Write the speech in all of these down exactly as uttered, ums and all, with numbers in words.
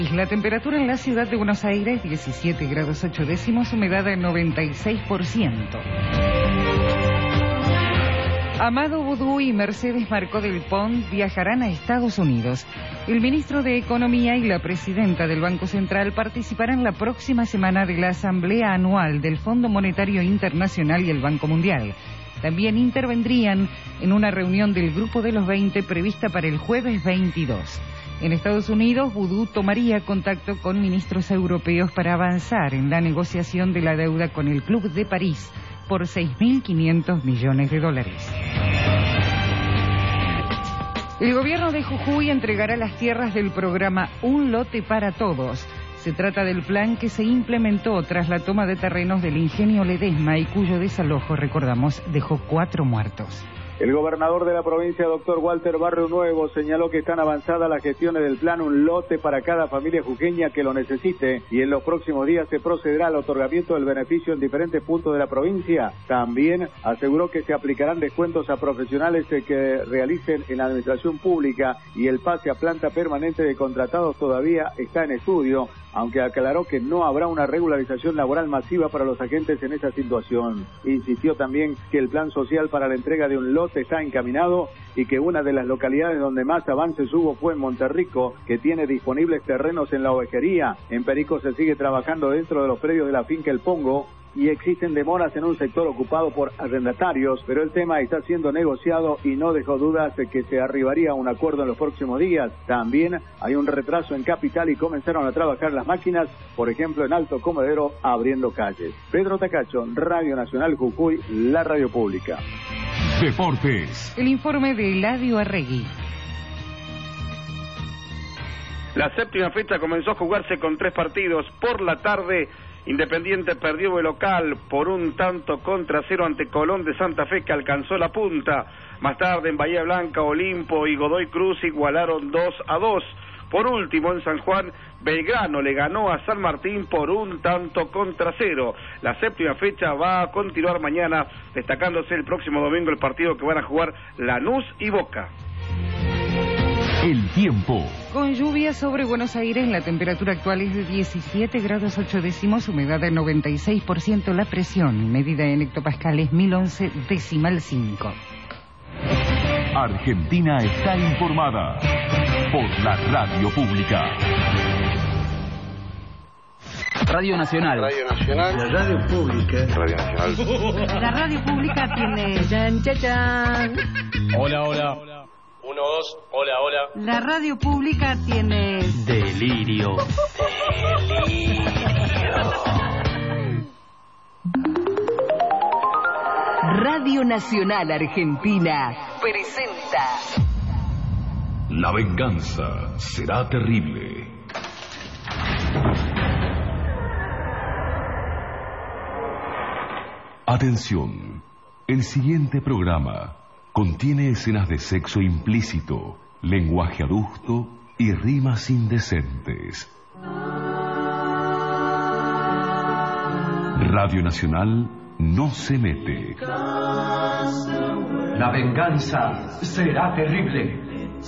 La temperatura en la ciudad de Buenos Aires, diecisiete grados ocho décimos, humedad del noventa y seis por ciento. Amado Boudou y Mercedes Marcó del Pont viajarán a Estados Unidos. El ministro de Economía y la presidenta del Banco Central participarán la próxima semana de la Asamblea Anual del Fondo Monetario Internacional y el Banco Mundial. También intervendrían en una reunión del Grupo de los veinte prevista para el jueves veintidós. En Estados Unidos, Boudou tomaría contacto con ministros europeos para avanzar en la negociación de la deuda con el Club de París por seis mil quinientos millones de dólares. El gobierno de Jujuy entregará las tierras del programa Un Lote para Todos. Se trata del plan que se implementó tras la toma de terrenos del ingenio Ledesma y cuyo desalojo, recordamos, dejó cuatro muertos. El gobernador de la provincia, doctor Walter Barrio Nuevo, señaló que están avanzadas las gestiones del plan Un Lote para cada familia jujeña que lo necesite y en los próximos días se procederá al otorgamiento del beneficio en diferentes puntos de la provincia. También aseguró que se aplicarán descuentos a profesionales que realicen en la administración pública y el pase a planta permanente de contratados todavía está en estudio, aunque aclaró que no habrá una regularización laboral masiva para los agentes en esa situación. Insistió también que el plan social para la entrega de un lote está encaminado y que una de las localidades donde más avances hubo fue en Monterrico, que tiene disponibles terrenos en la ovejería. En Perico se sigue trabajando dentro de los predios de la finca El Pongo y existen demoras en un sector ocupado por arrendatarios, pero el tema está siendo negociado y no dejó dudas de que se arribaría a un acuerdo en los próximos días. También hay un retraso en Capital y comenzaron a trabajar las máquinas, por ejemplo en Alto Comedero, abriendo calles. Pedro Tacacho, Radio Nacional Jujuy, la radio pública. Deportes. El informe de Eladio Arregui. La séptima fecha comenzó a jugarse con tres partidos. Por la tarde, Independiente perdió de local por un tanto contra cero ante Colón de Santa Fe, que alcanzó la punta. Más tarde en Bahía Blanca, Olimpo y Godoy Cruz igualaron dos a dos. Por último, en San Juan, Belgrano le ganó a San Martín por un tanto contra cero. La séptima fecha va a continuar mañana, destacándose el próximo domingo el partido que van a jugar Lanús y Boca. El tiempo. Con lluvia sobre Buenos Aires, la temperatura actual es de diecisiete grados ocho décimos, humedad del noventa y seis por ciento, la presión medida en hectopascales mil once decimal cinco. Argentina está informada por la radio pública. Radio Nacional. Radio Nacional. La radio pública. Radio Nacional. La radio pública tiene... Chan, chan, chan. Hola, hola. Uno, dos. Hola, hola. La radio pública tiene... Delirio. Delirio. Radio Nacional Argentina presenta... La venganza será terrible. Atención, el siguiente programa contiene escenas de sexo implícito, lenguaje adusto y rimas indecentes. Radio Nacional no se mete. La venganza será terrible.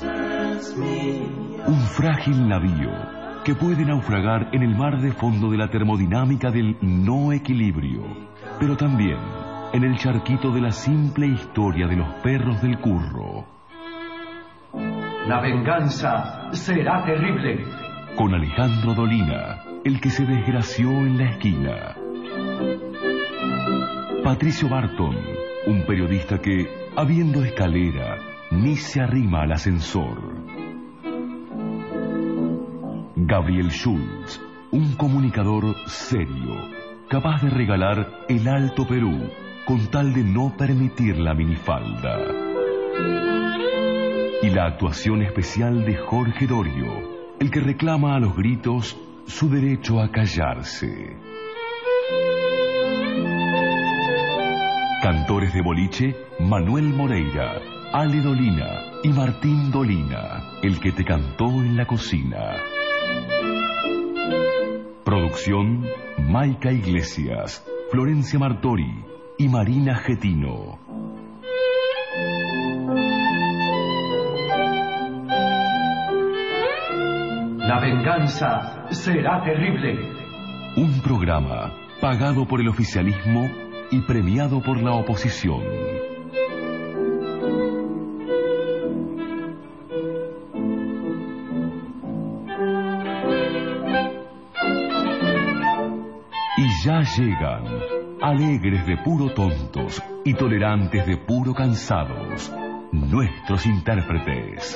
Un frágil navío que puede naufragar en el mar de fondo de la termodinámica del no equilibrio, pero también en el charquito de la simple historia de los perros del curro. La venganza será terrible. Con Alejandro Dolina, el que se desgració en la esquina. Patricio Barton, un periodista que, habiendo escalera, ni se arrima al ascensor. Gabriel Schultz, un comunicador serio, capaz de regalar el Alto Perú con tal de no permitir la minifalda. Y la actuación especial de Jorge Dorio, el que reclama a los gritos su derecho a callarse. Cantores de boliche, Manuel Moreira, Ale Dolina y Martín Dolina, el que te cantó en la cocina. Producción, Maica Iglesias, Florencia Martori y Marina Getino. La venganza será terrible. Un programa pagado por el oficialismo y premiado por la oposición. Y ya llegan, alegres de puro tontos y tolerantes de puro cansados, nuestros intérpretes.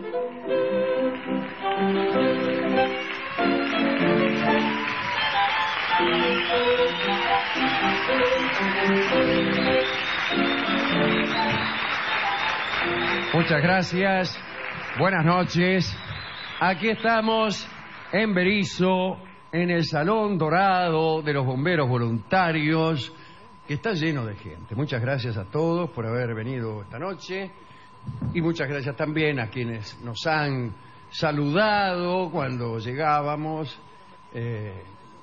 Muchas gracias, buenas noches. Aquí estamos en Berisso, en el Salón Dorado de los Bomberos Voluntarios, que está lleno de gente. Muchas gracias a todos por haber venido esta noche y muchas gracias también a quienes nos han saludado cuando llegábamos, eh,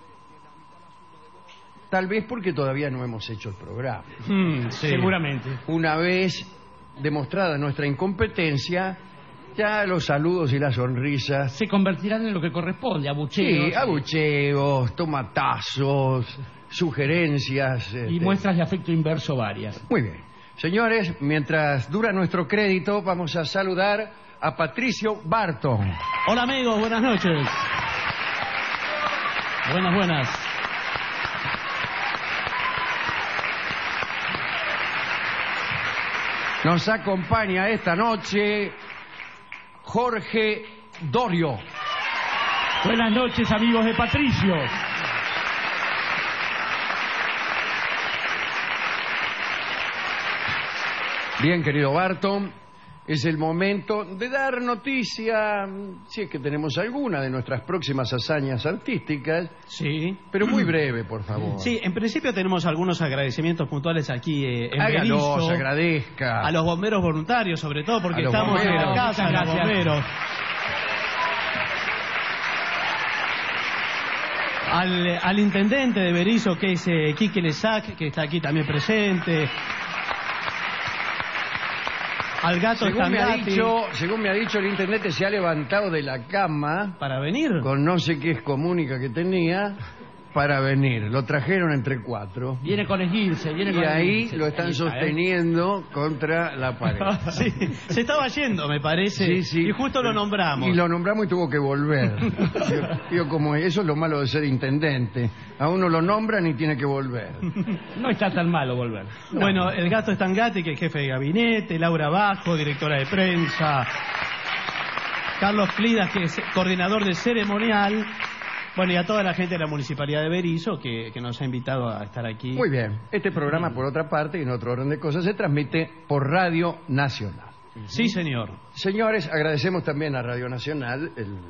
tal vez porque todavía no hemos hecho el programa. Mm, sí. Seguramente. Una vez demostrada nuestra incompetencia, ya los saludos y las sonrisas se convertirán en lo que corresponde, abucheos. Sí, abucheos, tomatazos, sugerencias. Y este... muestras de afecto inverso varias. Muy bien. Señores, mientras dura nuestro crédito, vamos a saludar a Patricio Barton. Hola amigos, buenas noches. Buenas, buenas. Nos acompaña esta noche Jorge Dorio. Buenas noches, amigos de Patricio. Bien, querido Barton, es el momento de dar noticia, si es que tenemos alguna, de nuestras próximas hazañas artísticas. Sí. Pero muy breve, por favor. Sí, en principio tenemos algunos agradecimientos puntuales aquí eh, en Hágalos, Berisso. agradezca. A los bomberos voluntarios, sobre todo, porque los estamos bomberos. en la casa de los Gracias. bomberos. Al, al intendente de Berisso, que es eh, Quique Lesac, que está aquí también presente. Al gato según me, ha Stangati. dicho, según me ha dicho, el intendente se ha levantado de la cama para venir con no sé qué excomunica que tenía para venir. Lo trajeron entre cuatro. Viene con esguince, viene y con ahí esguince. lo están Ahí está, sosteniendo ¿eh? contra la pared. Sí, se estaba yendo, me parece. Sí, sí. Y justo lo nombramos. Y lo nombramos y tuvo que volver. yo, yo como eso es lo malo de ser intendente. A uno lo nombran y tiene que volver. No está tan malo volver. No. Bueno, el gato Stangati, que es jefe de gabinete, Laura Bajo, directora de prensa, Carlos Clidas, que es coordinador de ceremonial. Bueno, y a toda la gente de la Municipalidad de Berisso que, que nos ha invitado a estar aquí. Muy bien. Este programa, por otra parte, y en otro orden de cosas, se transmite por Radio Nacional. Sí, señor. Señores, agradecemos también a Radio Nacional el,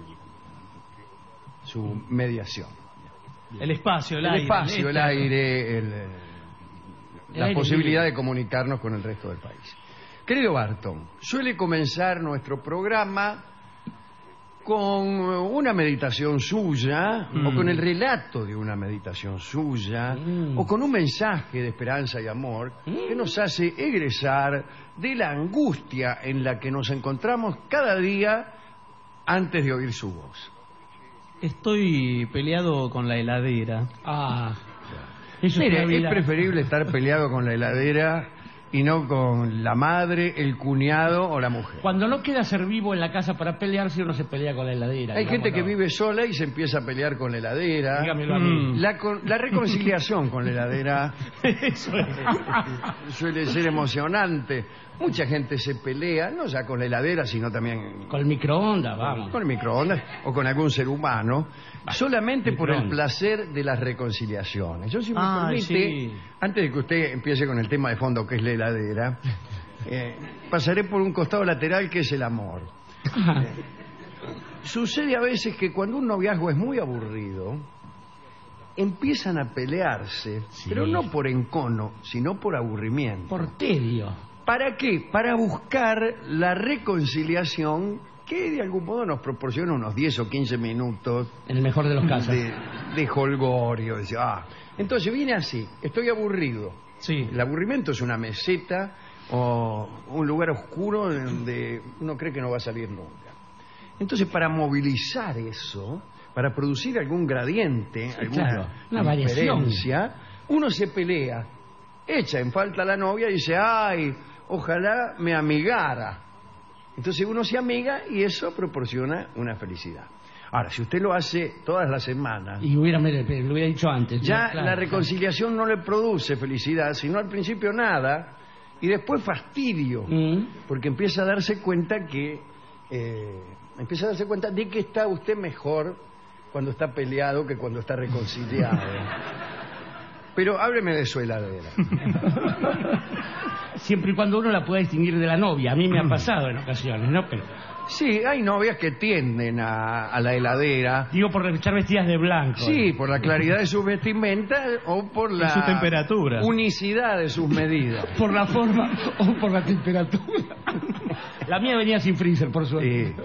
su mediación. El espacio, el, el aire. Espacio, el, el aire, el, el la aire posibilidad libre. de comunicarnos con el resto del país. Querido Barton, suele comenzar nuestro programa con una meditación suya, mm. o con el relato de una meditación suya, mm. o con un mensaje de esperanza y amor mm. que nos hace egresar de la angustia en la que nos encontramos cada día antes de oír su voz. Estoy peleado con la heladera. Ah, eso Mire, es, es preferible estar peleado con la heladera y no con la madre, el cuñado o la mujer. Cuando no queda ser vivo en la casa para pelearse, uno se pelea con la heladera. Hay gente que vive sola y se empieza a pelear con la heladera. Dígamelo a mí. La, con, la reconciliación con la heladera Eso es. suele ser emocionante. Mucha gente se pelea, no ya con la heladera, sino también... Con el microondas, vamos. Con el microondas o con algún ser humano, bah, solamente por el placer de las reconciliaciones. Yo, si me ah, permite, sí. antes de que usted empiece con el tema de fondo, que es la heladera, eh, pasaré por un costado lateral, que es el amor. Eh, sucede a veces que cuando un noviazgo es muy aburrido, empiezan a pelearse, sí. pero no por encono, sino por aburrimiento. Por tedio. ¿Para qué? Para buscar la reconciliación que de algún modo nos proporciona unos diez o quince minutos. En el mejor de los casos. De, de jolgorio. De, ah. Entonces viene así, estoy aburrido. Sí. El aburrimiento es una meseta o un lugar oscuro donde uno cree que no va a salir nunca. Entonces, para movilizar eso, para producir algún gradiente, sí, alguna claro, una diferencia, variación, uno se pelea, echa en falta a la novia y dice, ay, ojalá me amigara. Entonces uno se amiga y eso proporciona una felicidad. Ahora, si usted lo hace todas las semanas... Y hubiera, mire, lo hubiera dicho antes. Ya ¿no? Claro, la reconciliación claro. no le produce felicidad, sino al principio nada, y después fastidio, mm. porque empieza a darse cuenta que... Eh, empieza a darse cuenta de que está usted mejor cuando está peleado que cuando está reconciliado. Pero hábleme de su heladera. Siempre y cuando uno la pueda distinguir de la novia. A mí me ha pasado en ocasiones, ¿no? Pero... Sí, hay novias que tienden a, a la heladera. Digo, por estar vestidas de blanco. Sí, por la claridad de sus vestimentas o por la... su temperatura. Unicidad de sus medidas. Por la forma o por la temperatura. La mía venía sin freezer, por suerte. Sí.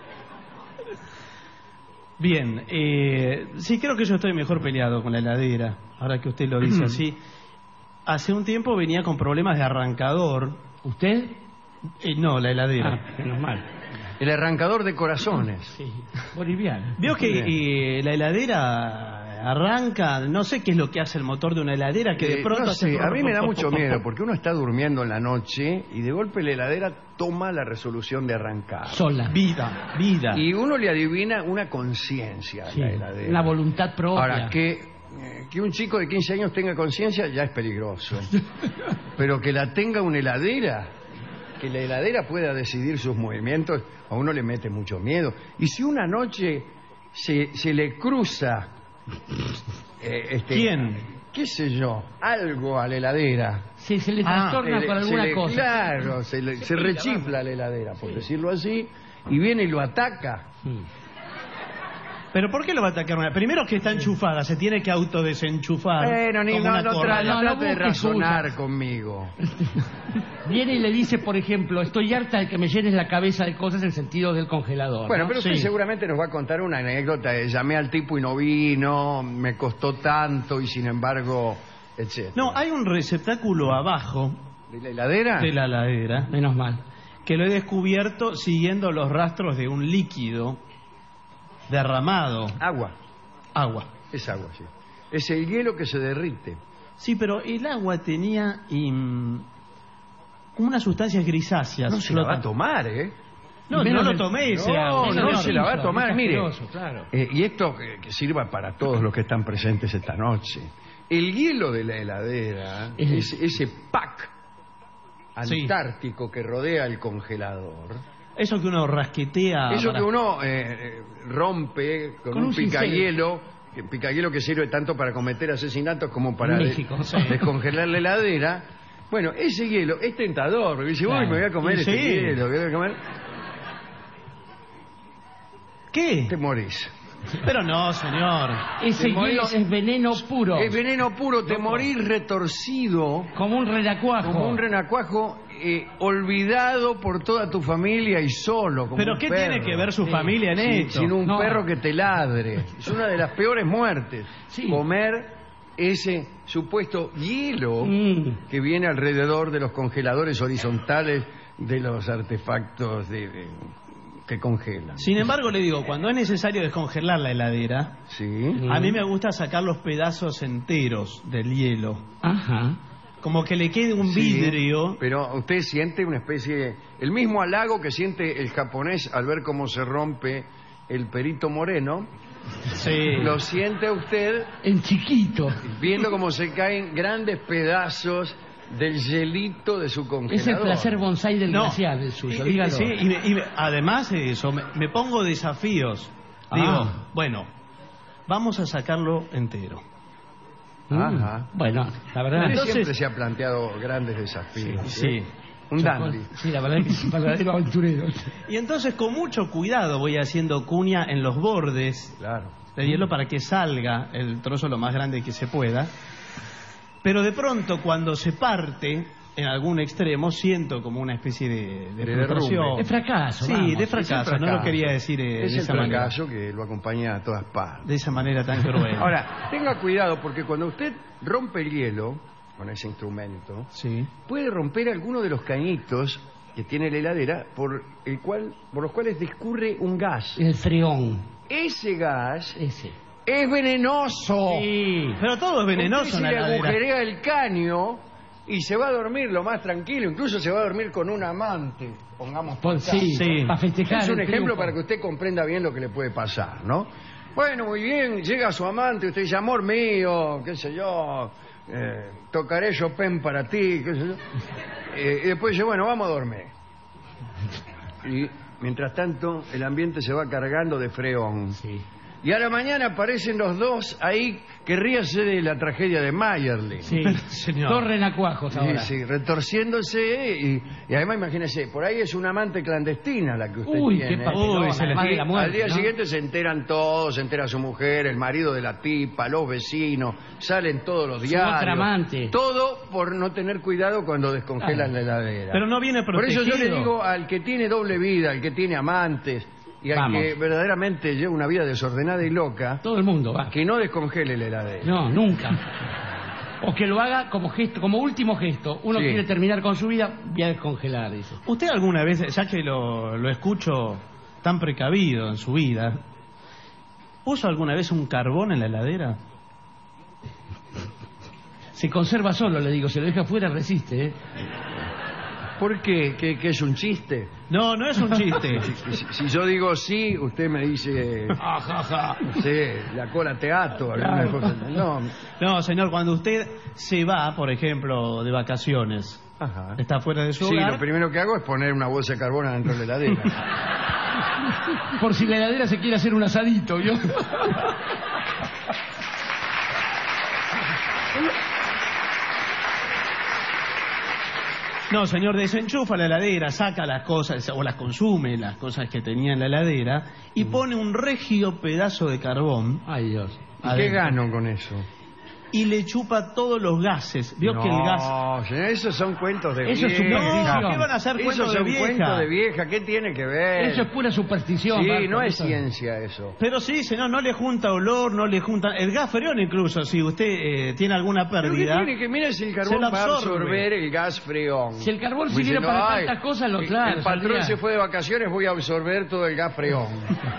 Bien, eh, sí creo que yo estoy mejor peleado con la heladera, ahora que usted lo dice así. Hace un tiempo venía con problemas de arrancador. ¿Usted? Eh, no, la heladera. Ah, menos mal. El arrancador de corazones. Sí, boliviano. Veo que eh, la heladera arranca, no sé qué es lo que hace el motor de una heladera, que de pronto... Eh, no hace sé, a mí me da mucho miedo, porque uno está durmiendo en la noche y de golpe la heladera toma la resolución de arrancar. Sola. Vida, vida. Y uno le adivina una conciencia a sí, la heladera. Una voluntad propia. Ahora, que, eh, que un chico de quince años tenga conciencia ya es peligroso. Pero que la tenga una heladera, que la heladera pueda decidir sus movimientos, a uno le mete mucho miedo. Y si una noche se, se le cruza... Eh, este, ¿Quién? ¿Qué sé yo? Algo a la heladera. Sí, se le trastorna ah, con se alguna le, cosa. Claro, se, le, se rechifla la heladera, por sí. decirlo así, y viene y lo ataca. Sí. ¿Pero por qué lo va a atacar? Primero que está enchufada, se tiene que autodesenchufar. Bueno, ni no, no, tra no, no trate de razonar excusa. conmigo. Viene y le dice, por ejemplo, estoy harta de que me llenes la cabeza de cosas en sentido del congelador. Bueno, ¿no? pero usted sí. seguramente nos va a contar una anécdota. Llamé al tipo y no vino, me costó tanto y sin embargo, etcétera. No, hay un receptáculo abajo. ¿De la heladera? De la heladera. Menos mal. Que lo he descubierto siguiendo los rastros de un líquido derramado. Agua. Agua. Es agua, sí. Es el hielo que se derrite. Sí, pero el agua tenía um, unas sustancias grisáceas. No se la va a tomar, ¿eh? No, no lo tomé ese no, agua. No, no se la va a tomar, mire. Claro. Eh, y esto que, que sirva para todos los que están presentes esta noche. El hielo de la heladera, es, ese pack antártico sí. que rodea el congelador... Eso que uno rasquetea... Eso para... que uno eh, rompe con, con un, un picahielo, que, picahielo que sirve tanto para cometer asesinatos como para México, de, sí. descongelar la heladera. Bueno, ese hielo es tentador, porque dice, claro. uy, me voy a comer sí. ese hielo, me voy a comer... ¿Qué? Te morís. Pero no, señor. Ese hielo es veneno puro. Es veneno puro, te morís retorcido. Como un renacuajo. Como un renacuajo eh, olvidado por toda tu familia y solo. Como ¿Pero un qué perro. tiene que ver su sí. familia en sí, esto? Sin un no. perro que te ladre. Es una de las peores muertes. Sí. Comer ese supuesto hielo mm. que viene alrededor de los congeladores horizontales de los artefactos de... de que congelan. Sin embargo, le digo, cuando es necesario descongelar la heladera, sí. a mí me gusta sacar los pedazos enteros del hielo. Ajá. Como que le quede un sí, vidrio. Pero usted siente una especie... El mismo halago que siente el japonés al ver cómo se rompe el perito moreno, sí. lo siente usted... En chiquito. Viendo cómo se caen grandes pedazos... del hielito de su congelador. Es el placer bonsai del no. glaciar el suyo, y, dígalo. Sí, y, me, y me, además de eso, me, me pongo desafíos. Ah. Digo, bueno, vamos a sacarlo entero. Ajá. Mm. Bueno, la verdad... Usted Entonces, siempre se ha planteado grandes desafíos. Sí. ¿eh? Un dandy. Sí, la verdad es que es un verdadero aventurero. Y entonces con mucho cuidado voy haciendo cuña en los bordes claro. de hielo para que salga el trozo lo más grande que se pueda. Pero de pronto cuando se parte en algún extremo siento como una especie de, de, de frustración. De fracaso. Sí, vamos. de fracaso. fracaso. No lo quería decir eh, es de esa manera. Es el fracaso que lo acompaña a todas partes. De esa manera tan cruel. Ahora, tenga cuidado porque cuando usted rompe el hielo con ese instrumento, sí. puede romper alguno de los cañitos que tiene la heladera, por el cual, por los cuales discurre un gas. El freón. Ese gas Ese. es venenoso. Sí, pero todo es venenoso Usted en se la le heladera. agujerea el caño y se va a dormir lo más tranquilo, incluso se va a dormir con un amante, pongamos por caso. Sí, sí. Para festejar. Es un el ejemplo triunfo. para que usted comprenda bien lo que le puede pasar, ¿no? Bueno, muy bien, llega su amante, usted dice, amor mío, qué sé yo, eh, tocaré Chopin para ti, qué sé yo. Eh, y después dice, bueno, vamos a dormir. Y mientras tanto, el ambiente se va cargando de freón. Sí. Y a la mañana aparecen los dos ahí que ríase de la tragedia de Mayerling. Sí, señor. Dos renacuajos ahora. Sí, sí, retorciéndose y, y además imagínese, por ahí es una amante clandestina la que usted Uy, tiene. qué papelón, Uy, se le- además de la muerte, Al día ¿no? siguiente se enteran todos, se entera su mujer, el marido de la tipa, los vecinos, salen todos los Su diarios. otra amante. Todo por no tener cuidado cuando descongelan la heladera. Pero no viene Por eso protegido. yo le digo al que tiene doble vida, al que tiene amantes y al Vamos. que verdaderamente lleva una vida desordenada y loca, Todo el mundo va. que no descongele la heladera. No, nunca. O que lo haga como gesto, como último gesto. Uno Sí. quiere terminar con su vida, voy a descongelar, dice. ¿Usted alguna vez, ya que lo, lo escucho tan precavido en su vida, puso alguna vez un carbón en la heladera? Se conserva solo, le digo, se lo deja afuera, resiste, ¿eh? ¿Por qué? ¿Que, que es un chiste? No, no es un chiste. Si, si yo digo sí, usted me dice, Ja, ja, ja. no sé, la cola te ato, alguna Claro. cosa. No, No, señor, cuando usted se va, por ejemplo, de vacaciones, ajá. está fuera de su Sí, hogar. lo primero que hago es poner una bolsa de carbón dentro de la heladera. Por si la heladera se quiere hacer un asadito, ¿vio? No, señor, desenchufa la heladera, saca las cosas, o las consume, las cosas que tenía en la heladera, y pone un regio pedazo de carbón. Ay, Dios. ¿Y qué adentro, gano con eso? Y le chupa todos los gases. Vio no, que el gas... señor, esos son cuentos de Eso es vieja. superstición. No, ¿qué van a hacer Esos cuentos de son vieja? cuentos de vieja. ¿Qué tiene que ver? Eso es pura superstición. Sí, Marco, no es eso- ciencia eso. Pero sí, señor, no le junta olor, no le junta... El gas freón incluso, si usted eh, tiene alguna Pero ¿qué pérdida... tiene que mira si el se carbón lo va a absorbe. absorber el gas freón? Si el carbón Como sirviera diciendo, para "Ay, tantas cosas, lo el- claro. El patrón saldría". se fue de vacaciones, voy a absorber todo el gas freón.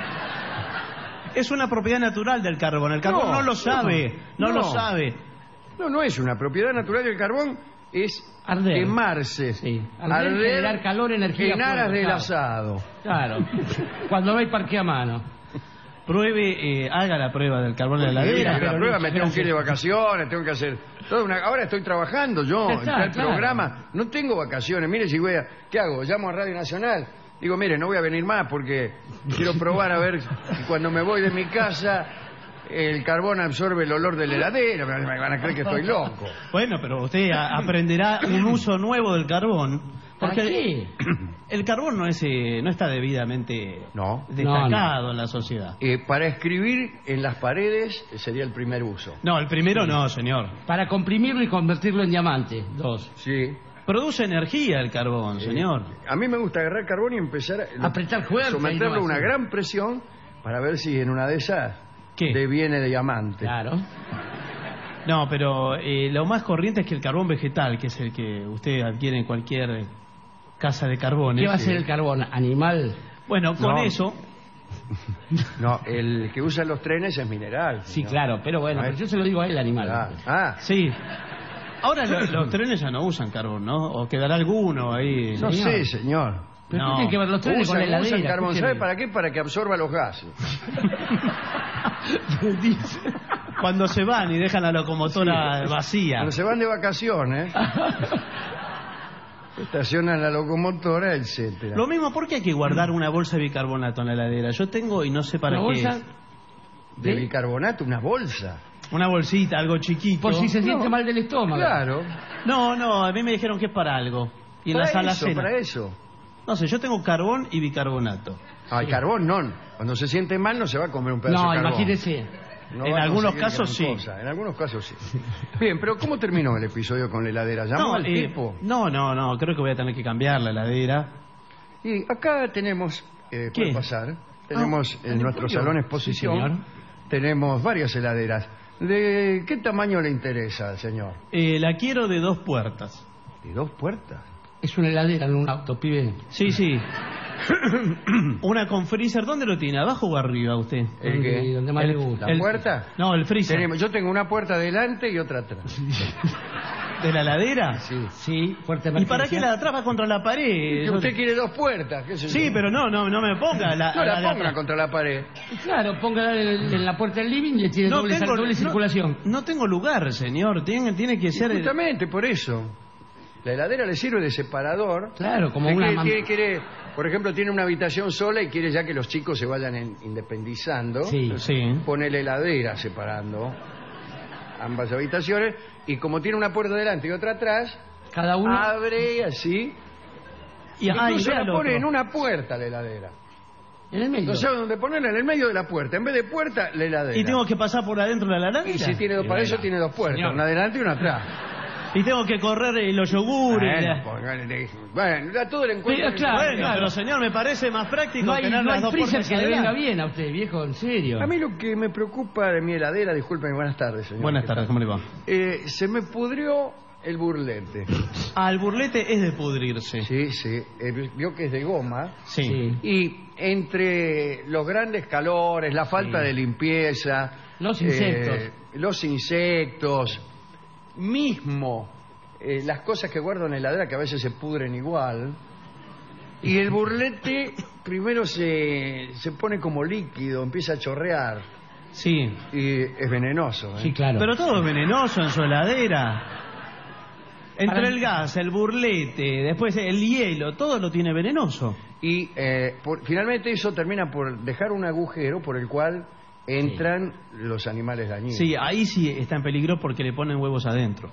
Es una propiedad natural del carbón. El carbón no, No, lo sabe, no, no. lo sabe. No, no es una propiedad natural del carbón, es Arder. quemarse. Sí. Arder, generar calor, energía, en aras fuego, del claro. asado. Claro. Cuando no hay parque a mano. Pruebe, eh, haga la prueba del carbón en la Mira, heladera. la pero prueba no- me tengo que ir de vacaciones, tengo que hacer toda una... Ahora estoy trabajando yo, Ya en está, tal claro. programa. No tengo vacaciones. Mire, si voy a... ¿Qué hago? Llamo a Radio Nacional. Digo, mire, no voy a venir más porque quiero probar a ver si cuando me voy de mi casa el carbón absorbe el olor de la heladera. Me van a creer que estoy loco. Bueno, pero usted a- aprenderá un uso nuevo del carbón. ¿Para Porque qué? el carbón no es eh, no está debidamente No. destacado en la sociedad. Eh, para escribir en las paredes sería el primer uso. No, el primero no, señor. Para comprimirlo y convertirlo en diamante. Dos. Sí. Produce energía el carbón, señor. A mí me gusta agarrar carbón y empezar a Apretar fuerte, someterlo ahí a nomás, una sí. gran presión para ver si en una de esas ¿Qué? deviene diamante. Claro. No, pero eh, lo más corriente es que el carbón vegetal, que es el que usted adquiere en cualquier casa de carbones. ¿Qué va a ser el carbón? ¿Animal? Bueno, con No. eso... No, el que usan los trenes es mineral. Sí, señor. claro, pero bueno, A ver. pero yo se lo digo a él, animal. Ah, ah, Sí. Ahora lo- los trenes ya no usan carbón, ¿no? O quedará alguno ahí. no señor. sé, señor. ¿Pero No. qué tiene que ver los trenes Usan, con la usan heladera? carbón. Escúcheme. ¿Sabe para qué? Para que absorba los gases. Cuando se van y dejan la locomotora vacía. Cuando se van de vacaciones, estacionan la locomotora, etcétera. Lo mismo, ¿por qué hay que guardar una bolsa de bicarbonato en la heladera? Yo tengo y no sé para ¿Una qué bolsa? es. De ¿Sí? bicarbonato, una bolsa. Una bolsita, algo chiquito. Por si se siente No. mal del estómago. Claro. No, no, a mí me dijeron que es para algo. Y en para la sala eso, cena. para eso. No sé, yo tengo carbón y bicarbonato. Al carbón no. Cuando se siente mal no se va a comer un pedazo No, de carbón. imagínese. No En va a algunos conseguir casos gran sí. cosa. En algunos casos sí. Bien, pero ¿cómo terminó el episodio con la heladera? ¿Llamó No, al eh, tipo? no, no, no, creo que voy a tener que cambiar la heladera. Y acá tenemos, eh, ¿Qué? puede pasar, tenemos Ah, en ¿en nuestro serio? salón Sí, exposición, señor. tenemos varias heladeras. ¿De qué tamaño le interesa, señor? Eh, la quiero de dos puertas. ¿De dos puertas? Es una heladera, no un auto, pibe. Sí, sí. Una con freezer, ¿dónde lo tiene? ¿Abajo o arriba usted? ¿El qué? ¿Dónde más le gusta? ¿La puerta? No, el freezer. Tenemos, yo tengo una puerta adelante y otra atrás. ¿De la ladera? Sí. Sí, fuerte ¿Y para qué la de atrás va contra la pared? Que usted quiere dos puertas, qué sé yo. Sí, pero no, no, no me ponga la, no la, la ponga contra la pared. Claro, póngala en, en la puerta del living y tiene no doble, tengo, doble no, circulación. No tengo lugar, señor. Tiene, tiene que y ser... justamente por eso. La heladera le sirve de separador. Claro, como una... una... Quiere, quiere, por ejemplo, tiene una habitación sola y quiere ya que los chicos se vayan en, independizando. Sí. Sí. Pone la heladera separando ambas habitaciones. Y como tiene una puerta delante y otra atrás, cada uno abre así. Y incluso ah, la pone en una puerta la heladera. En el medio. No sabe dónde ponerla, en el medio de la puerta. En vez de puerta, la heladera. ¿Y tengo que pasar por adentro de la heladera? Y si tiene dos, para eso tiene dos puertas, señor. Una adelante y una atrás. Y tengo que correr eh, los yogures. Bueno, pues, bueno, ya todo el encuentro. Pero, claro, bueno, claro. pero señor, me parece más práctico no hay, tener no las hay dos freezer puertas que le venga adelante. bien a usted, viejo, en serio. A mí lo que me preocupa de mi heladera, discúlpeme, buenas tardes, señor. Buenas tardes, ¿cómo le va? Eh, se me pudrió el burlete. Ah, el burlete es de pudrirse. Sí, sí. Eh, vio que es de goma. Sí. Sí. Y entre los grandes calores, la falta Sí. de limpieza, Los insectos. eh, los insectos, mismo eh, las cosas que guardo en la heladera que a veces se pudren igual. Y el burlete primero se, se pone como líquido, empieza a chorrear. Sí. Y es venenoso. ¿eh? Sí, claro. Pero todo es venenoso en su heladera. Entre Para- el gas, el burlete, después el hielo, todo lo tiene venenoso. Y eh, por- finalmente eso termina por dejar un agujero por el cual entran los animales dañinos. Sí, ahí sí está en peligro porque le ponen huevos adentro.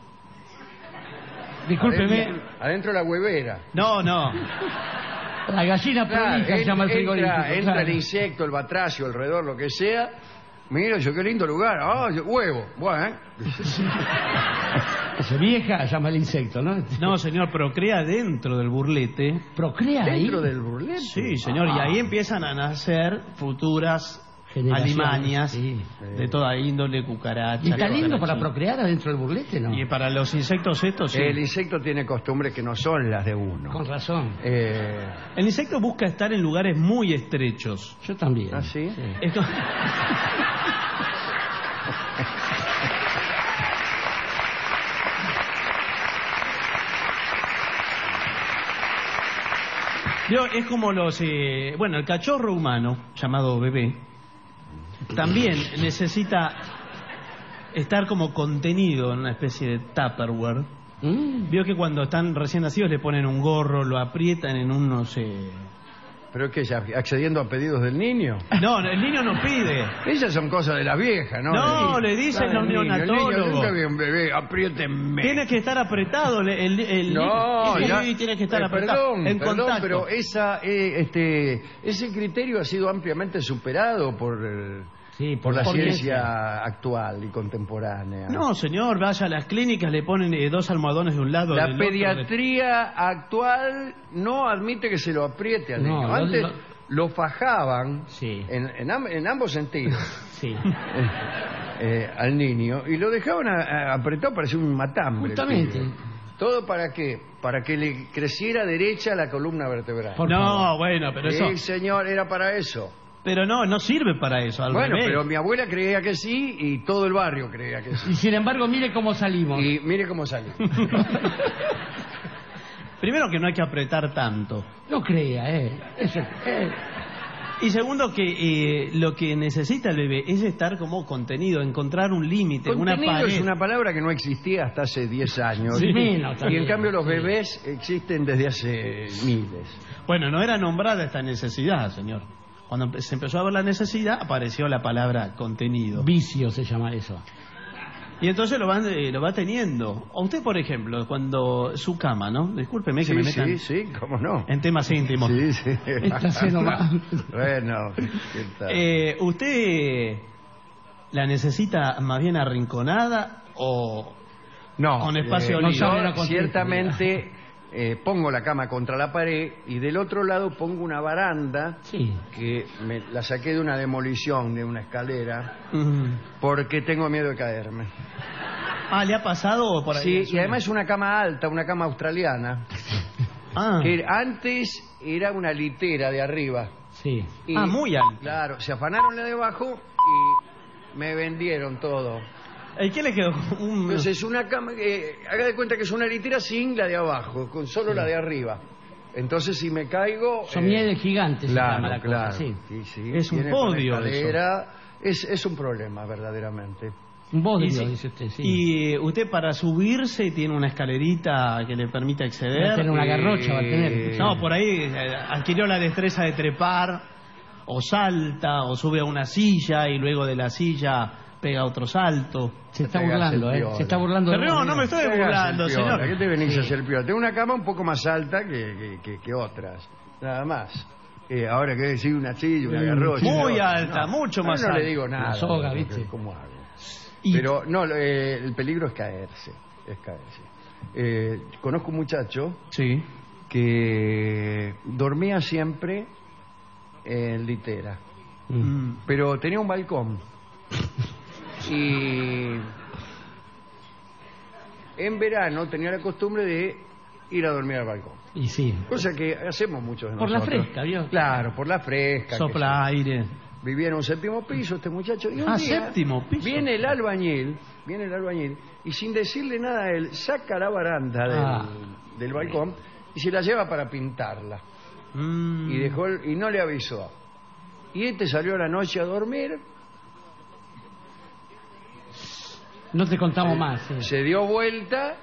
Discúlpeme, Adentro, adentro la huevera. No, no. la gallina Claro, prolija se en- llama el entra, frigorífico. entra claro. el insecto, el batracio, el roedor, lo que sea. Mira, yo qué lindo lugar. Ah, yo- huevo. Bueno, ¿eh? Esa vieja llama el insecto, ¿no? No, señor, procrea dentro del burlete. ¿Procrea ahí? ¿Dentro del burlete? Sí, señor, y ahí empiezan a nacer futuras Generaciones, alimañas sí. de toda índole, cucarachas. ¿Y está lindo para cucarachas. procrear adentro del burlete, no? Y para los insectos estos, sí. El insecto tiene costumbres que no son las de uno. Con razón. Eh, El insecto busca estar en lugares muy estrechos. Yo también. ¿Ah, sí? Esto... Yo, es como los... eh, bueno, el cachorro humano, llamado bebé, también necesita estar como contenido en una especie de Tupperware. Mm. Vio que cuando están recién nacidos le ponen un gorro, lo aprietan en un, no sé... ¿Pero qué? ya ¿Accediendo a pedidos del niño? No, el niño no pide. Esas son cosas de las viejas, ¿no? No, El- le dicen Claro, los el niño, el niño, neonatólogos. nunca vi un bebé, apriétenme. Tiene que estar apretado el, el, el No, sí, ya- tiene que estar eh, apretado. Perdón, en perdón, contacto. pero esa, eh, este, ese criterio ha sido ampliamente superado por, eh, Sí, por la ¿por qué? ciencia actual y contemporánea. No, señor, vaya a las clínicas, le ponen eh, dos almohadones de un lado. La del otro. pediatría actual no admite que se lo apriete al No, niño. lo- Antes lo- lo fajaban Sí. en, en am- en ambos sentidos Sí. eh, eh, al niño y lo dejaban a- a- apretado, parecía un matambre. Justamente. tío. ¿Todo para qué? Para que le creciera derecha la columna vertebral. Por No, favor. bueno, pero eso... Sí, señor, era para eso. Pero no, no sirve para eso, al Bueno, revés. pero mi abuela creía que sí y todo el barrio creía que sí. Y sin embargo, mire cómo salimos. Y mire cómo salió. Primero que no hay que apretar tanto. No crea, ¿eh? Eso, eh. Y segundo que eh, lo que necesita el bebé es estar como contenido, encontrar un límite, una Contenido pared. es una palabra que no existía hasta hace diez años. Sí. Menos Y también. en cambio los Sí. bebés existen desde hace miles. Bueno, no era nombrada esta necesidad, señor. Cuando empe- se empezó a ver la necesidad, apareció la palabra contenido. Vicio se llama eso. Y entonces lo va, eh, lo va teniendo. A usted, por ejemplo, cuando su cama, ¿no? Discúlpeme que Sí, me metan sí, sí, cómo no. en temas íntimos. Sí, sí. Esta se nomás. Bueno, ¿qué tal? Eh, ¿Usted la necesita más bien arrinconada o no, con espacio eh, libre? yo No, no, no, ciertamente eh, pongo la cama contra la pared y del otro lado pongo una baranda Sí. que me la saqué de una demolición de una escalera Mm. porque tengo miedo de caerme. Ah, ¿le ha pasado por ahí? Sí, en y su- además es una cama alta, una cama australiana. Ah. Que antes era una litera de arriba. Sí. Y, ah, muy alto. Claro, se afanaron la de abajo y me vendieron todo. ¿Y qué le quedó? Un... Entonces, una cama, eh, haga de cuenta que es una litera sin la de abajo, con solo sí. la de arriba. Entonces, si me caigo... Son eh, mieles gigantes. Claro, la claro. Cosa, sí. Sí, sí. Es un podio escalera, es, es un problema, verdaderamente. Un podio, sí. dice usted, sí. Y usted para subirse tiene una escalerita que le permite acceder. Tiene una garrocha, va a tener. No, por ahí eh, adquirió la destreza de trepar, o salta, o sube a una silla y luego de la silla pega otro salto. Se está burlando, ¿eh? Se está burlando. Pero no, no me estoy burlando, señor. ¿Qué te venís sí. a hacer piola? Tengo una cama un poco más alta que, que, que, que otras, nada más. Eh, ahora que decir una silla, una garrocha. Muy no, alta, no, mucho no, más no alta. No le digo nada. La soga, ¿viste? ¿Cómo hago? Y... Pero no, eh, el peligro es caerse, es caerse. Eh, conozco un muchacho sí. que dormía siempre en litera, mm. pero tenía un balcón y en verano tenía la costumbre de ir a dormir al balcón. Y sí. Cosa que hacemos muchos de por nosotros. Por la fresca, ¿vio? Claro, por la fresca. Sopla aire. Vivía en un séptimo piso este muchacho y un ah, día séptimo piso. Viene el albañil, viene el albañil y sin decirle nada a él saca la baranda del, ah. del balcón y se la lleva para pintarla. Mm. Y dejó el, y no le avisó. Y este salió a la noche a dormir. No te contamos se, más. Sí. Se dio vuelta,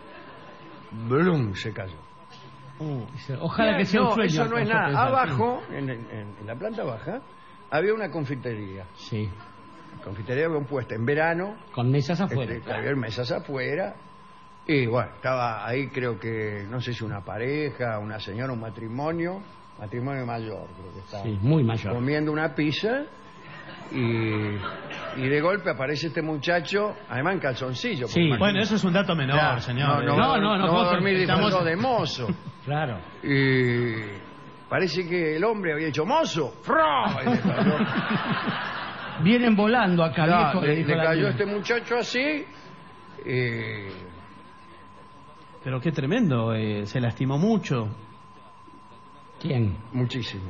blum, se cayó. Uh, ojalá ya, que sea no, un sueño. Eso no es nada. Pensar, abajo, sí. en, en, en la planta baja, había una confitería. Sí. La confitería había puesta en verano. Con mesas afuera. Este, había mesas afuera. Y bueno, estaba ahí creo que, no sé si una pareja, una señora, un matrimonio. Matrimonio mayor, creo que estaba. Sí, muy mayor. Comiendo una pizza. Y, y de golpe aparece este muchacho, además en calzoncillo. Sí, bueno, eso es un dato menor, claro, señor. No, no, no, no, no, no, va a dormir estamos... disfrazado de mozo. Claro. Y parece que el hombre había hecho mozo. Y le cayó. Vienen volando acá, Claro, viejo. le, le cayó este muchacho así. Eh... Pero qué tremendo, eh, se lastimó mucho. ¿Quién? Muchísimo.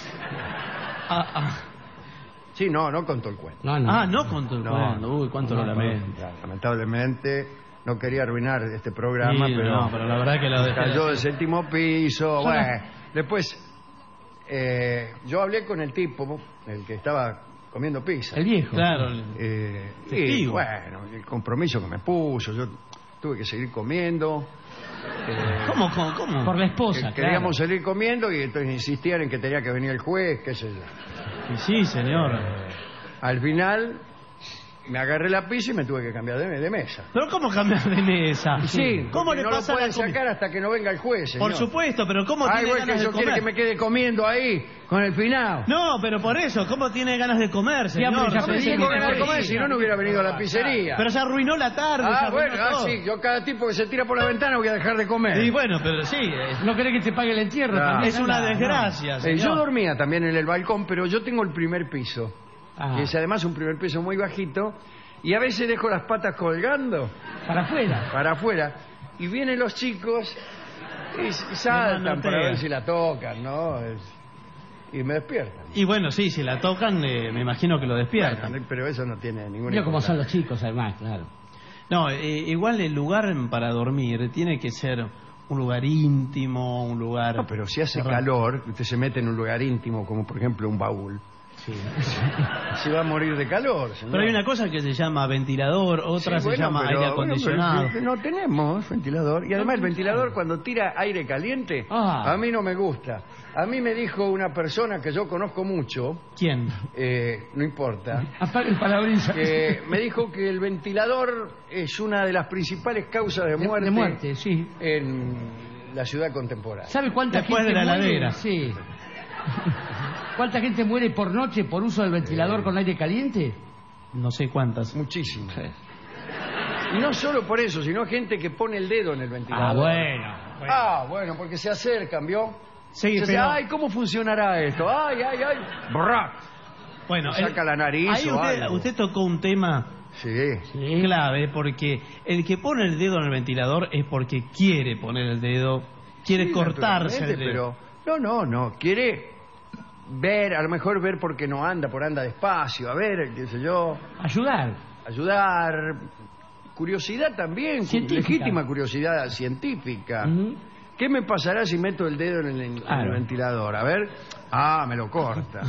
Ah, ah. Sí, no, no contó el cuento. No, no. Ah, no contó el no, cuento. Uy, cuánto no, lo lamento. No, lamentablemente no quería arruinar este programa, sí, pero, no, pero la verdad que lo dejé cayó así. del séptimo piso. Yo Bueno, no... después eh, yo hablé con el tipo, el que estaba comiendo pizza. El viejo. Claro. Eh, y bueno, el compromiso que me puso, yo tuve que seguir comiendo. Eh, ¿Cómo, cómo, cómo? Por la esposa, que queríamos claro. seguir comiendo y entonces insistían en que tenía que venir el juez, qué sé yo. Sí, señor. Eh, al final me agarré la pizza y me tuve que cambiar de, de mesa. ¿Pero cómo cambiar de mesa? Sí, ¿cómo le no pasa lo pueden la comi- sacar hasta que no venga el juez, señor. Por supuesto, pero ¿cómo Ay, tiene güey, ganas que yo de comer? quiere que me quede comiendo ahí con el finado. No, pero por eso, ¿cómo tiene ganas de comer, señor? Ya, No ya tengo ganas de comer, si no, no hubiera venido a la pizzería. Pero se arruinó la tarde, se Ah, arruinó bueno, ah, todo. sí, yo cada tipo que se tira por la ventana voy a dejar de comer. Y bueno, pero sí. Es, ¿No querés que te pague el entierro? Claro. También es una nada, desgracia, no. señor. Eh, yo dormía también en el balcón, pero yo tengo el primer piso. Ah. Que es además un primer piso muy bajito. Y a veces dejo las patas colgando. Para afuera. Para afuera. Y vienen los chicos y, y saltan para ver si la tocan, ¿no? Es, y me despiertan. Y bueno, sí, si la tocan, eh, me imagino que lo despiertan. Bueno, pero eso no tiene ninguna Mira cómo importancia. son los chicos, además, claro. No, eh, igual el lugar para dormir tiene que ser un lugar íntimo, un lugar... No, pero si hace cerrado. calor, usted se mete en un lugar íntimo, como por ejemplo un baúl. Sí. Se va a morir de calor, señor. Pero hay una cosa que se llama ventilador, otra Sí, se bueno, llama pero, aire acondicionado. bueno, pero no tenemos ventilador. Y además el ventilador cuando tira aire caliente, Ah. a mí no me gusta. A mí me dijo una persona que yo conozco mucho, ¿Quién? eh, no importa, Apaga el parabrisas. que me dijo que el ventilador es una de las principales causas de De- muerte, de muerte, sí. en la ciudad contemporánea. ¿Sabe cuánta Después gente de la muere? heladera. Sí. ¿Cuánta gente muere por noche por uso del ventilador Eh. con aire caliente? No sé cuántas. Muchísimo. Y no solo por eso, sino gente que pone el dedo en el ventilador. Ah, bueno. bueno. Ah, bueno, porque se acercan, ¿vio? Sí, Entonces, pero... ay, ¿cómo funcionará esto? Ay, ay, ay. Brrr. Bueno, Saca la nariz ahí o usted, algo. usted tocó un tema Sí. Sí. clave, porque el que pone el dedo en el ventilador es porque quiere poner el dedo quiere Sí, cortarse. naturalmente, de- pero no, no, no. Quiere ver, a lo mejor ver por qué no anda, por anda despacio, a ver, qué sé yo. Ayudar. Ayudar. Curiosidad también, Científica. legítima curiosidad científica. Ujú. ¿Qué me pasará si meto el dedo en el, en el Claro. ventilador? A ver. Ah, me lo corta.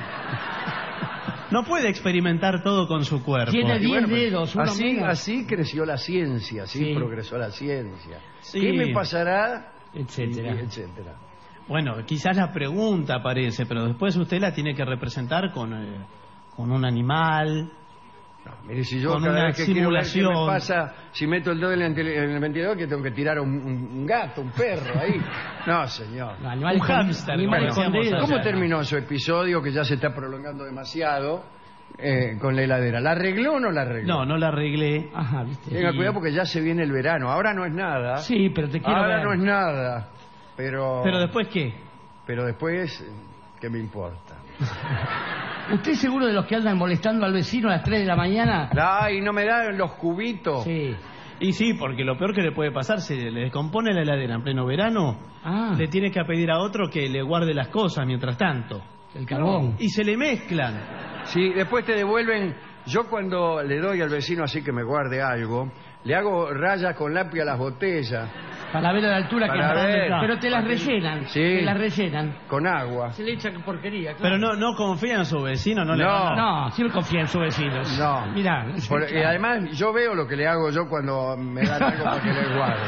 No puede experimentar todo con su cuerpo. Tiene Y diez bueno, pero dedos, uno así, menos. así creció la ciencia, así Sí. progresó la ciencia. Sí. ¿Qué me pasará? Etcétera. Y- etcétera. Bueno, quizás la pregunta aparece, pero después usted la tiene que representar con, eh, con un animal. No, mire, si yo Con cada una vez que quiero ver qué me simulación. pasa, si meto el dedo en el, en el ventilador, que tengo que tirar un, un- un gato, un perro ahí. No, señor. No, animales Un con- hámster, animales como con decíamos dedos. ¿Cómo ayer. terminó su episodio que ya se está prolongando demasiado eh, con la heladera? ¿La arregló o no la arregló? No, no la arreglé. Ajá, ¿viste? Tenga Y- cuidado porque ya se viene el verano. Ahora no es nada. Sí, pero te quiero Ahora ver. no es nada. Pero, Pero después, ¿qué? pero después, eh, ¿qué me importa? ¿Usted es seguro de los que andan molestando al vecino a las tres de la mañana? Ay, no me dan los cubitos. Sí. Y sí, porque lo peor que le puede pasar, si le descompone la heladera en pleno verano, Ah, le tiene que pedir a otro que le guarde las cosas mientras tanto. el carbón. Y se le mezclan. Sí, después te devuelven. Yo cuando le doy al vecino así que me guarde algo, le hago rayas con lápiz a las botellas, Para ver a la altura que Para está. ver. Pero te las rellenan. Sí. Te las rellenan. con agua. Se le echa porquería. Pero claro. no, no confía en su vecino, no le No. van a- No, siempre confía en sus vecinos. No. Mirá. Por- y además yo veo lo que le hago yo cuando me dan algo para que le guarde.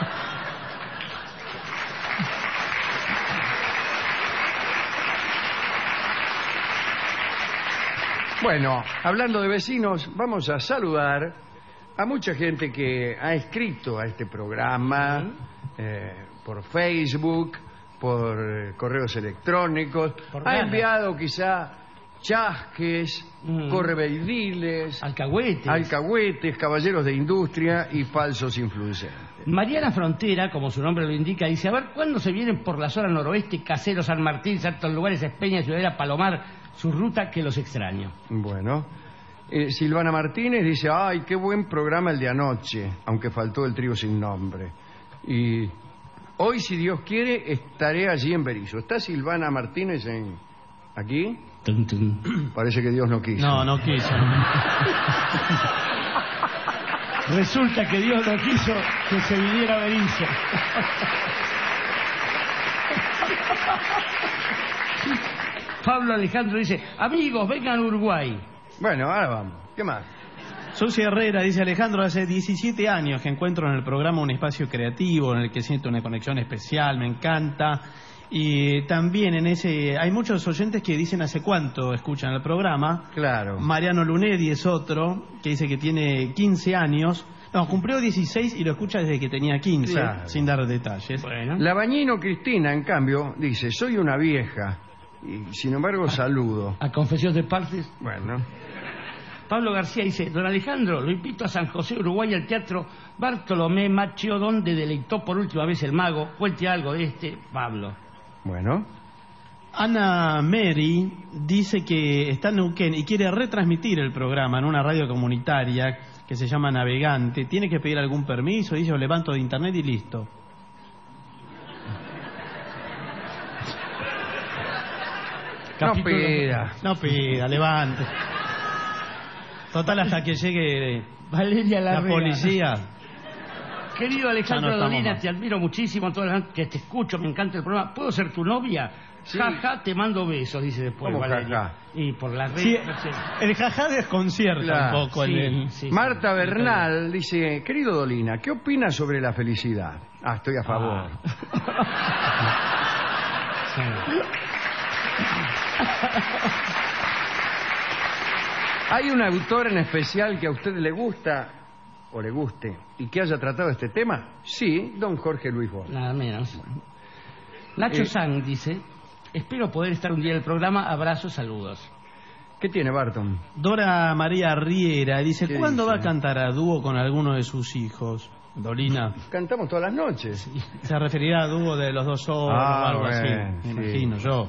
Bueno, hablando de vecinos, vamos a saludar a mucha gente que ha escrito a este programa eh, por Facebook, por eh, correos electrónicos, Por ha ganas. enviado quizá chasques, Mm. correveidiles, Alcahuetes. alcahuetes, caballeros de industria y falsos influencers. Mariana Frontera, como su nombre lo indica, dice, a ver, ¿cuándo se vienen por la zona noroeste, Casero, San Martín, Santos Lugares, Espeña, Ciudadela, Palomar, su ruta que los extraño? Bueno, eh, Silvana Martínez dice, ay, qué buen programa el de anoche, aunque faltó el trío sin nombre. Y hoy, si Dios quiere, estaré allí en Berizo. ¿Está Silvana Martínez en aquí? Tum, tum. Parece que Dios no quiso. No, no quiso. Resulta que Dios no quiso que se viniera a Berizo. Pablo Alejandro dice, amigos, vengan a Uruguay. Bueno, ahora vamos. ¿Qué más? Susi Herrera dice, Alejandro, hace diecisiete años que encuentro en el programa un espacio creativo en el que siento una conexión especial, me encanta. Y también en ese hay muchos oyentes que dicen hace cuánto escuchan el programa. Claro. Mariano Lunedi es otro que dice que tiene quince años. No, cumplió dieciséis y lo escucha desde que tenía quince, Claro. sin dar detalles. Bueno. La Bañino Cristina, en cambio, dice, soy una vieja y sin embargo saludo. A confesión de partes. Bueno, Pablo García dice, don Alejandro, lo invito a San José, Uruguay, al teatro Bartolomé Machio, donde deleitó por última vez el mago. Cuente algo de este, Pablo. bueno. Ana Mary dice que está en Neuquén y quiere retransmitir el programa en una radio comunitaria que se llama Navegante. Tiene que pedir algún permiso, dice, yo levanto de internet y listo. No Capítulo- pida. No pida, levante. Total, hasta que llegue Valeria la Larrea. policía. Querido Alejandro Ya no estamos Dolina, más. te admiro muchísimo, todas las que te escucho, me encanta el programa. ¿Puedo ser tu novia? Sí. Jaja, te mando besos, dice después ¿Cómo Valeria. jaja? Y por la red. Sí, no sé. el jajá desconcierta Claro. un poco. Sí, el- sí, sí. Marta Bernal dice, querido Dolina, ¿qué opinas sobre la felicidad? Ah, estoy a favor. Sí. ¿Hay un autor en especial que a usted le gusta o le guste y que haya tratado este tema? Sí, don Jorge Luis Borges. Nada menos. Nacho Eh. Sang dice, espero poder estar un día en el programa, abrazos, saludos. ¿Qué tiene Barton? Dora María Riera dice, ¿Qué ¿cuándo dice? va a cantar a dúo con alguno de sus hijos? Dolina. Cantamos todas las noches. Se referirá a dúo de los dos solos Ah, o algo bueno, así, me sí. imagino yo.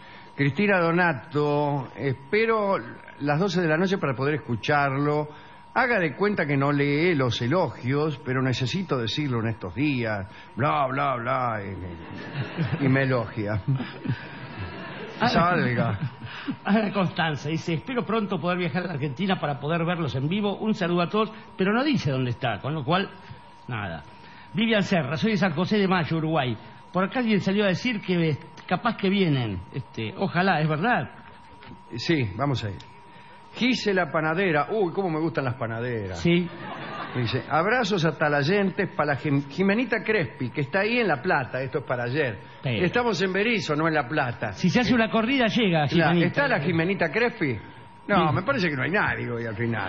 Cristina Donato, espero las doce de la noche para poder escucharlo Haga de cuenta que no lee los elogios, pero necesito decirlo en estos días. Bla, bla, bla. Y, y me elogia. Salga. Ana Constanza dice, espero pronto poder viajar a la Argentina para poder verlos en vivo. Un saludo a todos, pero no dice dónde está, con lo cual, nada. Vivian Serra, soy de San José de Mayo, Uruguay. Por acá alguien salió a decir que capaz que vienen. Este, ojalá, ¿es verdad? Sí, vamos a ir. Gisela Panadera. Uy, cómo me gustan las panaderas. Sí. Dice, abrazos atalayentes para la Jimenita Crespi, que está ahí en La Plata. Esto es para ayer. Pero... Estamos en Berizo, no en La Plata. Si se hace una corrida, llega la, ¿Está la Jimenita Crespi? No, sí. Me parece que no hay nadie hoy al final.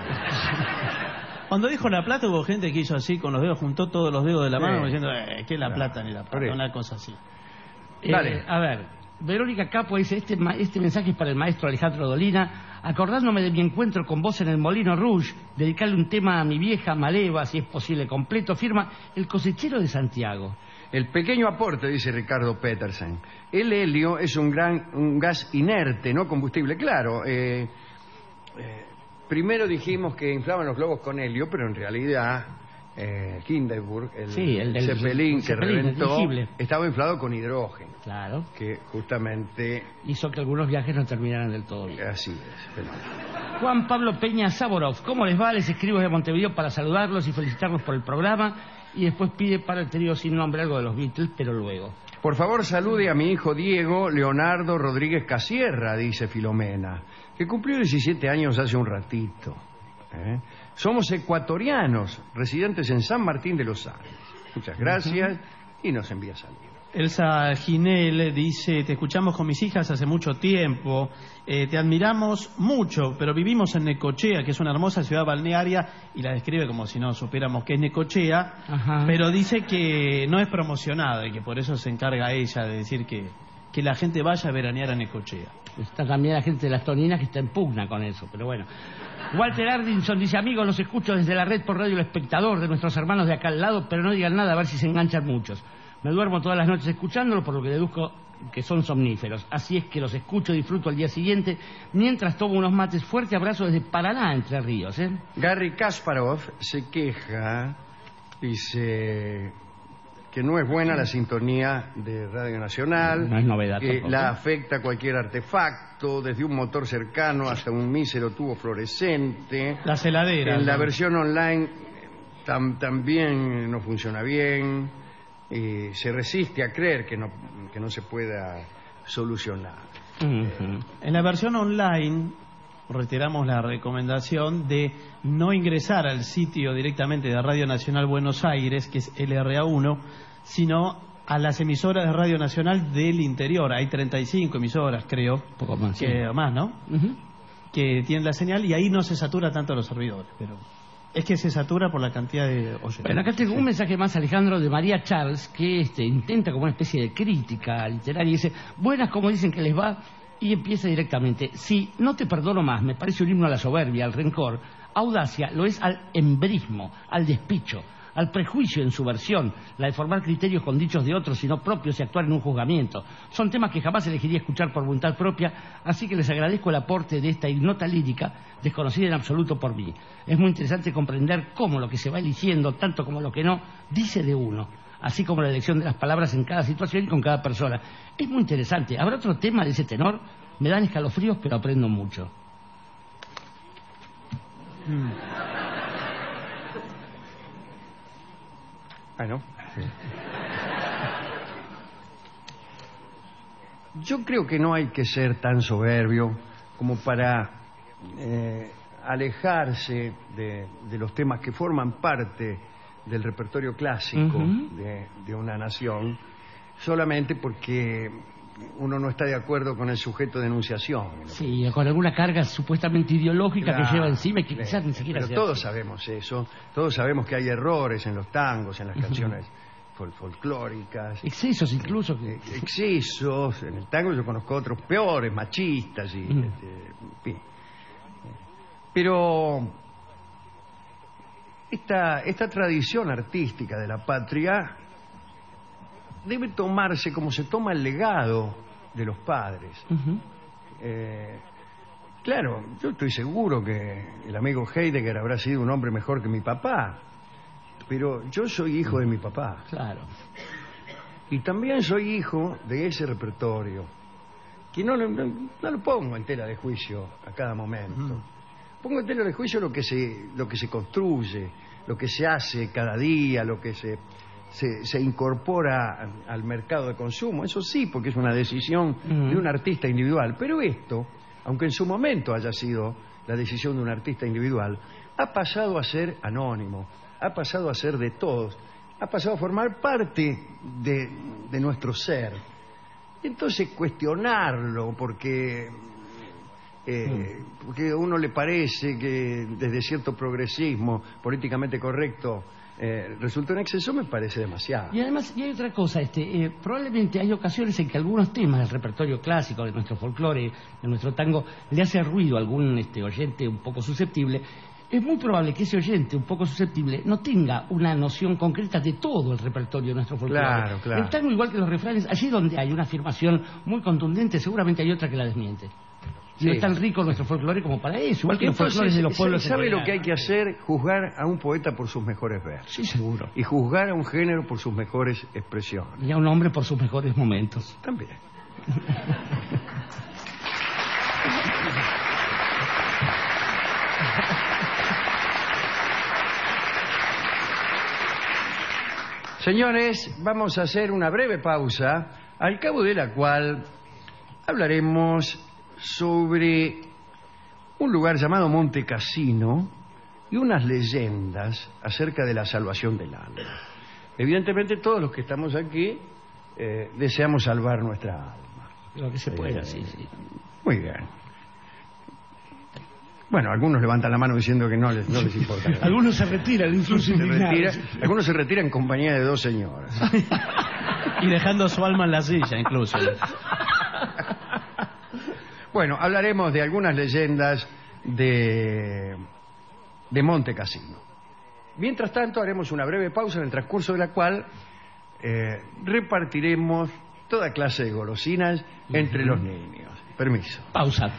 Cuando dijo La Plata hubo gente que hizo así con los dedos, juntó todos los dedos de la mano, sí. diciendo, eh, ¿qué es La Plata ni La Plata? Una cosa así. Dale. Eh, a ver, Verónica Capo dice, este, este mensaje es para el maestro Alejandro Dolina. Acordándome de mi encuentro con vos en el Molino Rouge, dedicarle un tema a mi vieja Maleva, si es posible completo, firma El Cosechero de Santiago. El pequeño aporte, dice Ricardo Petersen. El helio es un gran un gas inerte, no combustible. Claro, eh, eh, primero dijimos que inflaban los globos con helio, pero en realidad eh, Hindenburg, el, sí, el, el Zeppelin que reventó, dirigible. Estaba inflado con hidrógeno. Claro. Que justamente hizo que algunos viajes no terminaran del todo bien. Así es. Pero... Juan Pablo Peña Saborov, ¿cómo les va? Les escribo de Montevideo para saludarlos y felicitarlos por el programa. Y después pide para el trío sin nombre algo de los Beatles, pero luego. Por favor, salude a mi hijo Diego Leonardo Rodríguez Casierra, dice Filomena, que cumplió diecisiete años hace un ratito. ¿Eh? Somos ecuatorianos, residentes en San Martín de los Andes. Muchas gracias. Uh-huh. Y nos envía saludos. Elsa Ginel dice, te escuchamos con mis hijas hace mucho tiempo, eh, te admiramos mucho, pero vivimos en Necochea, que es una hermosa ciudad balnearia, y la describe como si no supiéramos qué es Necochea. Ajá. Pero dice que no es promocionada y que por eso se encarga ella de decir que, que la gente vaya a veranear a Necochea. Está también la gente de las Toninas que está en pugna con eso, pero bueno. Walter Ardinson dice, amigos, los escucho desde la red por Radio El Espectador de nuestros hermanos de acá al lado, pero no digan nada, a ver si se enganchan muchos. Me duermo todas las noches escuchándolo, por lo que deduzco que son somníferos. Así es que los escucho y disfruto al día siguiente, mientras tomo unos mates. Fuerte abrazo desde Paraná, Entre Ríos. ¿eh? Gary Kasparov se queja, dice que no es buena la sintonía de Radio Nacional. No es novedad que tampoco. La afecta cualquier artefacto, desde un motor cercano hasta un mísero tubo fluorescente. Las heladeras. En la versión online tam, también no funciona bien. Y se resiste a creer que no, que no se pueda solucionar. Uh-huh. En la versión online reiteramos la recomendación de no ingresar al sitio directamente de Radio Nacional Buenos Aires, que es L R A uno, sino a las emisoras de Radio Nacional del interior. Hay treinta y cinco emisoras, creo, poco más, que, sí. más, ¿no? Uh-huh. Que tienen la señal y ahí no se satura tanto los servidores, pero... Es que se satura por la cantidad de oyentes. Bueno, acá tengo un mensaje más, Alejandro, de María Charles, que este, intenta como una especie de crítica literaria y dice, buenas como dicen que les va, y empieza directamente, sí, no te perdono más, me parece un himno a la soberbia, al rencor, audacia lo es al embrismo, al despicho, al prejuicio en su versión, la de formar criterios con dichos de otros, sino propios y actuar en un juzgamiento. Son temas que jamás elegiría escuchar por voluntad propia, así que les agradezco el aporte de esta ignota lírica, desconocida en absoluto por mí. Es muy interesante comprender cómo lo que se va eligiendo, tanto como lo que no, dice de uno, así como la elección de las palabras en cada situación y con cada persona. Es muy interesante. ¿Habrá otro tema de ese tenor? Me dan escalofríos, pero aprendo mucho. Mm. Bueno, sí. Yo creo que no hay que ser tan soberbio como para eh, alejarse de, de los temas que forman parte del repertorio clásico uh-huh. de, de una nación, solamente porque uno no está de acuerdo con el sujeto de enunciación. Sí, con alguna carga supuestamente ideológica claro, que lleva encima y que quizás ni siquiera pero sea todos así. Sabemos eso, todos sabemos que hay errores en los tangos, en las canciones fol folclóricas. Excesos incluso. Eh, excesos, en el tango yo conozco otros peores, machistas y... Uh-huh. este, en fin. Pero esta, esta tradición artística de la patria debe tomarse como se toma el legado de los padres. Uh-huh. eh, Claro, yo estoy seguro que el amigo Heidegger habrá sido un hombre mejor que mi papá, pero yo soy hijo de mi papá. Claro. Y también soy hijo de ese repertorio, que no, no, no lo pongo en tela de juicio a cada momento. Mm. Pongo en tela de juicio lo que se, lo que se construye, lo que se hace cada día, lo que se, se, se incorpora al mercado de consumo. Eso sí, porque es una decisión mm. de un artista individual. Pero esto, aunque en su momento haya sido la decisión de un artista individual, ha pasado a ser anónimo, ha pasado a ser de todos, ha pasado a formar parte de, de nuestro ser. Y entonces cuestionarlo, porque, eh, porque a uno le parece que desde cierto progresismo políticamente correcto eh, resulta un exceso, me parece demasiado. Y además, y hay otra cosa, este, eh, probablemente hay ocasiones en que algunos temas del repertorio clásico, de nuestro folclore, de nuestro tango, le hace ruido a algún este, oyente un poco susceptible. Es muy probable que ese oyente un poco susceptible no tenga una noción concreta de todo el repertorio de nuestro folclore. Claro, claro. El tango, igual que los refranes, allí donde hay una afirmación muy contundente, seguramente hay otra que la desmiente. Sí. No es tan rico nuestro folclore como para eso, igual que los folclores de los pueblos. ¿Sabe lo que hay que hacer? Juzgar a un poeta por sus mejores versos. Sí, seguro. Y juzgar a un género por sus mejores expresiones. Y a un hombre por sus mejores momentos. También. Señores, vamos a hacer una breve pausa, al cabo de la cual hablaremos sobre un lugar llamado Monte Cassino y unas leyendas acerca de la salvación del alma. Evidentemente todos los que estamos aquí eh, deseamos salvar nuestra alma. Lo que se pueda, eh, sí, sí. Muy bien. Bueno, algunos levantan la mano diciendo que no les, no les importa. Algunos se retiran, incluso se retira, algunos se retiran en compañía de dos señoras. Y dejando su alma en la silla, incluso. Bueno, hablaremos de algunas leyendas de, de Monte Cassino. Mientras tanto, haremos una breve pausa en el transcurso de la cual eh, repartiremos toda clase de golosinas entre uh-huh. los niños. Permiso. Pausa.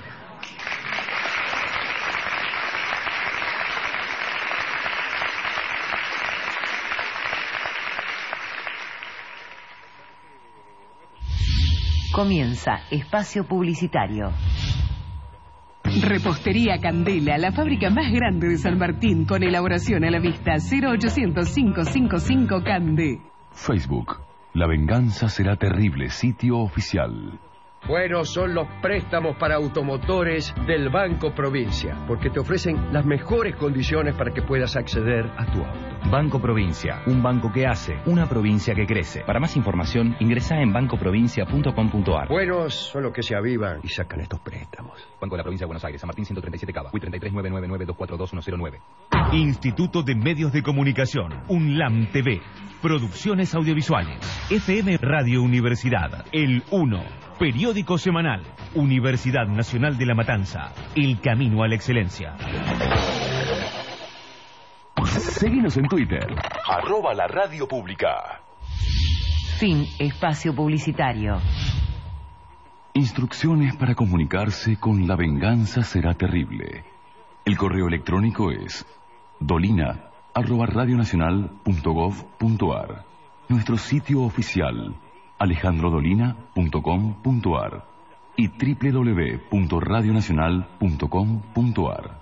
Comienza Espacio Publicitario. Repostería Candela, la fábrica más grande de San Martín, con elaboración a la vista. Cero ochocientos, cinco cinco cinco Cande. Facebook. La venganza será terrible. Sitio oficial. Buenos son los préstamos para automotores del Banco Provincia, porque te ofrecen las mejores condiciones para que puedas acceder a tu auto. Banco Provincia, un banco que hace, una provincia que crece. Para más información, ingresa en banco provincia punto com punto a r. Buenos son los que se avivan y sacan estos préstamos. Banco de la Provincia de Buenos Aires, San Martín ciento treinta y siete Cava, U I treinta y tres nueve nueve nueve dos cuatro dos uno cero nueve. Instituto de Medios de Comunicación, UNLAM T V, Producciones Audiovisuales, F M Radio Universidad, El Uno, periódico semanal, Universidad Nacional de La Matanza, el camino a la excelencia. Seguinos en Twitter, arroba la radio pública. Fin espacio publicitario. Instrucciones para comunicarse con La Venganza Será Terrible. El correo electrónico es dolina arroba radionacional punto gov punto ar. Nuestro sitio oficial alejandro dolina punto com punto ar y doble u doble u doble u punto radionacional punto com punto ar.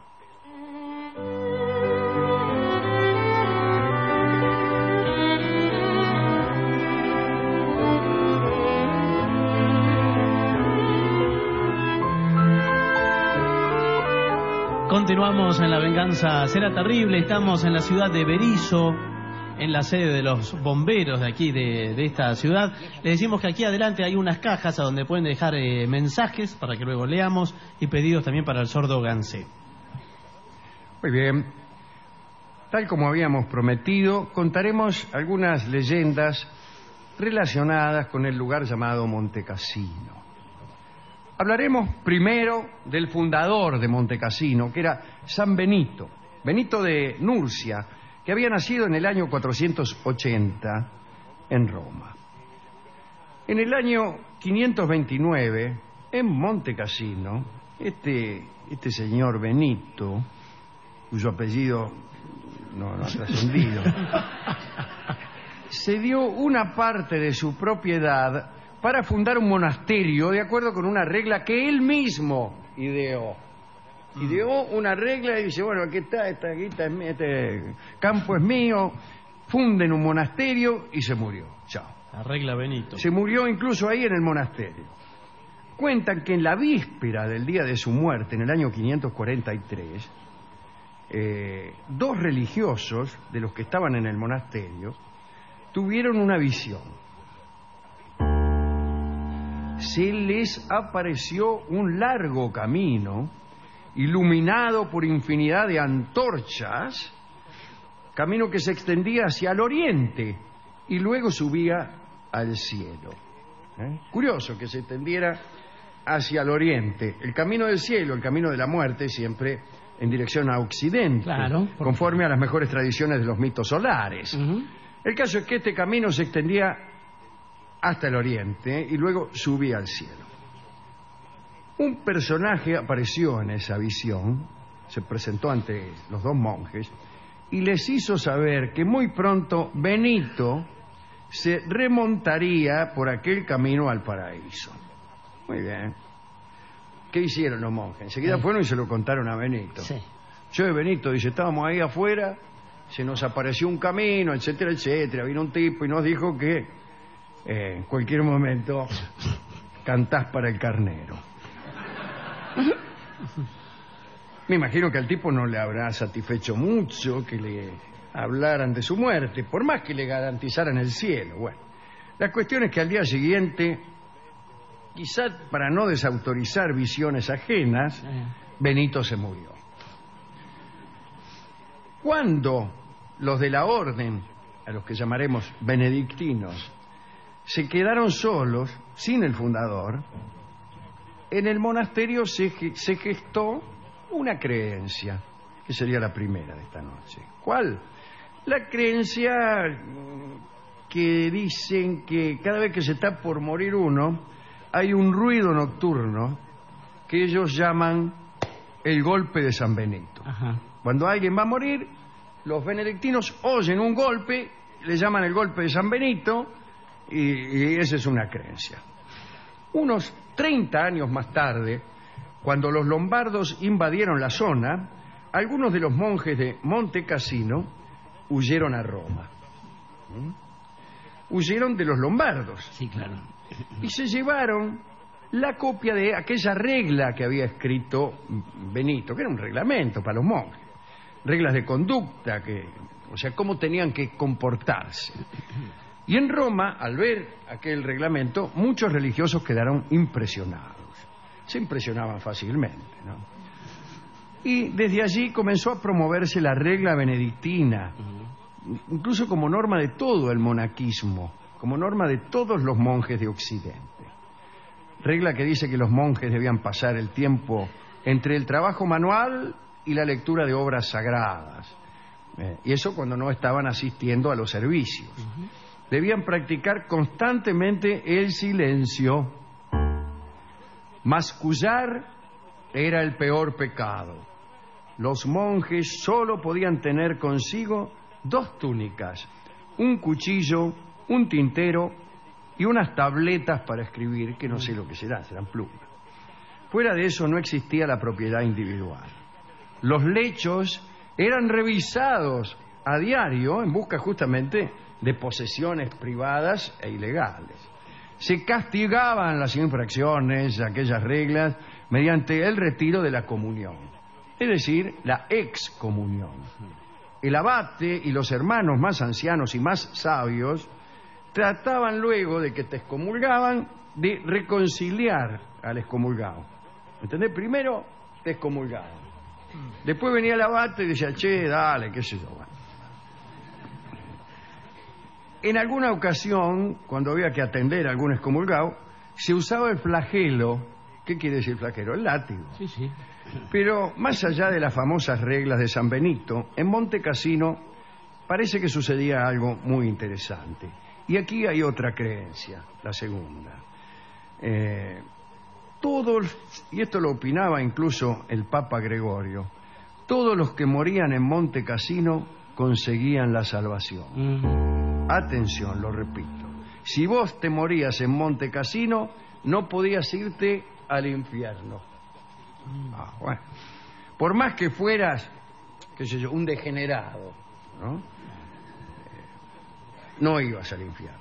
Continuamos en La Venganza Será Terrible. Estamos en la ciudad de Berisso, en la sede de los bomberos de aquí, de, de esta ciudad. Les decimos que aquí adelante hay unas cajas a donde pueden dejar eh, mensajes para que luego leamos y pedidos también para el sordo Gansé. Muy bien. Tal como habíamos prometido, contaremos algunas leyendas relacionadas con el lugar llamado Monte Cassino. Hablaremos primero del fundador de Monte Cassino, que era San Benito, Benito de Nurcia, que había nacido en el año cuatrocientos ochenta en Roma. En el año quinientos veintinueve, en Monte Cassino, Este, este señor Benito, cuyo apellido no, no ha trascendido, se dio una parte de su propiedad para fundar un monasterio de acuerdo con una regla que él mismo ideó. Ideó una regla y dice, bueno, aquí está, esta guita es mía, este campo es mío, funden un monasterio y se murió. Chao. La regla Benito. Se murió incluso ahí en el monasterio. Cuentan que en la víspera del día de su muerte, en el año quinientos cuarenta y tres, eh, dos religiosos de los que estaban en el monasterio tuvieron una visión. Se les apareció un largo camino iluminado por infinidad de antorchas, camino que se extendía hacia el oriente y luego subía al cielo. ¿Eh? Curioso que se extendiera hacia el oriente. El camino del cielo, el camino de la muerte, siempre en dirección a occidente, claro, conforme a las mejores tradiciones de los mitos solares. Uh-huh. El caso es que este camino se extendía hasta el oriente y luego subía al cielo. Un personaje apareció en esa visión, se presentó ante los dos monjes y les hizo saber que muy pronto Benito se remontaría por aquel camino al paraíso. Muy bien. ¿Qué hicieron los monjes? Enseguida sí. fueron y se lo contaron a Benito. Sí. Yo, Benito, dice, estábamos ahí afuera, se nos apareció un camino, etcétera, etcétera. Vino un tipo y nos dijo que eh, en cualquier momento cantás para el carnero. Me imagino que al tipo no le habrá satisfecho mucho que le hablaran de su muerte, por más que le garantizaran el cielo. Bueno, la cuestión es que al día siguiente, quizás para no desautorizar visiones ajenas, Benito se murió. Cuando los de la orden, a los que llamaremos benedictinos, se quedaron solos, sin el fundador, en el monasterio se, se gestó una creencia, que sería la primera de esta noche. ¿Cuál? La creencia que dicen que cada vez que se está por morir uno, hay un ruido nocturno que ellos llaman el golpe de San Benito. Ajá. Cuando alguien va a morir, los benedictinos oyen un golpe, le llaman el golpe de San Benito, y, y esa es una creencia. Unos treinta años más tarde, cuando los lombardos invadieron la zona, algunos de los monjes de Monte Cassino huyeron a Roma. ¿Mm? Huyeron de los lombardos. Sí, claro. Y se llevaron la copia de aquella regla que había escrito Benito, que era un reglamento para los monjes. Reglas de conducta, que, o sea, cómo tenían que comportarse. Y en Roma, al ver aquel reglamento, muchos religiosos quedaron impresionados. Se impresionaban fácilmente, ¿no? Y desde allí comenzó a promoverse la regla benedictina, incluso como norma de todo el monaquismo, como norma de todos los monjes de Occidente. Regla que dice que los monjes debían pasar el tiempo entre el trabajo manual y la lectura de obras sagradas. Eh, y eso cuando no estaban asistiendo a los servicios. Uh-huh. Debían practicar constantemente el silencio. Mascullar era el peor pecado. Los monjes solo podían tener consigo dos túnicas, un cuchillo, un tintero y unas tabletas para escribir, que no sé lo que serán, serán plumas. Fuera de eso no existía la propiedad individual. Los lechos eran revisados a diario en busca justamente de posesiones privadas e ilegales. Se castigaban las infracciones, aquellas reglas, mediante el retiro de la comunión, es decir, la excomunión. El abate y los hermanos más ancianos y más sabios trataban luego de que te excomulgaban de reconciliar al excomulgado. ¿Entendés? Primero te excomulgaban. Después venía el abate y decía, che, dale, qué sé yo. Bueno. En alguna ocasión, cuando había que atender a algún excomulgado, se usaba el flagelo. ¿Qué quiere decir flagelo? El látigo. Sí, sí. Pero más allá de las famosas reglas de San Benito, en Monte Cassino parece que sucedía algo muy interesante. Y aquí hay otra creencia, la segunda. Eh, todos, y esto lo opinaba incluso el Papa Gregorio, todos los que morían en Monte Cassino conseguían la salvación. Mm. Atención, lo repito. Si vos te morías en Monte Cassino, no podías irte al infierno. Mm. Ah, bueno. Por más que fueras, qué sé yo, un degenerado, ¿no? No ibas al infierno.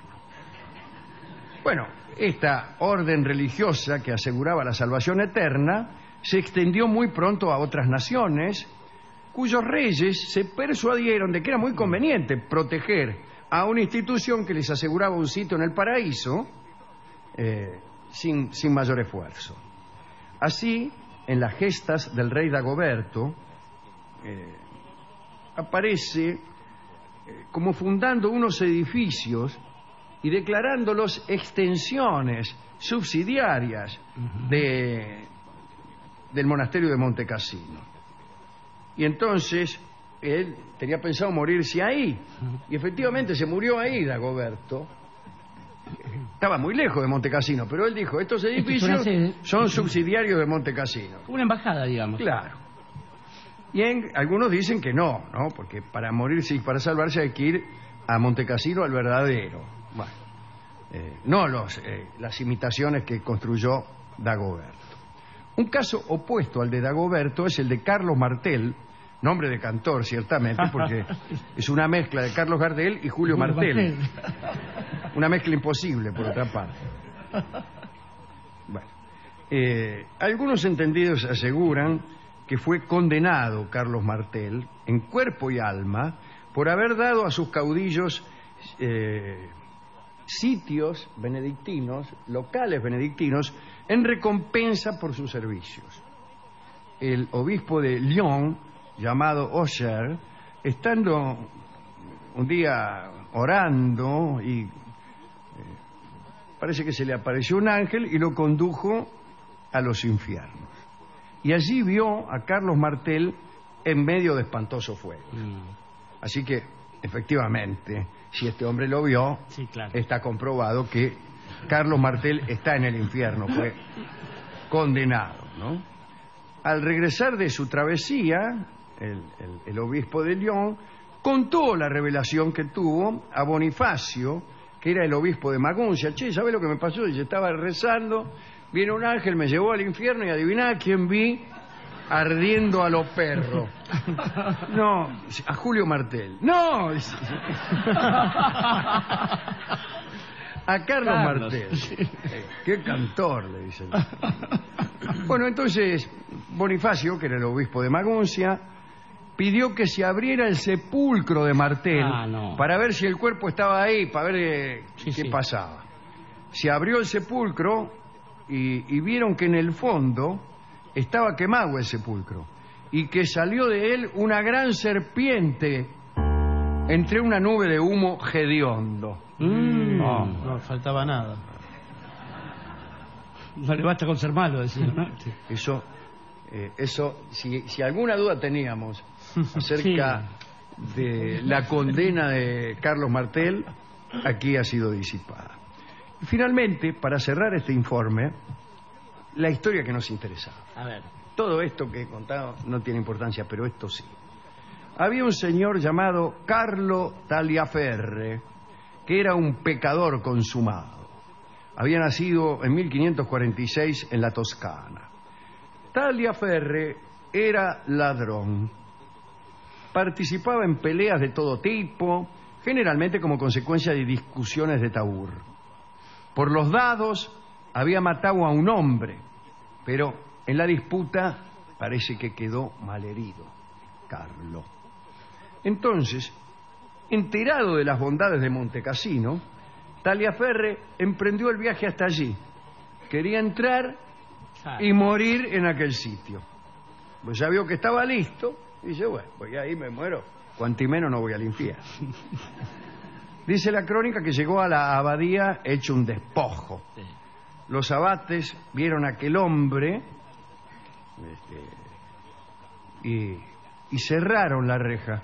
Bueno, esta orden religiosa que aseguraba la salvación eterna se extendió muy pronto a otras naciones, cuyos reyes se persuadieron de que era muy conveniente proteger a una institución que les aseguraba un sitio en el paraíso eh, sin, sin mayor esfuerzo. Así, en las gestas del rey Dagoberto, eh, aparece eh, como fundando unos edificios y declarándolos extensiones subsidiarias de, del monasterio de Monte Cassino. Y entonces él tenía pensado morirse ahí, y efectivamente se murió ahí Dagoberto. Estaba muy lejos de Monte Cassino, pero él dijo, estos edificios son subsidiarios de Monte Cassino. Una embajada, digamos. Claro. Y en, algunos dicen que no, ¿no? Porque para morirse y para salvarse hay que ir a Monte Cassino, al verdadero. Bueno, eh, no los, eh, las imitaciones que construyó Dagoberto. Un caso opuesto al de Dagoberto es el de Carlos Martel, nombre de cantor, ciertamente, porque es una mezcla de Carlos Gardel y Julio Martel. Una mezcla imposible, por otra parte. Bueno, eh, algunos entendidos aseguran que fue condenado Carlos Martel, en cuerpo y alma, por haber dado a sus caudillos eh, sitios benedictinos, locales benedictinos, en recompensa por sus servicios. El obispo de Lyon, llamado Auxerre, estando un día orando y eh, parece que se le apareció un ángel y lo condujo a los infiernos. Y allí vio a Carlos Martel en medio de espantoso fuego. Mm. Así que, efectivamente, si este hombre lo vio, sí, claro, está comprobado que Carlos Martel está en el infierno, fue condenado, ¿no? Al regresar de su travesía, el, el, el obispo de Lyon contó la revelación que tuvo a Bonifacio, que era el obispo de Maguncia. Che, ¿sabés lo que me pasó? Yo estaba rezando, viene un ángel, me llevó al infierno y adiviná a quién vi ardiendo a los perros. No, a Julio Martel. No, a Carlos, Carlos Martel. Qué cantor, le dicen. Bueno, entonces Bonifacio, que era el obispo de Maguncia, pidió que se abriera el sepulcro de Martel ah, no. para ver si el cuerpo estaba ahí, para ver eh, sí, qué sí. pasaba. Se abrió el sepulcro y, y vieron que en el fondo estaba quemado el sepulcro y que salió de él una gran serpiente entre una nube de humo hediondo. Mm, no, no faltaba nada. No le basta con ser malo, decía, ¿no? Eso, eh, eso si, si alguna duda teníamos acerca sí. de la condena de Carlos Martel, aquí ha sido disipada. Y finalmente, para cerrar este informe, la historia que nos interesaba. A ver. Todo esto que he contado no tiene importancia, pero esto sí. Había un señor llamado Carlo Tagliaferre, que era un pecador consumado. Había nacido en mil quinientos cuarenta y seis en la Toscana. Tagliaferre era ladrón. Participaba en peleas de todo tipo, generalmente como consecuencia de discusiones de tabur. Por los dados había matado a un hombre, pero en la disputa parece que quedó malherido Carlo. Entonces, enterado de las bondades de Monte Cassino, Tagliaferre emprendió el viaje hasta allí. Quería entrar y morir en aquel sitio. Pues ya vio que estaba listo y dice, bueno, pues ahí me muero, cuanti menos no voy al infierno. Dice la crónica que llegó a la abadía hecho un despojo. Los abates vieron a aquel hombre este, y, y cerraron la reja.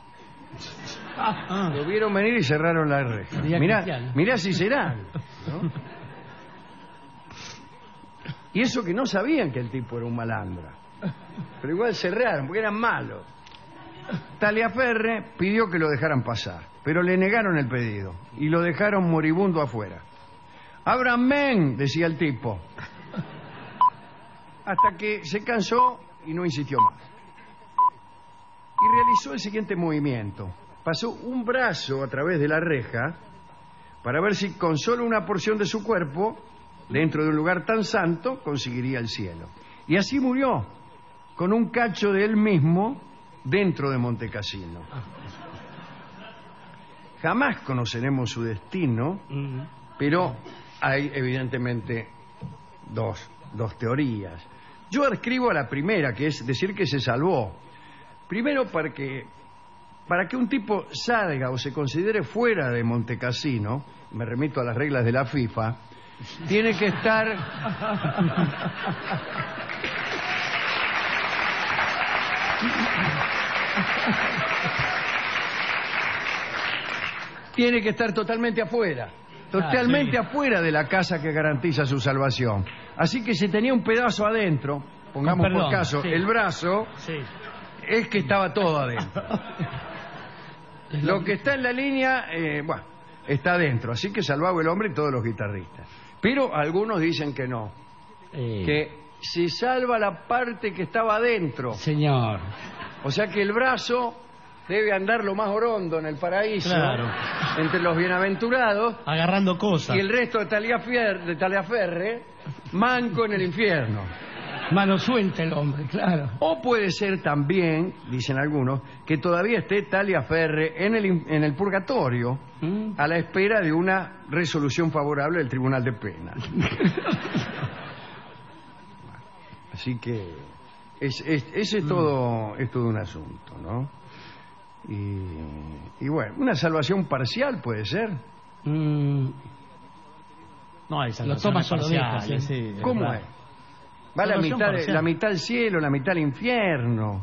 Ah, lo vieron venir y cerraron la reja. Mirá, mirá si será, ¿no? Y eso que no sabían que el tipo era un malandra. Pero igual cerraron, porque eran malos. Taliaferre pidió que lo dejaran pasar, pero le negaron el pedido y lo dejaron moribundo afuera. ¡Ábranme!, decía el tipo. Hasta que se cansó y no insistió más. Y realizó el siguiente movimiento. Pasó un brazo a través de la reja para ver si con solo una porción de su cuerpo, dentro de un lugar tan santo, conseguiría el cielo. Y así murió, con un cacho de él mismo dentro de Montecassino. Jamás conoceremos su destino, pero hay evidentemente dos, dos teorías. Yo adscribo a la primera, que es decir que se salvó. Primero, para que, para que un tipo salga o se considere fuera de Montecassino, me remito a las reglas de la FIFA, tiene que estar... tiene que estar totalmente afuera. Totalmente ah, sí. afuera de la casa que garantiza su salvación. Así que si tenía un pedazo adentro, pongamos perdón, por caso, sí. el brazo, sí. es que estaba todo adentro. Lo que está en la línea, eh, bueno, está adentro. Así que salvaba el hombre y todos los guitarristas. Pero algunos dicen que no. Eh. Que se salva la parte que estaba adentro. Señor. O sea que el brazo debe andar lo más orondo en el paraíso, claro. entre los bienaventurados, agarrando cosas, y el resto de Taliaferre, de Taliaferre manco en el infierno. Mano suelta el hombre, claro. O puede ser también, dicen algunos, que todavía esté Taliaferre en el, en el purgatorio, ¿Mm? a la espera de una resolución favorable del Tribunal de Penas. Así que es, es, ese es todo, es todo un asunto, ¿no? Y, y bueno, una salvación parcial puede ser. Mm. No hay salvación parcial. ¿eh? Sí, ¿Cómo verdad. es? Va la mitad, de, la mitad al cielo, la mitad al infierno.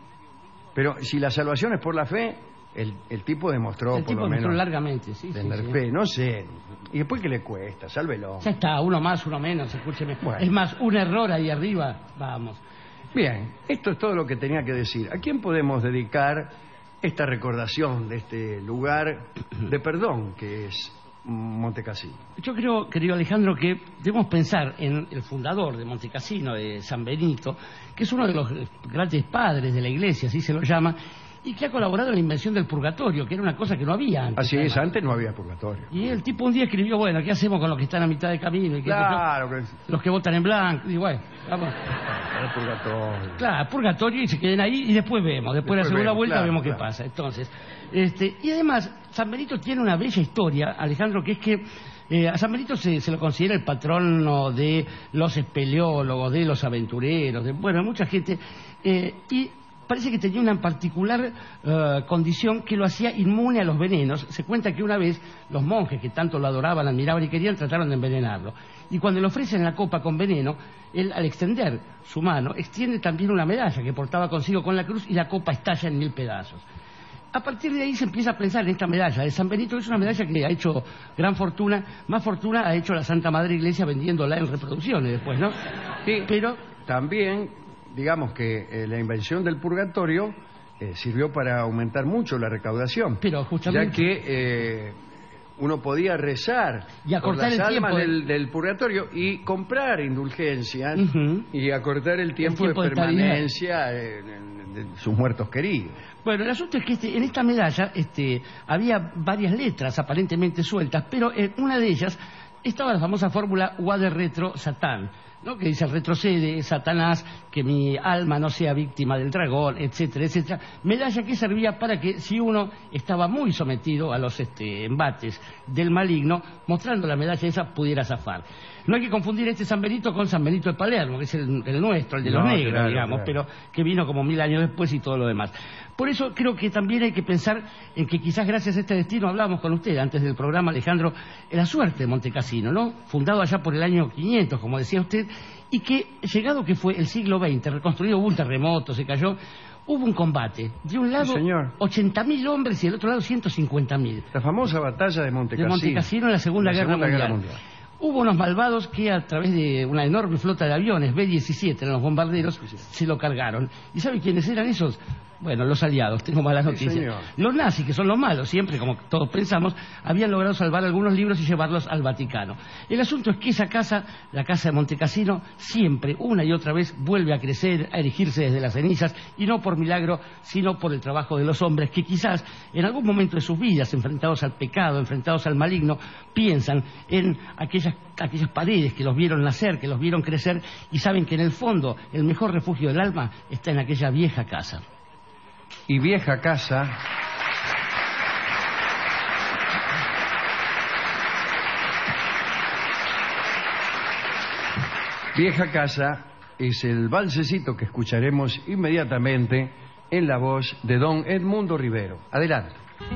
Pero si la salvación es por la fe, el, el tipo demostró el por tipo lo demostró menos largamente, sí, tener sí, fe, sí. no sé. ¿Y después qué le cuesta? Sálvelo. Ya está, uno más, uno menos, escúcheme. Bueno. Es más, un error ahí arriba, vamos. Bien, esto es todo lo que tenía que decir. ¿A quién podemos dedicar esta recordación de este lugar de perdón que es Montecassino? Yo creo, querido Alejandro, que debemos pensar en el fundador de Montecassino, de San Benito, que es uno de los grandes padres de la iglesia, así se lo llama, y que ha colaborado en la invención del purgatorio, que era una cosa que no había antes. Así es, antes no había purgatorio. Y el tipo un día escribió, bueno, ¿qué hacemos con los que están a mitad de camino? Y que claro. Que, los que votan en blanco, y bueno, vamos. El purgatorio. Claro, purgatorio y se queden ahí y después vemos, después, después de la segunda vemos, vuelta claro, vemos claro. qué pasa. Entonces, este, y además, San Benito tiene una bella historia, Alejandro, que es que eh, a San Benito se, se lo considera el patrono de los espeleólogos, de los aventureros, de, bueno, mucha gente, eh, y parece que tenía una particular uh, condición que lo hacía inmune a los venenos. Se cuenta que una vez los monjes que tanto lo adoraban, admiraban y querían trataron de envenenarlo. Y cuando le ofrecen la copa con veneno, él al extender su mano, extiende también una medalla que portaba consigo con la cruz y la copa estalla en mil pedazos. A partir de ahí se empieza a pensar en esta medalla de San Benito, que es una medalla que ha hecho gran fortuna, más fortuna ha hecho la Santa Madre Iglesia vendiéndola en reproducciones después, ¿no? Sí, pero también, digamos que eh, la invención del purgatorio eh, sirvió para aumentar mucho la recaudación. Pero justamente... Ya que eh, uno podía rezar y acortar por las el almas tiempo del, del purgatorio y comprar indulgencias uh-huh. y acortar el tiempo, el tiempo de, de permanencia de, de, de sus muertos queridos. Bueno, el asunto es que este, en esta medalla este, había varias letras aparentemente sueltas, pero en una de ellas estaba la famosa fórmula Vade retro Satán, ¿no? Que dice retrocede Satanás, que mi alma no sea víctima del dragón, etcétera, etcétera. Medalla que servía para que si uno estaba muy sometido a los este, embates del maligno, mostrando la medalla esa pudiera zafar. No hay que confundir este San Benito con San Benito de Palermo, que es el, el nuestro, el de los no, negros, claro, digamos, claro. Pero que vino como mil años después y todo lo demás. Por eso creo que también hay que pensar en que quizás gracias a este destino, hablábamos con usted antes del programa, Alejandro, en la suerte de Montecassino, ¿no? Fundado allá por el año quinientos, como decía usted, y que, llegado que fue el siglo veinte, reconstruido, hubo un terremoto, se cayó, hubo un combate. De un lado, sí, ochenta mil hombres y del otro lado, ciento cincuenta mil. La famosa batalla de Montecassino. De Montecassino en la Segunda, la Guerra, Segunda Mundial. Guerra Mundial. Hubo unos malvados que a través de una enorme flota de aviones, B diecisiete, eran los bombarderos, se lo cargaron. ¿Y saben quiénes eran esos? Bueno, los aliados, tengo malas noticias. Sí, los nazis, que son los malos, siempre, como todos pensamos, habían logrado salvar algunos libros y llevarlos al Vaticano. El asunto es que esa casa, la casa de Montecassino, siempre, una y otra vez, vuelve a crecer, a erigirse desde las cenizas, y no por milagro, sino por el trabajo de los hombres que quizás, en algún momento de sus vidas, enfrentados al pecado, enfrentados al maligno, piensan en aquellas, aquellas paredes que los vieron nacer, que los vieron crecer, y saben que en el fondo, el mejor refugio del alma está en aquella vieja casa. Y vieja casa vieja casa es el valsecito que escucharemos inmediatamente en la voz de don Edmundo Rivero. Adelante.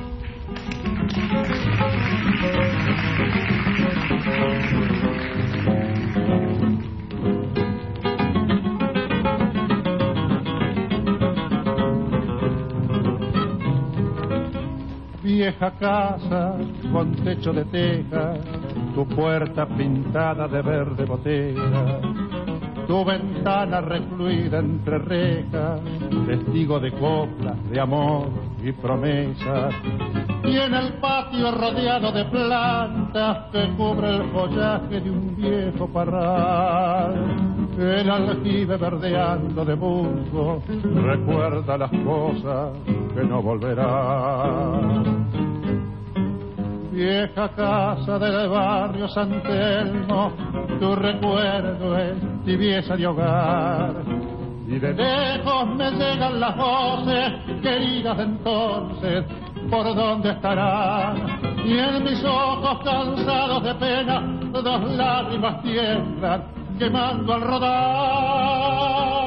Vieja casa con techo de teja, tu puerta pintada de verde botella, tu ventana recluida entre rejas, testigo de coplas, de amor y promesas, y en el patio rodeado de plantas que cubre el follaje de un viejo parral, el aljibe verdeando de musgo recuerda las cosas que no volverán. Vieja casa del barrio San Telmo, tu recuerdo es tibieza de hogar, y de lejos me llegan las voces queridas de entonces, por dónde estarán, y en mis ojos cansados de pena dos lágrimas tiemblan quemando al rodar.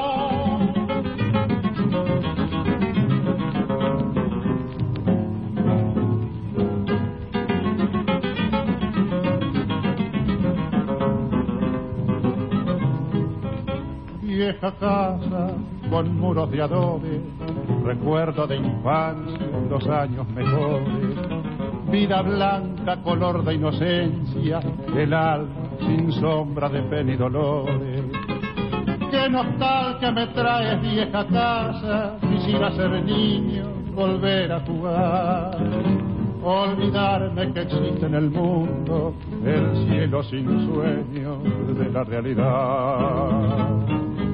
Vieja casa con muros de adobe, recuerdo de infancia, los años mejores, vida blanca, color de inocencia, el alma sin sombra de pena y dolores. Qué nostalgia me traes, vieja casa, quisiera ser niño, volver a jugar, olvidarme que existe en el mundo el cielo sin sueño de la realidad.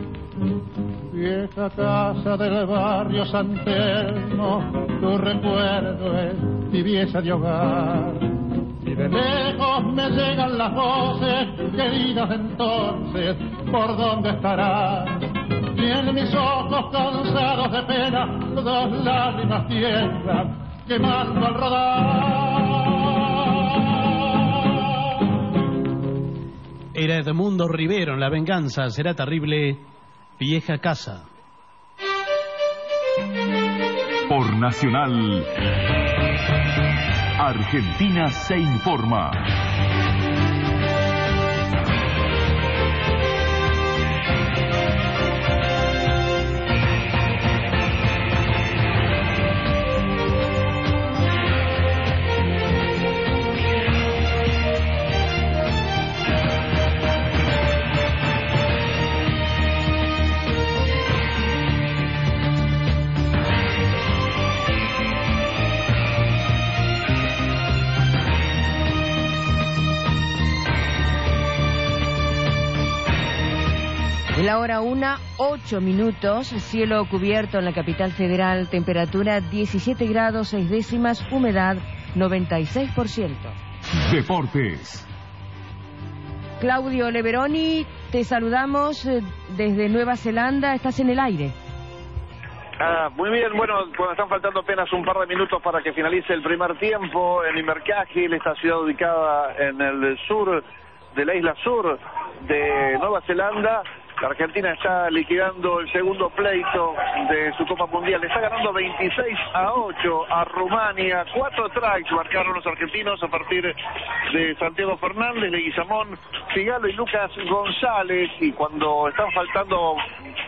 Vieja casa del barrio San Telmo, tu recuerdo es tibieza de hogar, y de lejos me llegan las voces queridas de entonces, por dónde estarán, y en mis ojos cansados de pena dos lágrimas tiemblan quemando al rodar. Era Edmundo Rivero en La venganza será terrible. Vieja casa. Por Nacional, Argentina se informa. La hora una, ocho minutos, cielo cubierto en la capital federal, temperatura diecisiete grados seis décimas, humedad noventa y seis por ciento. Deportes. Claudio Leveroni, te saludamos desde Nueva Zelanda, estás en el aire. Ah, muy bien, bueno, cuando están faltando apenas un par de minutos para que finalice el primer tiempo en Invercargill, esta ciudad ubicada en el sur de la isla sur de Nueva Zelanda. La Argentina está liquidando el segundo pleito de su Copa Mundial. Le está ganando veintiséis a ocho a Rumania. Cuatro strikes marcaron los argentinos a partir de Santiago Fernández, Leguizamón, Figalo y Lucas González. Y cuando están faltando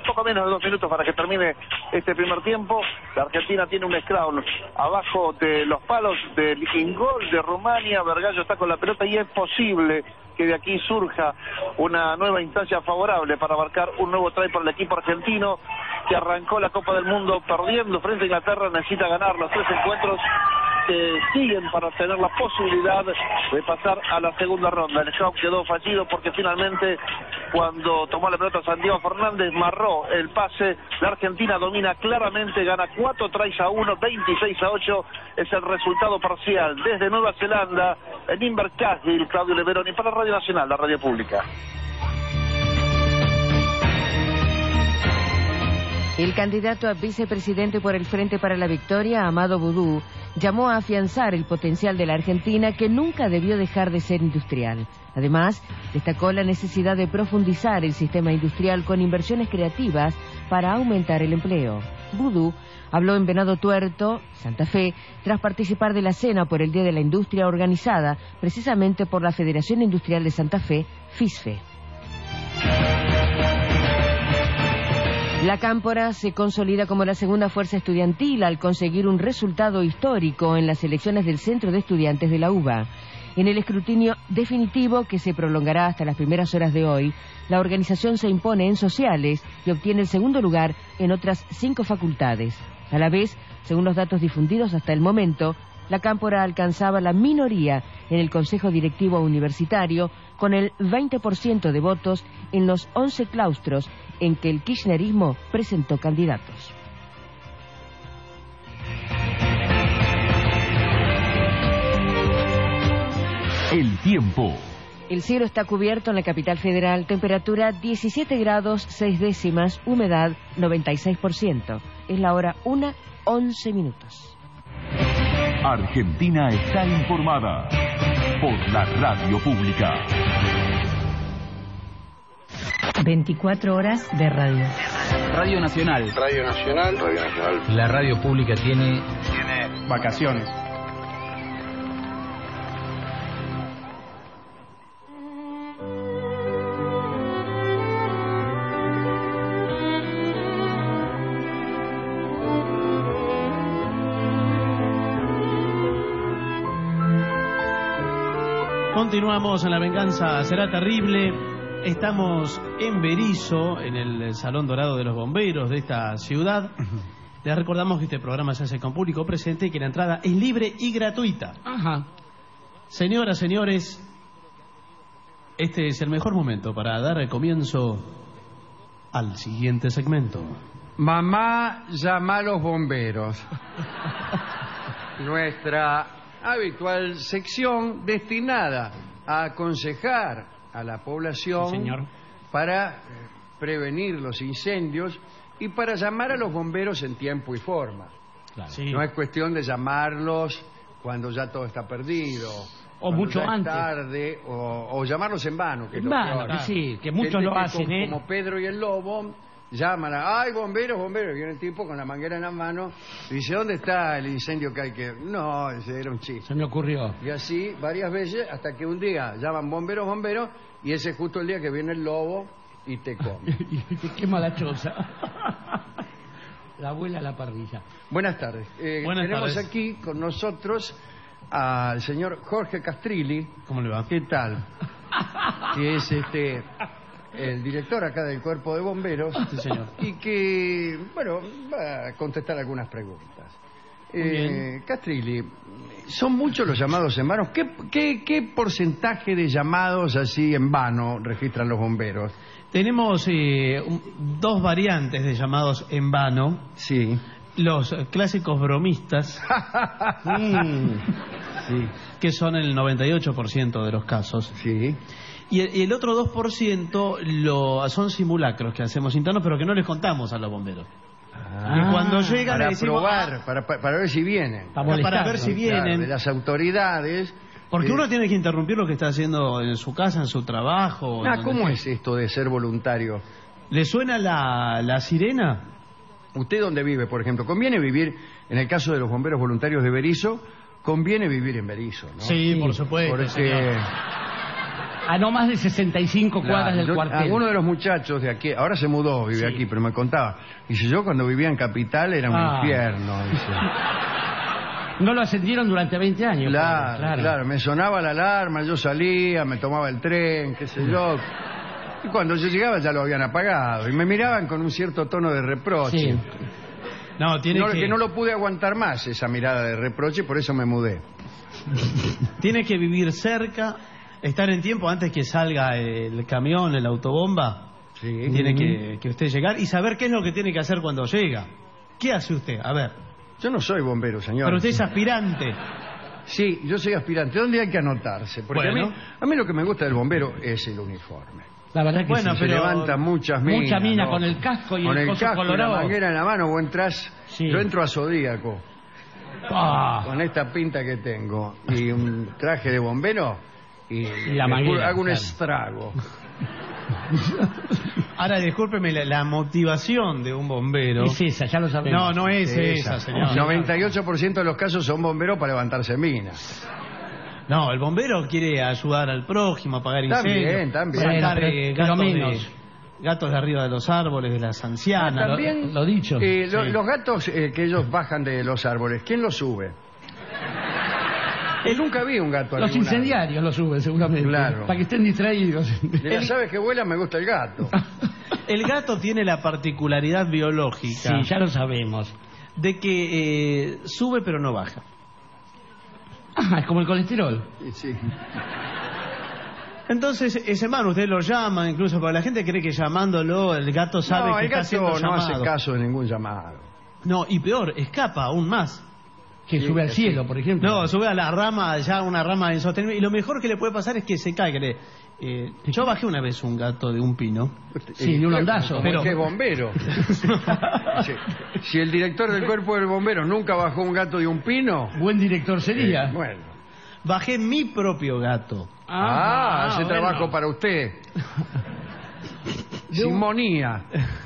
poco menos de dos minutos para que termine este primer tiempo. La Argentina tiene un scrum abajo de los palos del ingol de Rumania. Vergallo está con la pelota y es posible que de aquí surja una nueva instancia favorable para marcar un nuevo try para el equipo argentino, que arrancó la Copa del Mundo perdiendo frente a Inglaterra. Necesita ganar los tres encuentros que siguen para tener la posibilidad de pasar a la segunda ronda. El scrum quedó fallido porque finalmente, cuando tomó la pelota Santiago Fernández, marró el pase. La Argentina domina claramente, gana cuatro tries a uno, veintiséis a ocho es el resultado parcial. Desde Nueva Zelanda, en Invercargill, Claudio Leveroni para Radio Nacional, la radio pública. El candidato a vicepresidente por el Frente para la Victoria, Amado Boudou, llamó a afianzar el potencial de la Argentina, que nunca debió dejar de ser industrial. Además, destacó la necesidad de profundizar el sistema industrial con inversiones creativas para aumentar el empleo. Boudou habló en Venado Tuerto, Santa Fe, tras participar de la cena por el Día de la Industria organizada precisamente por la Federación Industrial de Santa Fe, FISFE. La Cámpora se consolida como la segunda fuerza estudiantil al conseguir un resultado histórico en las elecciones del Centro de Estudiantes de la UBA. En el escrutinio definitivo, que se prolongará hasta las primeras horas de hoy, la organización se impone en sociales y obtiene el segundo lugar en otras cinco facultades. A la vez, según los datos difundidos hasta el momento, la Cámpora alcanzaba la minoría en el Consejo Directivo Universitario, con el veinte por ciento de votos en los once claustros en que el kirchnerismo presentó candidatos. El tiempo. El cielo está cubierto en la capital federal, temperatura diecisiete grados seis décimas, humedad noventa y seis por ciento. Es la hora una, once minutos. Argentina está informada por la radio pública. veinticuatro horas de radio. Radio Nacional. Radio Nacional. Radio Nacional. La radio pública tiene... Tiene vacaciones. Continuamos en La Venganza Será Terrible. Estamos en Berisso, en el Salón Dorado de los Bomberos de esta ciudad. Les recordamos que este programa se hace con público presente y que la entrada es libre y gratuita. Ajá. Señoras, señores, este es el mejor momento para dar el comienzo al siguiente segmento. Mamá, llama a los bomberos. Nuestra habitual sección destinada a aconsejar a la población, sí, señor, para prevenir los incendios y para llamar a los bomberos en tiempo y forma. Claro. Sí. No es cuestión de llamarlos cuando ya todo está perdido, o mucho ya antes, es tarde, o, o llamarlos en vano, que en es lo vano, peor. que sí, que muchos Gente lo que hacen, como, ¿eh? como Pedro y el Lobo, llaman a, ay, bomberos, bomberos, viene el tipo con la manguera en la mano y dice, ¿dónde está el incendio que hay que...? No, ese era un chiste. Se me ocurrió. Y así varias veces, hasta que un día llaman bomberos, bomberos, y ese es justo el día que viene el lobo y te come. Y te quema la choza. La abuela a la parrilla. Buenas tardes. Eh, Buenas tenemos tardes. aquí con nosotros al señor Jorge Castrilli. ¿Cómo le va? ¿Qué tal? Que es este el director acá del Cuerpo de Bomberos. Sí, señor. Y que, bueno, va a contestar algunas preguntas. Eh, Castrilli, ¿son muchos los llamados en vano? ¿Qué, qué, ¿Qué porcentaje de llamados así en vano registran los bomberos? Tenemos eh, un, dos variantes de llamados en vano. Sí. Los clásicos bromistas, mm, sí, que son el noventa y ocho por ciento de los casos. Sí. Y el, y el otro dos por ciento lo, son simulacros que hacemos internos, pero que no les contamos a los bomberos. Ah, y cuando llegan para le decimos, probar, ah, para, para ver si vienen. Para, para ver si vienen. Claro, de las autoridades. Porque eh, uno tiene que interrumpir lo que está haciendo en su casa, en su trabajo. Ah, ¿cómo es esto de ser voluntario? ¿Le suena la, la sirena? ¿Usted dónde vive, por ejemplo? ¿Conviene vivir, en el caso de los bomberos voluntarios de Berisso, conviene vivir en Berisso, ¿no? Sí, por supuesto. Porque señor. a no más de sesenta y cinco Claro, cuadras del yo- cuartel. Alguno de los muchachos de aquí, ahora se mudó, vive Sí. aquí, pero me contaba. Dice, yo cuando vivía en Capital era un Ah. infierno. Dice. No lo ascendieron durante veinte años. Claro, claro. claro, me sonaba la alarma, yo salía, me tomaba el tren, qué sé yo. Y cuando yo llegaba ya lo habían apagado. Y me miraban con un cierto tono de reproche. Sí. No, tiene No, que... que no lo pude aguantar más, esa mirada de reproche, y por eso me mudé. Tiene que vivir cerca, estar en tiempo antes que salga el camión, el autobomba. Sí. Tiene que, que usted llegar y saber qué es lo que tiene que hacer cuando llega. ¿Qué hace usted? A ver. Yo no soy bombero, señor. Pero usted es aspirante. Sí, yo soy aspirante. ¿Dónde hay que anotarse? Porque Bueno. a, mí, a mí lo que me gusta del bombero es el uniforme. La verdad que Bueno, sí. Se pero- levantan muchas minas. Mucha mina ¿no? con el casco y con el el coso casco y la colorado. manguera en la mano, vos entras. Sí. Yo entro a Zodíaco Ah, con esta pinta que tengo y un traje de bombero y, la me manguera, hago un claro. estrago. Ahora, discúlpeme, la, la motivación de un bombero... es esa, ya lo sabemos. No, no es esa, señor. noventa y ocho por ciento de los casos son bomberos para levantarse minas. No, el bombero quiere ayudar al prójimo, apagar incendios. También, también. Sacar, Bueno, eh, pero gatos, menos. de, gatos de arriba de los árboles, de las ancianas. Ah, también, lo- lo dicho. eh, lo- Sí. Los gatos eh, que ellos bajan de los árboles, ¿quién los sube? Yo nunca vi un gato. a Los ningún incendiarios lo suben, seguramente. Claro. Para que estén distraídos. árbol. De las aves que vuelan me gusta el gato. El gato tiene la particularidad biológica Sí, ya lo sabemos. de que eh, sube pero no baja. Ah, es como el colesterol. Sí. Entonces, ese man, usted lo llama, incluso porque la gente cree que llamándolo el gato sabe No, que el está gato haciendo no llamado. hace caso de ningún llamado. No, y peor, escapa aún más. Que Sí, sube al que cielo, sí. por ejemplo. No, sube a la rama, ya una rama insostenible. Y lo mejor que le puede pasar es que se caiga. Le- eh, yo bajé una vez un gato de un pino. Sí, de un ondazo. Como Pero- que es bombero. Sí. Si el director del cuerpo del bombero nunca bajó un gato de un pino, Buen director sería. eh, bueno. Bajé mi propio gato. Ah, hace bueno. trabajo para usted. Simonía.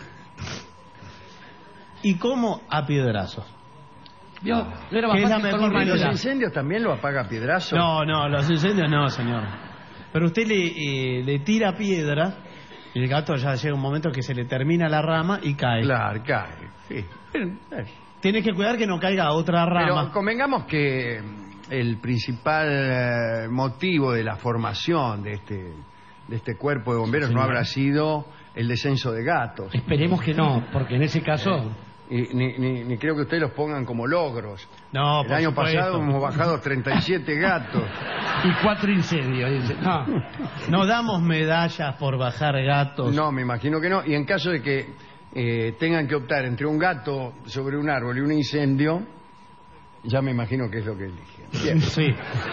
Y como a piedrazos. Vio, no era Que más es la fácil con mejor un ¿Y los manera. rifle. incendios también lo apaga a piedrazo? No, no, los incendios no, señor. Pero usted le, eh, le tira piedra y el gato ya llega un momento que se le termina la rama y cae. Claro, cae. Sí. Eh, Tiene que cuidar que no caiga a otra Pero rama. convengamos que el principal eh, motivo de la formación de este, de este cuerpo de bomberos no habrá sido el descenso de gatos. Esperemos que no, porque en ese caso... Y ni, ni, ni creo que ustedes los pongan como logros. No, El por año supuesto. pasado hemos bajado treinta y siete gatos. Y cuatro incendios, dice. No. No damos medallas por bajar gatos. No, me imagino que no. Y en caso de que eh, tengan que optar entre un gato sobre un árbol y un incendio, ya me imagino que es lo que eligen. Bien. Sí.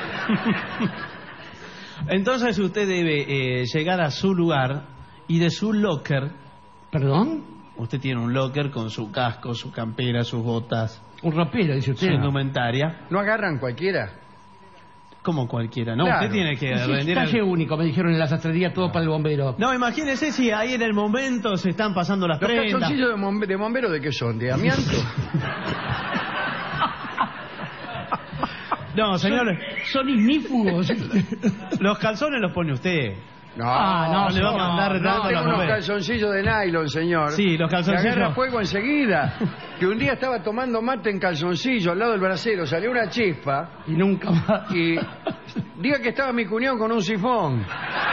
Entonces usted debe eh, llegar a su lugar y de su locker. ¿Perdón? Usted tiene un locker con su casco, su campera, sus botas, Un ropero, dice su usted. indumentaria. ¿No agarran cualquiera? Como cualquiera, ¿no? Claro. Usted tiene que Sí, rendir talle el- único, me dijeron en la sastrería, todo para el bombero. No, imagínese si ahí en el momento se están pasando las ¿Los prendas. calzoncillos de, bombe- de bombero de qué son? ¿De amianto? No, señores, Son ignífugos. los calzones los pone usted. No, Ah, no, le va a no, mandar no, tanto a tengo los unos bomberos. calzoncillos de nylon, señor. Sí, los calzoncillos. Que agarra fuego enseguida. Que un día estaba tomando mate en calzoncillo al lado del brasero, salió una chispa Y nunca más. y diga que estaba mi cuñado con un sifón.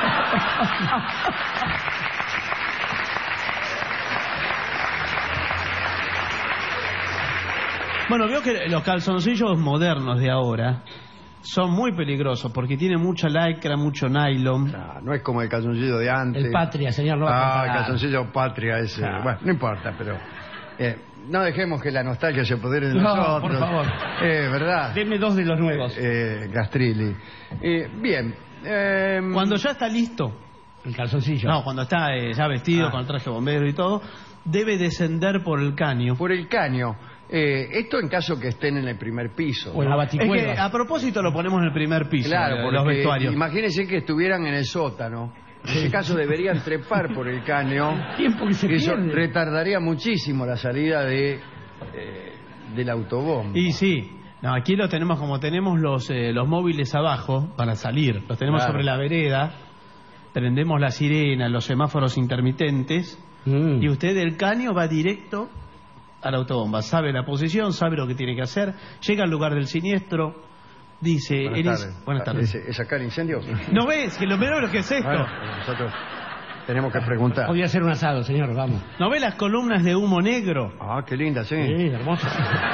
Bueno, veo que los calzoncillos modernos de ahora son muy peligrosos porque tienen mucha lycra, mucho nylon. No, no es como el calzoncillo de antes. El Patria, señor, no va a Ah, el comparar. calzoncillo patria ese. Ah. Bueno, no importa, pero eh, no dejemos que la nostalgia se apodere de No, nosotros. por favor. Eh, ¿verdad? Deme dos de los nuevos. Eh, Gastrilli. Eh, bien. eh, Cuando ya está listo, El calzoncillo. no, cuando está eh, ya vestido Ah. con el traje bombero y todo, debe descender por el caño. Por el caño. Eh, esto en caso que estén en el primer piso. O en la ¿no? Es que baticueva. a propósito lo ponemos en el primer piso, Claro, eh, porque los vestuarios. imagínense que estuvieran en el sótano. En ese caso deberían trepar por el caño. Tiempo que se Y eso pierde. retardaría muchísimo la salida de eh, del autobombo. Y sí, no, aquí lo tenemos como tenemos los eh, los móviles abajo para salir, los tenemos Claro. sobre la vereda prendemos la sirena, los semáforos intermitentes, mm. y usted del caño va directo a la autobomba. Sabe la posición, sabe lo que tiene que hacer, llega al lugar del siniestro, dice... Buenas eres... tardes. Buenas tardes. ¿Es, es sacar incendios? ¿No ves? Que lo peor que es esto. Bueno, nosotros tenemos que preguntar. Podría ser un asado, señor, vamos. ¿No ve las columnas de humo negro? Ah, qué linda, sí. Sí, hermoso.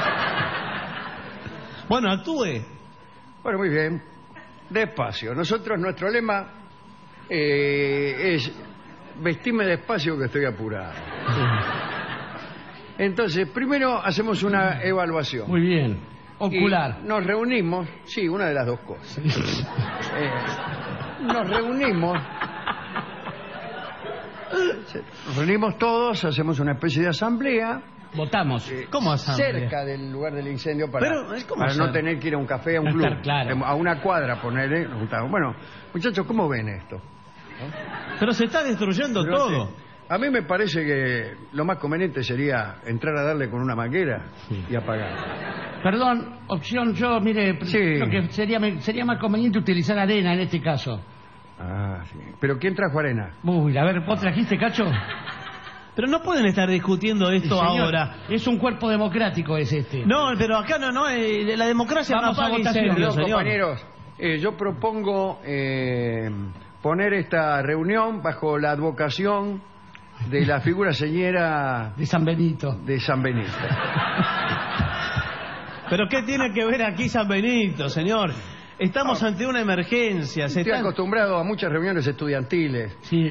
Bueno, actúe. Bueno, muy bien. Despacio. Nosotros, nuestro lema eh, es vestime despacio que estoy apurado. Entonces, primero hacemos una evaluación. Muy bien. Ocular. Y nos reunimos, sí, una de las dos cosas. eh, nos reunimos, nos reunimos todos, hacemos una especie de asamblea. Votamos. Eh, ¿Cómo asamblea? Cerca del lugar del incendio para, Pero, ¿es como para no hacer? tener que ir a un café, a un No club. estar claro. A una cuadra, ponerle, nos juntamos. Bueno, muchachos, ¿cómo ven esto? Pero se está destruyendo Pero, todo. sí, a mí me parece que lo más conveniente sería entrar a darle con una manguera sí. y apagar. Perdón, opción yo, mire, sí. creo que sería, sería más conveniente utilizar arena en este caso. Ah, sí. ¿Pero quién trajo arena? Uy, a ver, ¿vos trajiste, Cacho? Pero no pueden estar discutiendo esto sí, señor, ahora. Es un cuerpo democrático, es este. No, pero acá no, no, eh, la democracia Vamos no a votación. incendios, No, señor. compañeros, eh, yo propongo eh, poner esta reunión bajo la advocación de la figura señera de San Benito. De San Benito. ¿Pero qué tiene que ver aquí San Benito, señor? Estamos no. ante una emergencia. Se Estoy están... acostumbrado a muchas reuniones estudiantiles. Sí.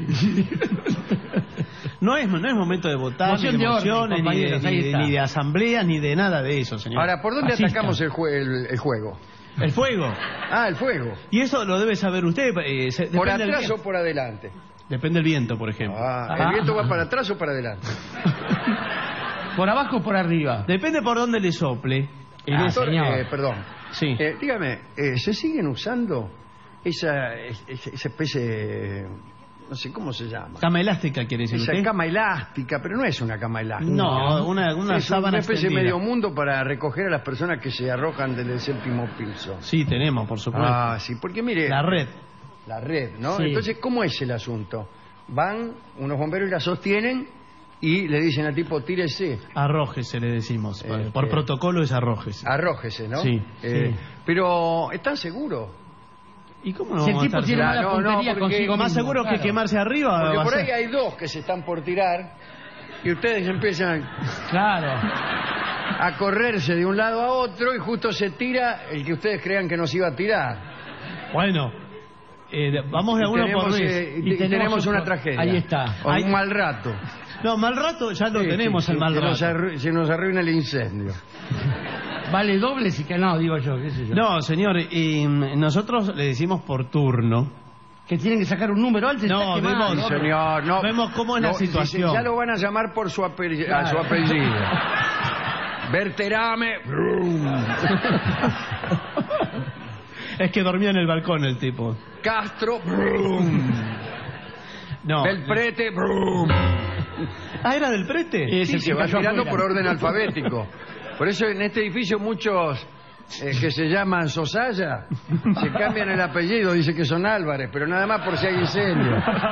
No es, no es momento de votar, Moción ni de de emociones, orden, ni, de, ni, de, ni de asamblea, ni de nada de eso, señor. Ahora, ¿por dónde Fascista. atacamos el, jue el, el juego? ¿El fuego? Ah, el fuego. Y eso lo debe saber usted. Eh, se, ¿Por atrás o por adelante? Depende del viento, por ejemplo. Ah, ¿el viento va para atrás o para adelante? ¿Por abajo o por arriba? Depende por dónde le sople. Ah, doctor, eh, perdón. Sí. Eh, dígame, eh, ¿se siguen usando esa, esa, esa especie de, no sé cómo se llama? Cama elástica, quiere decir Esa usted. cama elástica, pero no es una cama elástica. No, una, una es sábana una especie extendida. de medio mundo para recoger a las personas que se arrojan desde el séptimo piso. Sí, tenemos, por supuesto. Ah, sí, porque mire... La red. La red, ¿no? Sí. Entonces, ¿cómo es el asunto? Van unos bomberos y la sostienen y le dicen al tipo, tírese. Arrójese, le decimos. Eh, por eh, protocolo es arrójese. Arrójese, ¿no? Sí, Eh, sí. Pero, ¿están seguros? ¿Y cómo no Si el vamos a tipo estar tiene seguros? mala No, no, puntería porque consigo Más mismo, seguro claro. que quemarse arriba. Porque va a por ser. ahí hay dos que se están por tirar y ustedes empiezan Claro. a correrse de un lado a otro y justo se tira el que ustedes crean que nos iba a tirar. Bueno, eh, vamos de Y uno tenemos, por vez. eh, y te- tenemos un- una tragedia. Ahí está. O Ahí- un mal rato. No, mal rato ya lo Sí, tenemos sí, el sí, mal se nos rato. arru- se nos arruina el incendio. Vale doble si que no, digo yo, qué sé yo. No, señor, y mm, nosotros le decimos por turno. Que tienen que sacar un número alto. No, está quemado, vemos- Sí, señor, no. Vemos cómo es la No, situación. dice, ya lo van a llamar por su, apellido. Claro. A su apellido. Berterame. Brum. Es que dormía en el balcón el tipo. Castro. Brum. No. Del Prete. Brum. Ah, ¿era del prete? Es Sí, el se que va cayó tirando afuera. por orden alfabético. Por eso en este edificio muchos eh, que se llaman Sosaya se cambian el apellido, dice que son Álvarez, pero nada más por si hay incendio.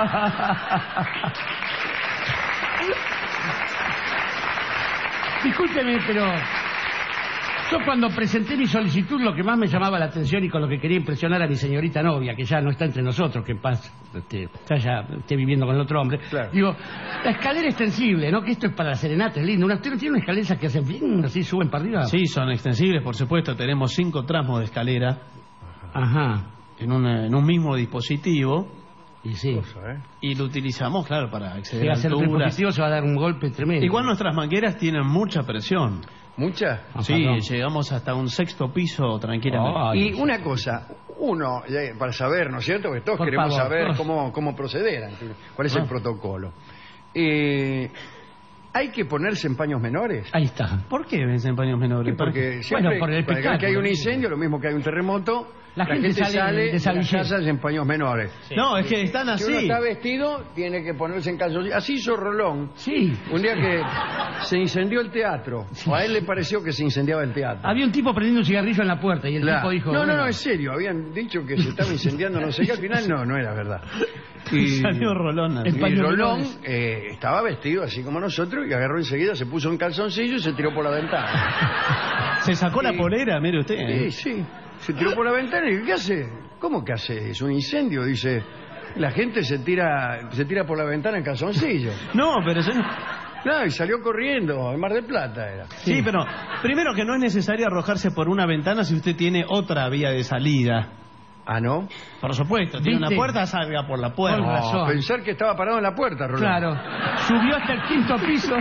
Discúlpeme, pero yo cuando presenté mi solicitud lo que más me llamaba la atención y con lo que quería impresionar a mi señorita novia, que ya no está entre nosotros, que en paz este, está ya esté viviendo con el otro hombre, Claro. digo, la escalera extensible, ¿no? Que esto es para la serenata, es lindo. ¿Usted no tiene una escalera que hacen bien, así suben para arriba? Sí, son extensibles, por supuesto. Tenemos cinco tramos de escalera Ajá. en, una- en un mismo dispositivo Y sí. Cosa, ¿eh? y lo utilizamos, claro, para Si acceder va a a ser otro alturas. dispositivo se va a dar un golpe tremendo. Igual nuestras mangueras tienen mucha presión. ¿Mucha? Ah, Sí, perdón. llegamos hasta un sexto piso tranquilamente. Ay, Y una cosa, uno, eh, para saber, ¿no es cierto? Que todos Por queremos favor. saber cómo, cómo proceder, ante- cuál es el Ah. protocolo. Eh, ¿Hay que ponerse en paños menores? Ahí está. ¿Por qué ves en paños menores? Porque siempre Bueno, por el cada vez que hay espectáculo. un incendio, lo mismo que hay un terremoto, La la, gente gente, sale sale de las desabillé. casas en paños menores. No, es que están Si uno así. está vestido, tiene que ponerse en calzoncillos. Así hizo Rolón. Sí. Un día que se incendió el teatro, o a él le pareció que se incendiaba el teatro. Había un tipo prendiendo un cigarrillo en la puerta y el Claro. tipo dijo... no, no, bueno, no, es serio. Habían dicho que se estaba incendiando no sé qué. Al final no, no era verdad. Y salió Rolón. Y Rolón eh, estaba vestido así como nosotros y agarró enseguida, se puso un calzoncillo y se tiró por la ventana. Se sacó la y, polera, mire usted. ¿eh? Sí, sí. Se tiró por la ventana y ¿qué hace? ¿Cómo que hace? Es un incendio, dice. La gente se tira se tira por la ventana en calzoncillo. No, pero... Se... No, y salió corriendo, en Mar del Plata era. Sí, sí, pero primero que no es necesario arrojarse por una ventana si usted tiene otra vía de salida. ¿Ah, no? Por supuesto, tiene ¿Viste? una puerta, salga por la puerta. Con razón. Pensar que estaba parado en la puerta, Rolón. Claro, subió hasta el quinto piso.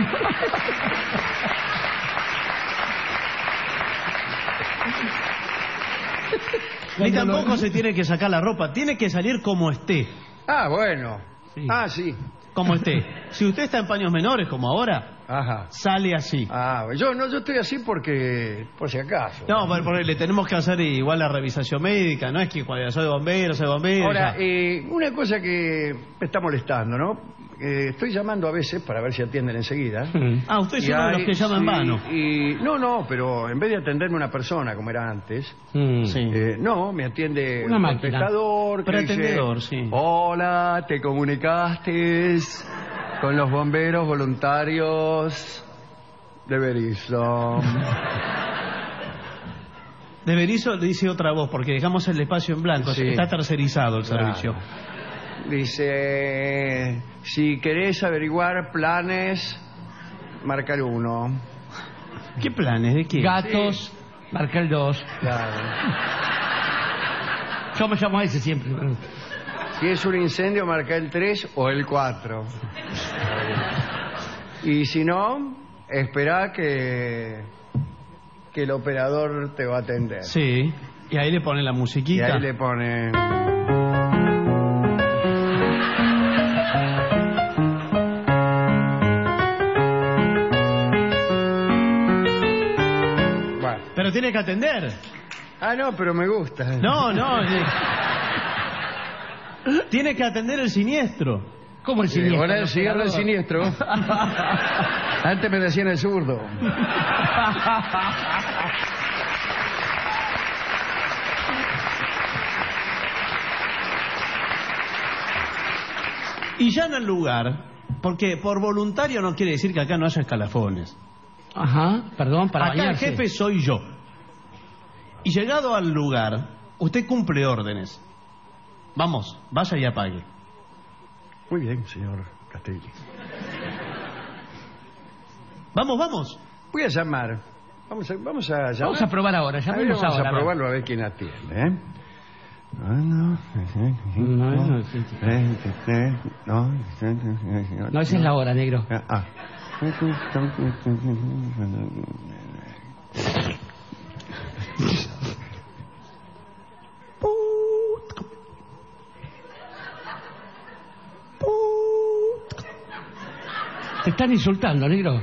Ni tampoco se tiene que sacar la ropa, tiene que salir como esté. Ah, bueno. Sí. Ah, sí. Como esté. Si usted está en paños menores, como ahora, ajá, sale así. Ah, yo no, yo estoy así porque, por si acaso. No, porque le tenemos que hacer igual la revisación médica, no es que cuando soy bombero, soy bombero. Ahora, eh, una cosa que me está molestando, ¿no? Eh, estoy llamando a veces para ver si atienden enseguida. Mm. Ah, usted es uno de los que llama sí, en vano. Y, no, no, pero en vez de atenderme una persona como era antes, mm. sí. eh, no, me atiende una un máquina. contestador que Pretendedor, dice, sí. hola, te comunicaste con los bomberos voluntarios de Berizo. De Berizo le dice otra voz, porque dejamos el espacio en blanco, sí. Está tercerizado el claro. servicio. Dice, si querés averiguar planes, marca el uno. ¿Qué planes? ¿De qué? Gatos, sí. Marca el dos. Claro. Yo me llamo a ese siempre. Si es un incendio, marca el tres o el cuatro. Y si no, espera que, que el operador te va a atender. Sí, y ahí le pone la musiquita. Y ahí le pone... Pero tiene que atender. Ah, no, pero me gusta. No, no. Tiene que atender el siniestro. ¿Cómo el siniestro? Ahora el cigarro el siniestro. Antes me decían el zurdo. Y ya en el lugar, porque por voluntario no quiere decir que acá no haya escalafones. Ajá, perdón, para acá bañarse. El jefe soy yo. Y llegado al lugar, usted cumple órdenes. Vamos, vaya y apague. Muy bien, señor Castelli. Vamos, vamos. Voy a llamar. Vamos a, vamos a llamar. Vamos a probar ahora, llamemos ahora. Vamos a probarlo a ver quién atiende, ¿eh? No, no, esa es la hora, negro. Ah. Te están insultando, negro.